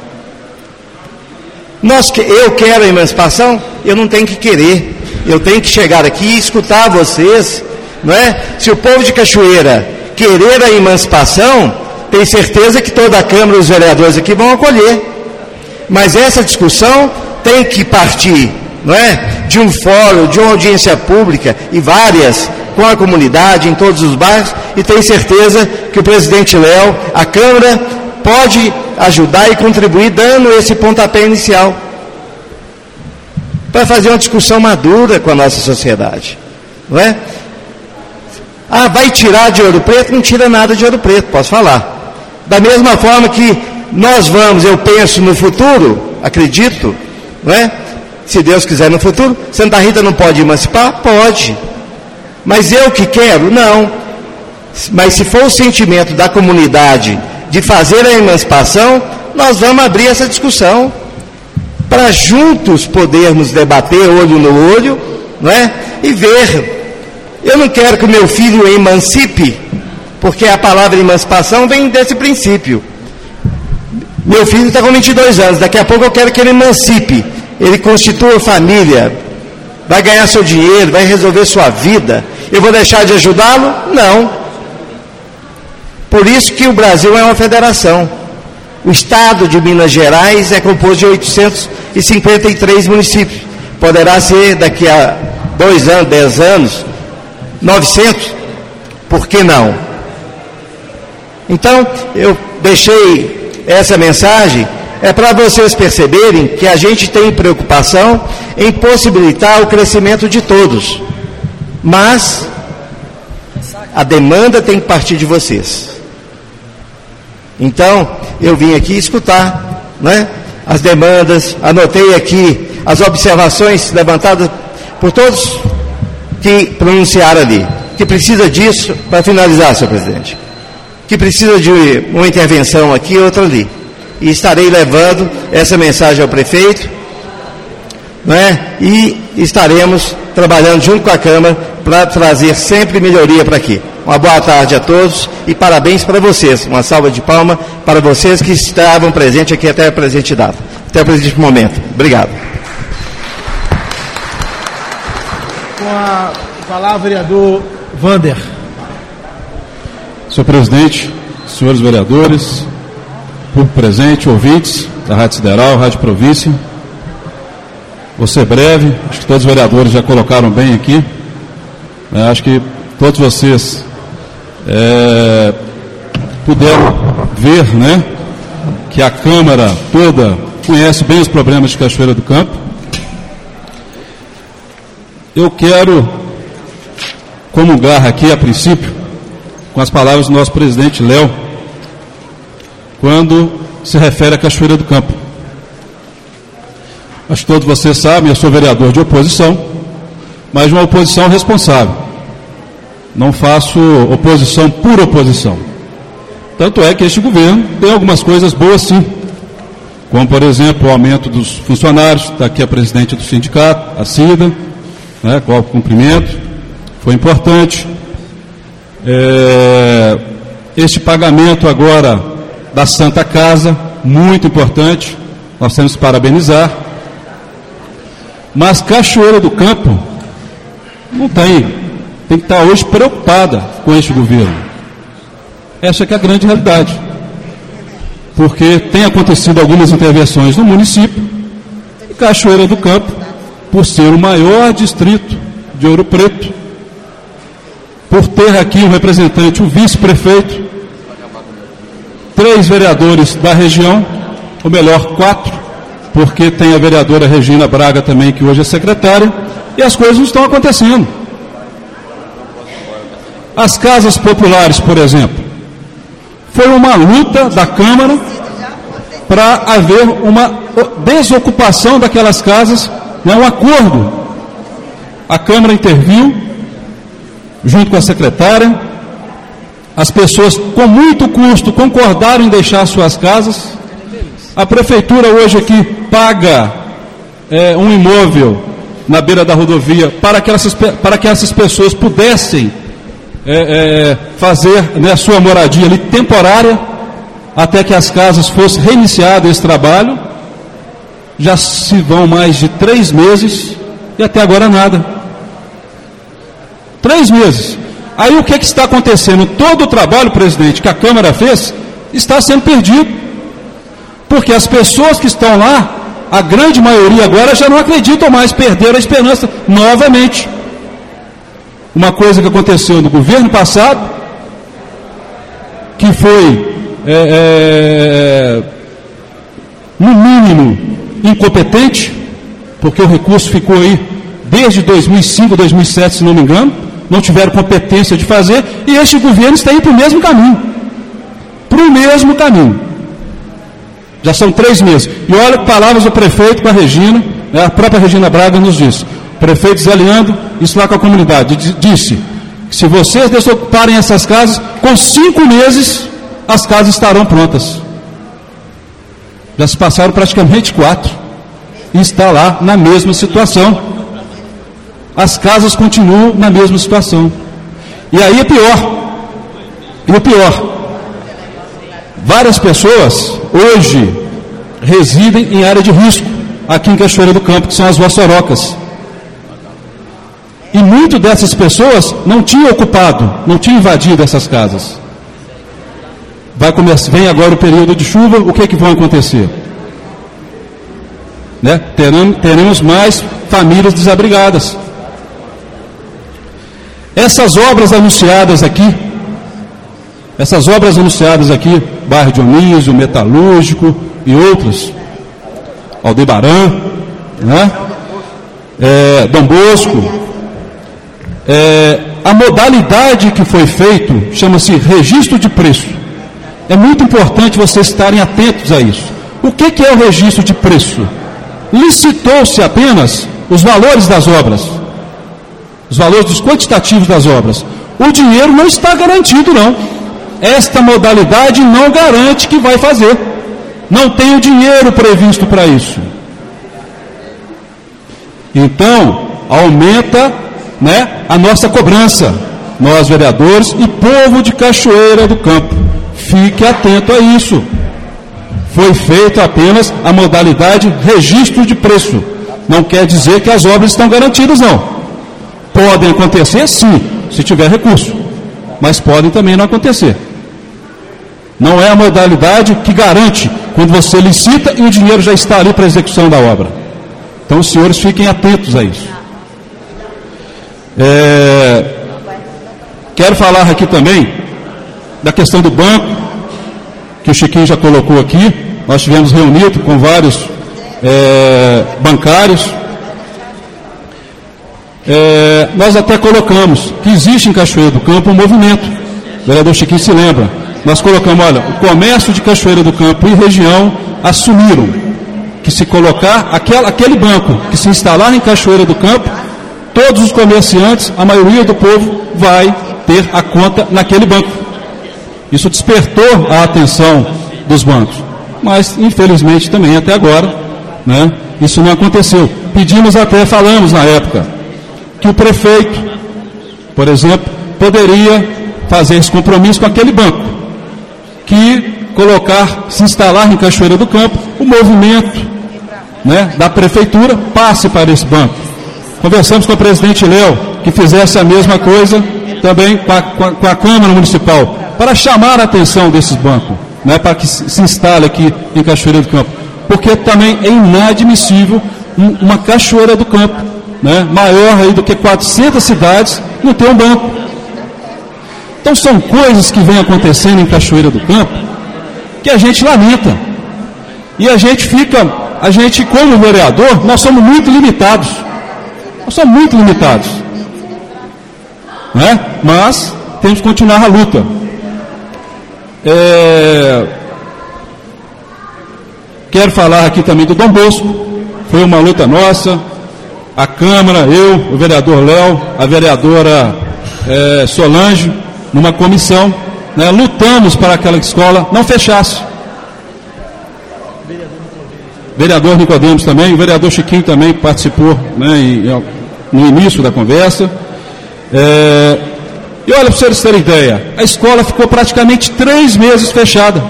Nós, eu quero a emancipação? Eu não tenho que querer. Eu tenho que chegar aqui e escutar vocês, não é? Se o povo de Cachoeira querer a emancipação, tem certeza que toda a Câmara e os vereadores aqui vão acolher. Mas essa discussão tem que partir, não é? De um fórum, de uma audiência pública e várias, com a comunidade, em todos os bairros, e tenho certeza que o presidente Léo, a Câmara, pode ajudar e contribuir dando esse pontapé inicial para fazer uma discussão madura com a nossa sociedade, não é? Ah, vai tirar de Ouro Preto? Não tira nada de Ouro Preto, posso falar. Da mesma forma que nós vamos, eu penso no futuro, acredito, não é? Se Deus quiser no futuro, Santa Rita não pode emancipar? Pode. Mas eu que quero? Não. Mas se for o sentimento da comunidade de fazer a emancipação, nós vamos abrir essa discussão para juntos podermos debater olho no olho, não é? E ver. Eu não quero que o meu filho emancipe, porque a palavra emancipação vem desse princípio. Meu filho está com vinte e dois anos, daqui a pouco eu quero que ele emancipe, ele constitua família, vai ganhar seu dinheiro, vai resolver sua vida. Eu vou deixar de ajudá-lo? Não. Por isso que o Brasil é uma federação. O estado de Minas Gerais é composto de oitocentos e cinquenta e três municípios. Poderá ser daqui a dois anos, dez anos, novecentos. Por que não? Então, eu deixei essa mensagem é para vocês perceberem que a gente tem preocupação em possibilitar o crescimento de todos. Mas a demanda tem que partir de vocês. Então, eu vim aqui escutar, né, as demandas, anotei aqui as observações levantadas por todos que pronunciaram ali, que precisa disso, para finalizar, senhor presidente, que precisa de uma intervenção aqui e outra ali. E estarei levando essa mensagem ao prefeito, né, e estaremos trabalhando junto com a Câmara para trazer sempre melhoria para aqui. Uma boa tarde a todos e parabéns para vocês. Uma salva de palmas para vocês que estavam presentes aqui até a presente data, até o presente momento. Obrigado. Com a palavra, vereador Vander. Senhor presidente, senhores vereadores, público presente, ouvintes da Rádio Sideral, Rádio Província. Vou ser breve, acho que todos os vereadores já colocaram bem aqui. É, acho que todos vocês é, puderam ver, né, que a Câmara toda conhece bem os problemas de Cachoeira do Campo. Eu quero comungar aqui, a princípio, com as palavras do nosso presidente Léo, quando se refere a Cachoeira do Campo. Acho que todos vocês sabem, eu sou vereador de oposição, mas de uma oposição responsável. Não faço oposição por oposição. Tanto é que este governo tem algumas coisas boas sim, como por exemplo o aumento dos funcionários, está aqui a presidente do sindicato, a Cida, né, qual o cumprimento, foi importante. É, este pagamento agora da Santa Casa, muito importante, nós temos que parabenizar. Mas Cachoeira do Campo não tem, tem que estar hoje preocupada com este governo. Essa que é a grande realidade. Porque tem acontecido algumas intervenções no município, e Cachoeira do Campo, por ser o maior distrito de Ouro Preto, por ter aqui um representante, o vice-prefeito, três vereadores da região, ou melhor, quatro, porque tem a vereadora Regina Braga também, que hoje é secretária, e as coisas não estão acontecendo. As casas populares, por exemplo, foi uma luta da Câmara para haver uma desocupação daquelas casas, né, um acordo. A Câmara interviu, junto com a secretária. As pessoas, com muito custo, concordaram em deixar suas casas. A prefeitura hoje aqui paga é, um imóvel na beira da rodovia para que essas, para que essas pessoas pudessem é, é, fazer, né, a sua moradia ali temporária, até que as casas fossem reiniciado esse trabalho. Já se vão mais de três meses e até agora nada. Três meses. Aí o que, que está acontecendo? Todo o trabalho, presidente, que a Câmara fez, está sendo perdido. Porque as pessoas que estão lá, a grande maioria agora já não acreditam mais, perderam a esperança novamente. Uma coisa que aconteceu no governo passado, que foi, é, é, no mínimo, incompetente, porque o recurso ficou aí desde dois mil e cinco, dois mil e sete, se não me engano, não tiveram competência de fazer, e este governo está indo para o mesmo caminho. Para o mesmo caminho. Já são três meses. E olha que palavras do prefeito com a Regina, né, a própria Regina Braga nos disse. O prefeito Zé Leandro, isso lá com a comunidade, disse que se vocês desocuparem essas casas, com cinco meses as casas estarão prontas. Já se passaram praticamente quatro. E está lá na mesma situação. As casas continuam na mesma situação. E aí é pior. E o pior. Várias pessoas hoje residem em área de risco, aqui em Cachoeira do Campo, que são as Vassorocas. E muitas dessas pessoas não tinham ocupado, não tinham invadido essas casas. Vai começar, vem agora o período de chuva, o que, que vai acontecer? Né? Teremos, teremos mais famílias desabrigadas. Essas obras anunciadas aqui, essas obras anunciadas aqui, bairro Dionísio, Metalúrgico e outros, Aldebaran, né? é, Dom Bosco, é, a modalidade que foi feito chama-se registro de preço. É muito importante vocês estarem atentos a isso. O que, que é o registro de preço? Licitou-se apenas os valores das obras, os valores dos quantitativos das obras. O dinheiro não está garantido, não. Esta modalidade não garante que vai fazer. Não tem o dinheiro previsto para isso. Então, aumenta, né, a nossa cobrança, nós vereadores e povo de Cachoeira do Campo. Fique atento a isso. Foi feito apenas a modalidade registro de preço. Não quer dizer que as obras estão garantidas, não. Podem acontecer, sim, se tiver recurso. Mas podem também não acontecer. Não é a modalidade que garante quando você licita e o dinheiro já está ali para a execução da obra. Então os senhores fiquem atentos a isso. É... Quero falar aqui também da questão do banco, que o Chiquinho já colocou aqui. Nós tivemos reunido com vários é, bancários. É, nós até colocamos que existe em Cachoeira do Campo um movimento. O vereador Chiquinho se lembra. Nós colocamos, olha, o comércio de Cachoeira do Campo e região assumiram que se colocar aquele, aquele banco que se instalar em Cachoeira do Campo, todos os comerciantes, a maioria do povo vai ter a conta naquele banco. Isso despertou a atenção dos bancos. Mas, infelizmente, também até agora, né, isso não aconteceu. Pedimos até, falamos na época, que o prefeito, por exemplo, poderia fazer esse compromisso com aquele banco, que colocar, se instalar em Cachoeira do Campo, o movimento, né, da prefeitura passe para esse banco. Conversamos com o presidente Léo, que fizesse a mesma coisa também com a, com a, com a Câmara Municipal, para chamar a atenção desses bancos, né, para que se instale aqui em Cachoeira do Campo. Porque também é inadmissível um, uma Cachoeira do Campo, né, maior aí do que quatrocentas cidades, não ter um banco. Então são coisas que vêm acontecendo em Cachoeira do Campo que a gente lamenta. E a gente fica, a gente como vereador, nós somos muito limitados. Nós somos muito limitados. Né? Mas temos que continuar a luta. É... Quero falar aqui também do Dom Bosco. Foi uma luta nossa. A Câmara, eu, o vereador Léo, a vereadora é, Solange, numa comissão, né, lutamos para que aquela escola não fechasse. Vereador Nicodemos também, o vereador Chiquinho também participou, né, em, no início da conversa. É, e olha, para vocês terem ideia, a escola ficou praticamente três meses fechada,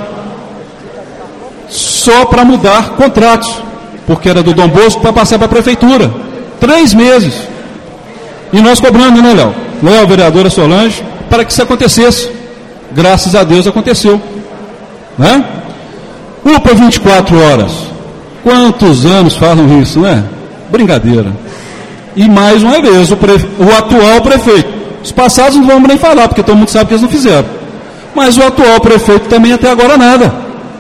só para mudar contratos, porque era do Dom Bosco para passar para a prefeitura. Três meses. E nós cobrando, né, Léo? Léo, vereadora Solange, para que isso acontecesse. Graças a Deus aconteceu. Né? U P A vinte e quatro horas. Quantos anos falam isso, né? Brincadeira. E mais uma vez, o, prefe... o atual prefeito. Os passados não vamos nem falar, porque todo mundo sabe que eles não fizeram. Mas o atual prefeito também até agora nada.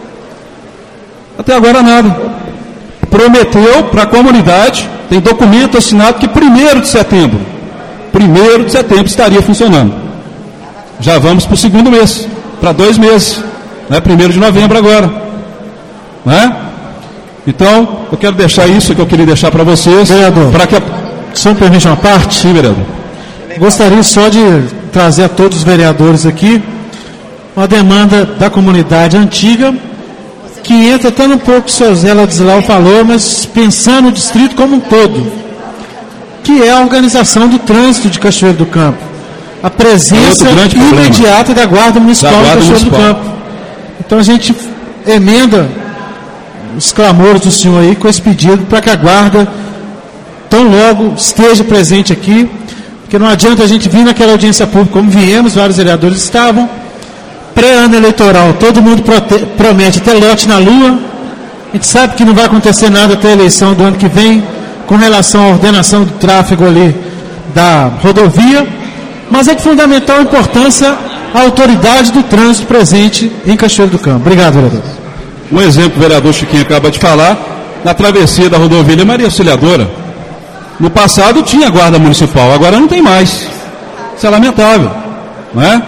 Até agora nada. Prometeu para a comunidade, tem documento assinado que primeiro de setembro, primeiro de setembro estaria funcionando. Já vamos para o segundo mês, para dois meses, né? primeiro de novembro agora. Né? Então, eu quero deixar isso que eu queria deixar para vocês. Vereador, para que a... só me permite uma parte? Sim, vereador. Gostaria só de trazer a todos os vereadores aqui uma demanda da comunidade antiga, que entra até um pouco o senhor Zé Ladislau falou, mas pensando no distrito como um todo, que é a organização do trânsito de Cachoeiro do Campo. A presença é imediata da Guarda Municipal da de Cachoeiro Municipal. do Campo. Então a gente emenda os clamores do senhor aí com esse pedido para que a Guarda tão logo esteja presente aqui, porque não adianta a gente vir naquela audiência pública como viemos, vários vereadores estavam, pré-ano eleitoral, todo mundo prote- promete até lote na lua, a gente sabe que não vai acontecer nada até a eleição do ano que vem, com relação à ordenação do tráfego ali da rodovia, mas é de fundamental importância a autoridade do trânsito presente em Cachoeiro do Campo. Obrigado, vereador. Um exemplo, o vereador Chiquinho acaba de falar, na travessia da rodovia Maria Auxiliadora. No passado tinha guarda municipal, agora não tem mais. Isso é lamentável, não é?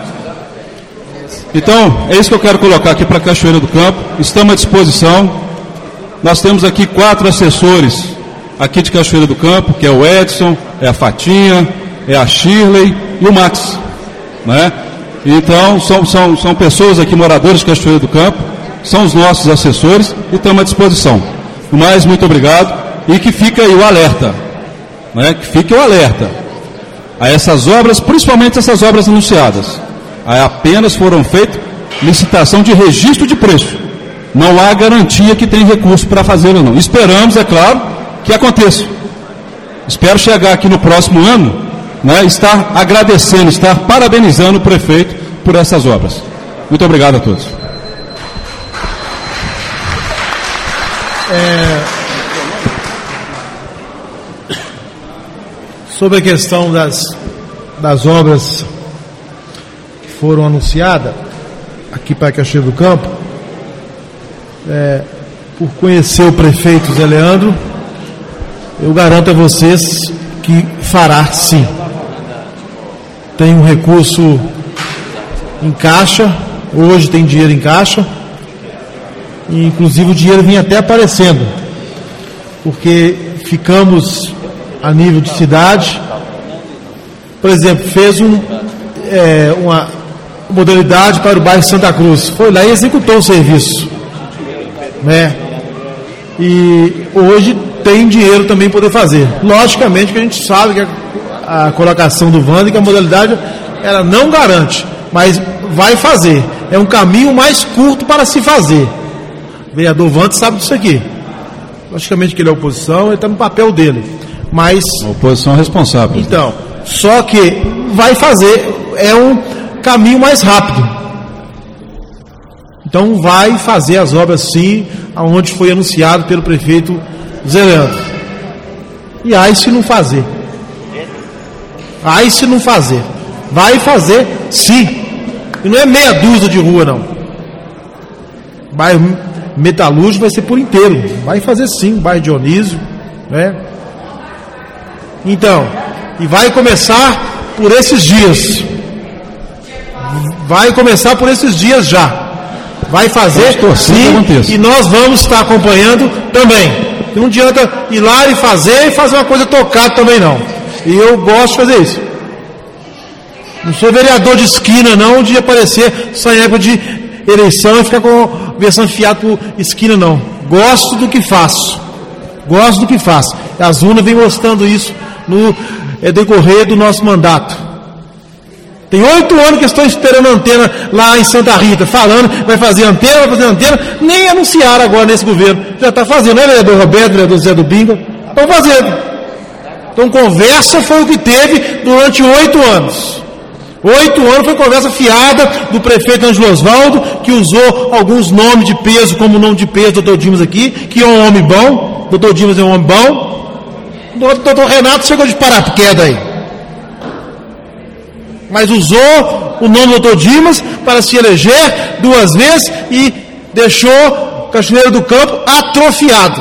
Então, é isso que eu quero colocar aqui para Cachoeira do Campo. Estamos à disposição. Nós temos aqui quatro assessores aqui de Cachoeira do Campo, que é o Edson, é a Fatinha, é a Shirley e o Max. Né? Então, são, são, são pessoas aqui, moradores de Cachoeira do Campo, são os nossos assessores e estamos à disposição. No mais, muito obrigado. E que fique aí o alerta. Né? Que fique o alerta a essas obras, principalmente essas obras anunciadas. Aí apenas foram feitas licitação de registro de preço. Não há garantia que tem recurso para fazer ou não. Esperamos, é claro, que aconteça. Espero chegar aqui no próximo ano, né, estar agradecendo, estar parabenizando o prefeito por essas obras. Muito obrigado a todos. É... Sobre a questão das, das obras foram anunciadas aqui para Cachoeiro do Campo, é, por conhecer o prefeito Zé Leandro, eu garanto a vocês que fará sim. Tem um recurso em caixa, hoje tem dinheiro em caixa, e inclusive o dinheiro vinha até aparecendo, porque ficamos a nível de cidade, por exemplo, fez um, é, uma modalidade para o bairro Santa Cruz, foi lá e executou o serviço, né? E hoje tem dinheiro também para poder fazer. Logicamente que a gente sabe que a, a colocação do Wander, que a modalidade ela não garante, mas vai fazer. É um caminho mais curto para se fazer. O vereador Wander sabe disso aqui. Logicamente que ele é oposição, ele está no papel dele. Mas a oposição responsável. Então, só que vai fazer, é um caminho mais rápido. Então vai fazer as obras sim, aonde foi anunciado pelo prefeito Zé Leandro. E aí se não fazer. Aí se não fazer. Vai fazer sim. E não é meia dúzia de rua não. Bairro Metalúrgico vai ser por inteiro. Vai fazer sim, bairro Dionísio, né? Então, e vai começar por esses dias. Vai começar por esses dias já. Vai fazer sim, e nós vamos estar acompanhando também. Não adianta ir lá e fazer e fazer uma coisa tocada também não. E eu gosto de fazer isso. Não sou vereador de esquina, não, de aparecer só em época de eleição e ficar com a versão fiada por esquina, não. Gosto do que faço. Gosto do que faço. A Zuna vem mostrando isso no é, decorrer do nosso mandato. Tem oito anos que estão esperando antena lá em Santa Rita, falando, vai fazer antena, vai fazer antena, nem anunciaram agora nesse governo. Já está fazendo, né, vereador Roberto, vereador Zé do Binga? Estão fazendo. Então, conversa foi o que teve durante oito anos. Oito anos foi conversa fiada do prefeito Ângelo Osvaldo, que usou alguns nomes de peso, como o nome de peso do doutor Dimas aqui, que é um homem bom. Doutor Dimas é um homem bom. O doutor Renato chegou de paraquedas aí. Mas usou o nome do doutor Dimas para se eleger duas vezes e deixou Cachoeira do Campo atrofiado.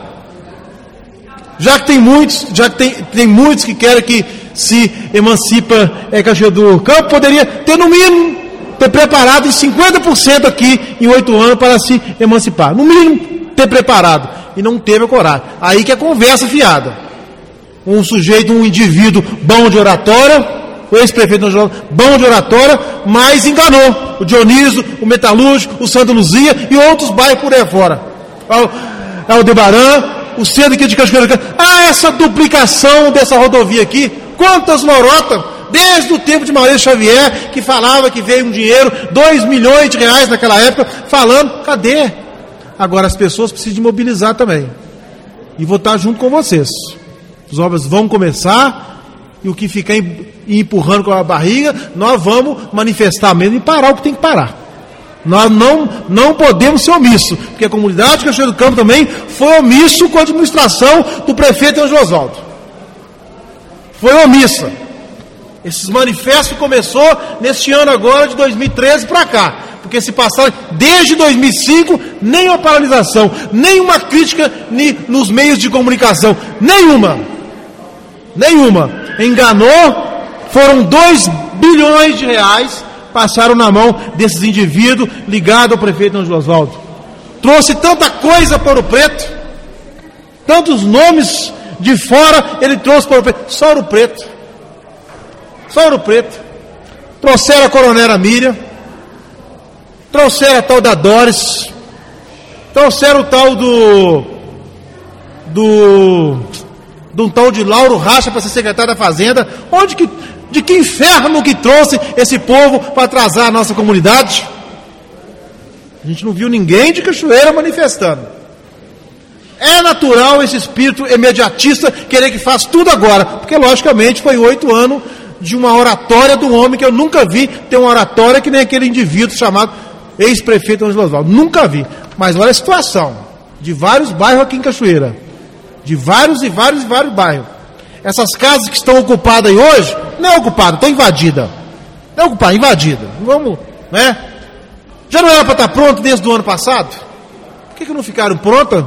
Já que tem muitos, já que tem, tem muitos que querem que se emancipa é, Cachoeira do Campo, poderia ter no mínimo, ter preparado em cinquenta por cento aqui em oito anos para se emancipar. No mínimo, ter preparado. E não teve a coragem. Aí que é conversa fiada. Um sujeito, um indivíduo bom de oratória, o ex-prefeito bom de oratória, mas enganou. O Dionísio, o Metalúrgico, o Santa Luzia e outros bairros por aí fora. O Aldebaran, o centro aqui de Cachoeira do Campo. Ah, essa duplicação dessa rodovia aqui, quantas lorotas, desde o tempo de Maurício Xavier, que falava que veio um dinheiro, dois milhões de reais naquela época, falando, cadê? Agora as pessoas precisam de mobilizar também. E vou estar junto com vocês. As obras vão começar, e o que ficar empurrando com a barriga, nós vamos manifestar mesmo e parar o que tem que parar. Nós não, não podemos ser omissos, porque a comunidade de Cachoeira do Campo também foi omisso com a administração do prefeito Ângelo Osvaldo. Foi omissa. Esses manifestos começou neste ano agora, de dois mil e treze para cá. Porque se passaram, desde dois mil e cinco, nem uma paralisação, nem uma crítica ni, nos meios de comunicação. Nenhuma. Nenhuma. Enganou, foram dois bilhões de reais, passaram na mão desses indivíduos ligados ao prefeito Ângelo Osvaldo. Trouxe tanta coisa para o Preto, tantos nomes de fora, ele trouxe para o Preto. Só Ouro Preto. Só Ouro Preto. Trouxeram a coronela Miriam, trouxeram a tal da Doris, trouxeram o tal do do de um tal de Lauro Racha para ser secretário da Fazenda. Onde que, de que inferno que trouxe esse povo para atrasar a nossa comunidade? A gente não viu ninguém de Cachoeira manifestando. É natural esse espírito imediatista querer que faça tudo agora, porque logicamente foi oito anos de uma oratória do homem que eu nunca vi ter uma oratória que nem aquele indivíduo chamado ex-prefeito Ângelo Osvaldo. Nunca vi. Mas olha a situação de vários bairros aqui em Cachoeira. De vários e vários e vários bairros. Essas casas que estão ocupadas aí hoje, não é ocupada, estão invadidas. Não é ocupada, invadida. Vamos, né? Já não era para estar pronto desde o ano passado? Por que, que não ficaram prontas?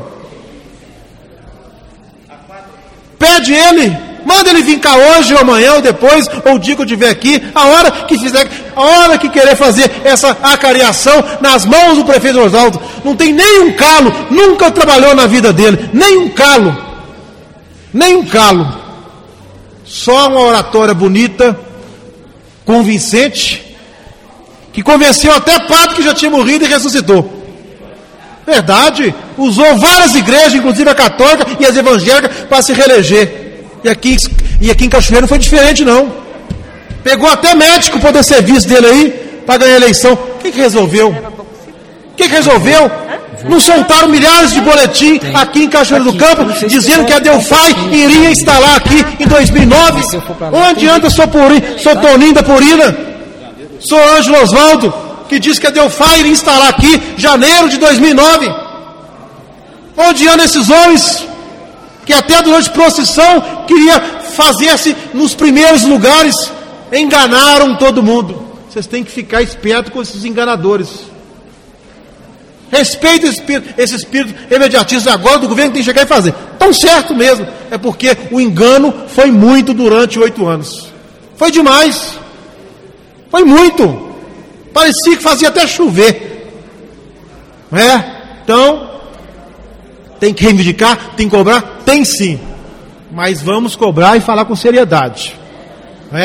Pede ele, manda ele vir cá hoje, ou amanhã, ou depois, ou o dia que eu estiver aqui, a hora que fizer, a hora que querer fazer essa acariação nas mãos do prefeito Osvaldo. Não tem nenhum calo, nunca trabalhou na vida dele, nenhum calo. Nem um calo, só uma oratória bonita, convincente, que convenceu até padre que já tinha morrido e ressuscitou. Verdade, usou várias igrejas, inclusive a católica e as evangélicas, para se reeleger. E aqui, e aqui em Cachoeira não foi diferente, não. Pegou até médico para dar serviço dele aí, para ganhar a eleição. O que, que resolveu? O que, que resolveu? Não soltaram milhares de boletim aqui em Cachoeira do Campo, dizendo que a Delphi iria instalar aqui em dois mil e nove. Onde anda sou, Puri, sou Toninho da Purina? Sou Ângelo Osvaldo, que diz que a Delphi iria instalar aqui em janeiro de dois mil e nove. Onde andam esses homens que até durante procissão queria fazer-se nos primeiros lugares? Enganaram todo mundo. Vocês têm que ficar espertos com esses enganadores. Respeita esse espírito, esse espírito imediatista agora do governo que tem que chegar e fazer. Tão certo mesmo. É porque o engano foi muito durante oito anos. Foi demais. Foi muito. Parecia que fazia até chover. Não é? Então, tem que reivindicar, tem que cobrar? Tem sim. Mas vamos cobrar e falar com seriedade. Não é?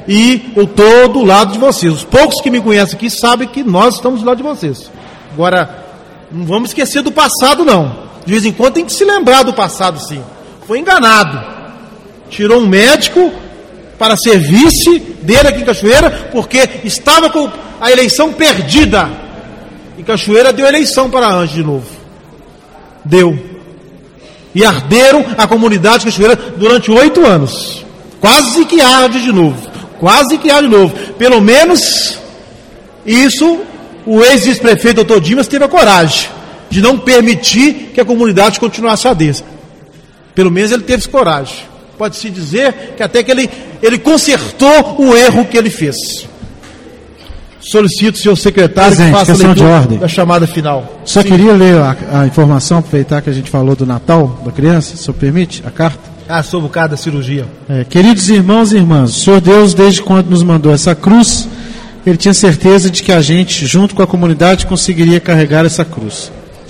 e eu estou do lado de vocês. Os poucos que me conhecem aqui sabem que nós estamos do lado de vocês. Agora, não vamos esquecer do passado, não. De vez em quando tem que se lembrar do passado, sim. Foi enganado. Tirou um médico para ser vice dele aqui em Cachoeira, porque estava com a eleição perdida. E Cachoeira deu eleição para Anjo de novo. Deu. E arderam a comunidade de Cachoeira durante oito anos. Quase que arde de novo. Quase que arde de novo. Pelo menos isso o ex-vice-prefeito doutor Dimas teve a coragem de não permitir que a comunidade continuasse a desse. Pelo menos ele teve coragem. Pode-se dizer que até que ele, ele consertou o erro que ele fez. Solicito, senhor secretário, Presidente, que faça a questão de leitura ordem. da chamada final. Só Sim. queria ler a, a informação, aproveitar que a gente falou do Natal da criança, se o senhor permite, a carta. Ah, sobre o caso da cirurgia. É, queridos irmãos e irmãs, o Senhor Deus, desde quando nos mandou essa cruz, Ele tinha certeza de que a gente, junto com a comunidade, conseguiria carregar essa cruz.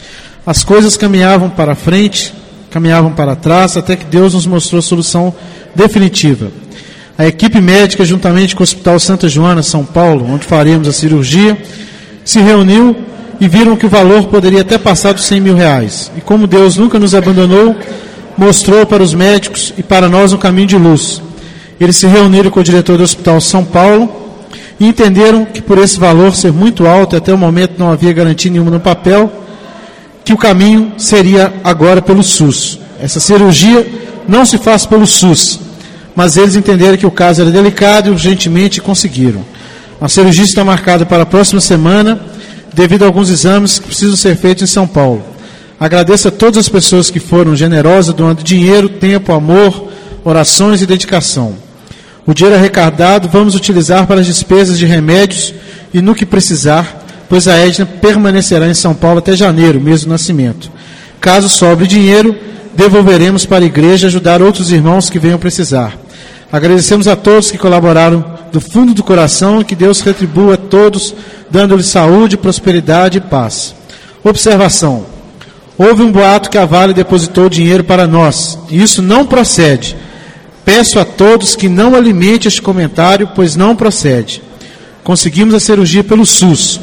As coisas caminhavam para frente, caminhavam para trás, até que Deus nos mostrou a solução definitiva. A equipe médica, juntamente com o Hospital Santa Joana, São Paulo, onde faremos a cirurgia, se reuniu e viram que o valor poderia até passar dos cem mil reais. E como Deus nunca nos abandonou, mostrou para os médicos e para nós um caminho de luz. Eles se reuniram com o diretor do Hospital São Paulo e entenderam que por esse valor ser muito alto, e até o momento não havia garantia nenhuma no papel, que o caminho seria agora pelo SUS. Essa cirurgia não se faz pelo SUS, mas eles entenderam que o caso era delicado e urgentemente conseguiram. A cirurgia está marcada para a próxima semana, devido a alguns exames que precisam ser feitos em São Paulo. Agradeço a todas as pessoas que foram generosas, doando dinheiro, tempo, amor, orações e dedicação. O dinheiro arrecadado vamos utilizar para as despesas de remédios e no que precisar, pois a Edna permanecerá em São Paulo até janeiro, mês do nascimento. Caso sobre dinheiro, devolveremos para a igreja ajudar outros irmãos que venham precisar. Agradecemos a todos que colaboraram do fundo do coração e que Deus retribua a todos, dando-lhes saúde, prosperidade e paz. Observação. Houve um boato que a Vale depositou dinheiro para nós, e isso não procede. Peço a todos que não alimente este comentário, pois não procede. Conseguimos a cirurgia pelo SUS.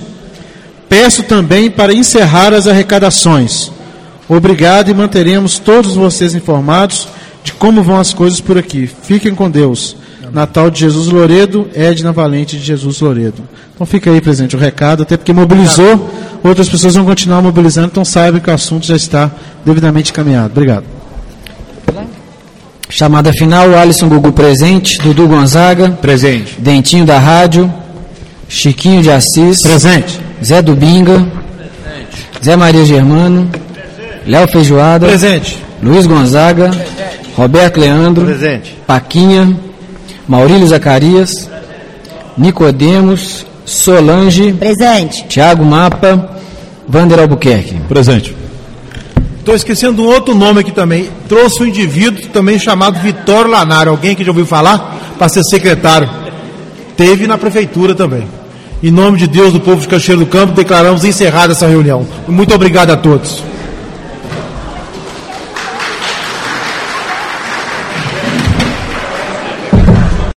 Peço também para encerrar as arrecadações. Obrigado e manteremos todos vocês informados de como vão as coisas por aqui. Fiquem com Deus. Natal de Jesus Loredo, Edna Valente de Jesus Loredo. Então fica aí, presidente, o recado, até porque mobilizou, outras pessoas vão continuar mobilizando, então saibam que o assunto já está devidamente encaminhado. Obrigado. Chamada final, Alisson Gugu presente, Dudu Gonzaga. Presente. Dentinho da Rádio, Chiquinho de Assis. Presente. Zé Dubinga. Presente. Zé Maria Germano. Léo Feijoada. Presente. Luiz Gonzaga. Presente. Roberto Leandro. Presente. Paquinha. Maurílio Zacarias. Nicodemos. Solange. Presente. Tiago Mapa. Vander Albuquerque. Presente. Estou esquecendo um outro nome aqui também. Trouxe um indivíduo também chamado Vitório Lanário. Alguém que já ouviu falar? Para ser secretário. Teve na prefeitura também. Em nome de Deus, do povo de Cachoeira do Campo, declaramos encerrada essa reunião. Muito obrigado a todos.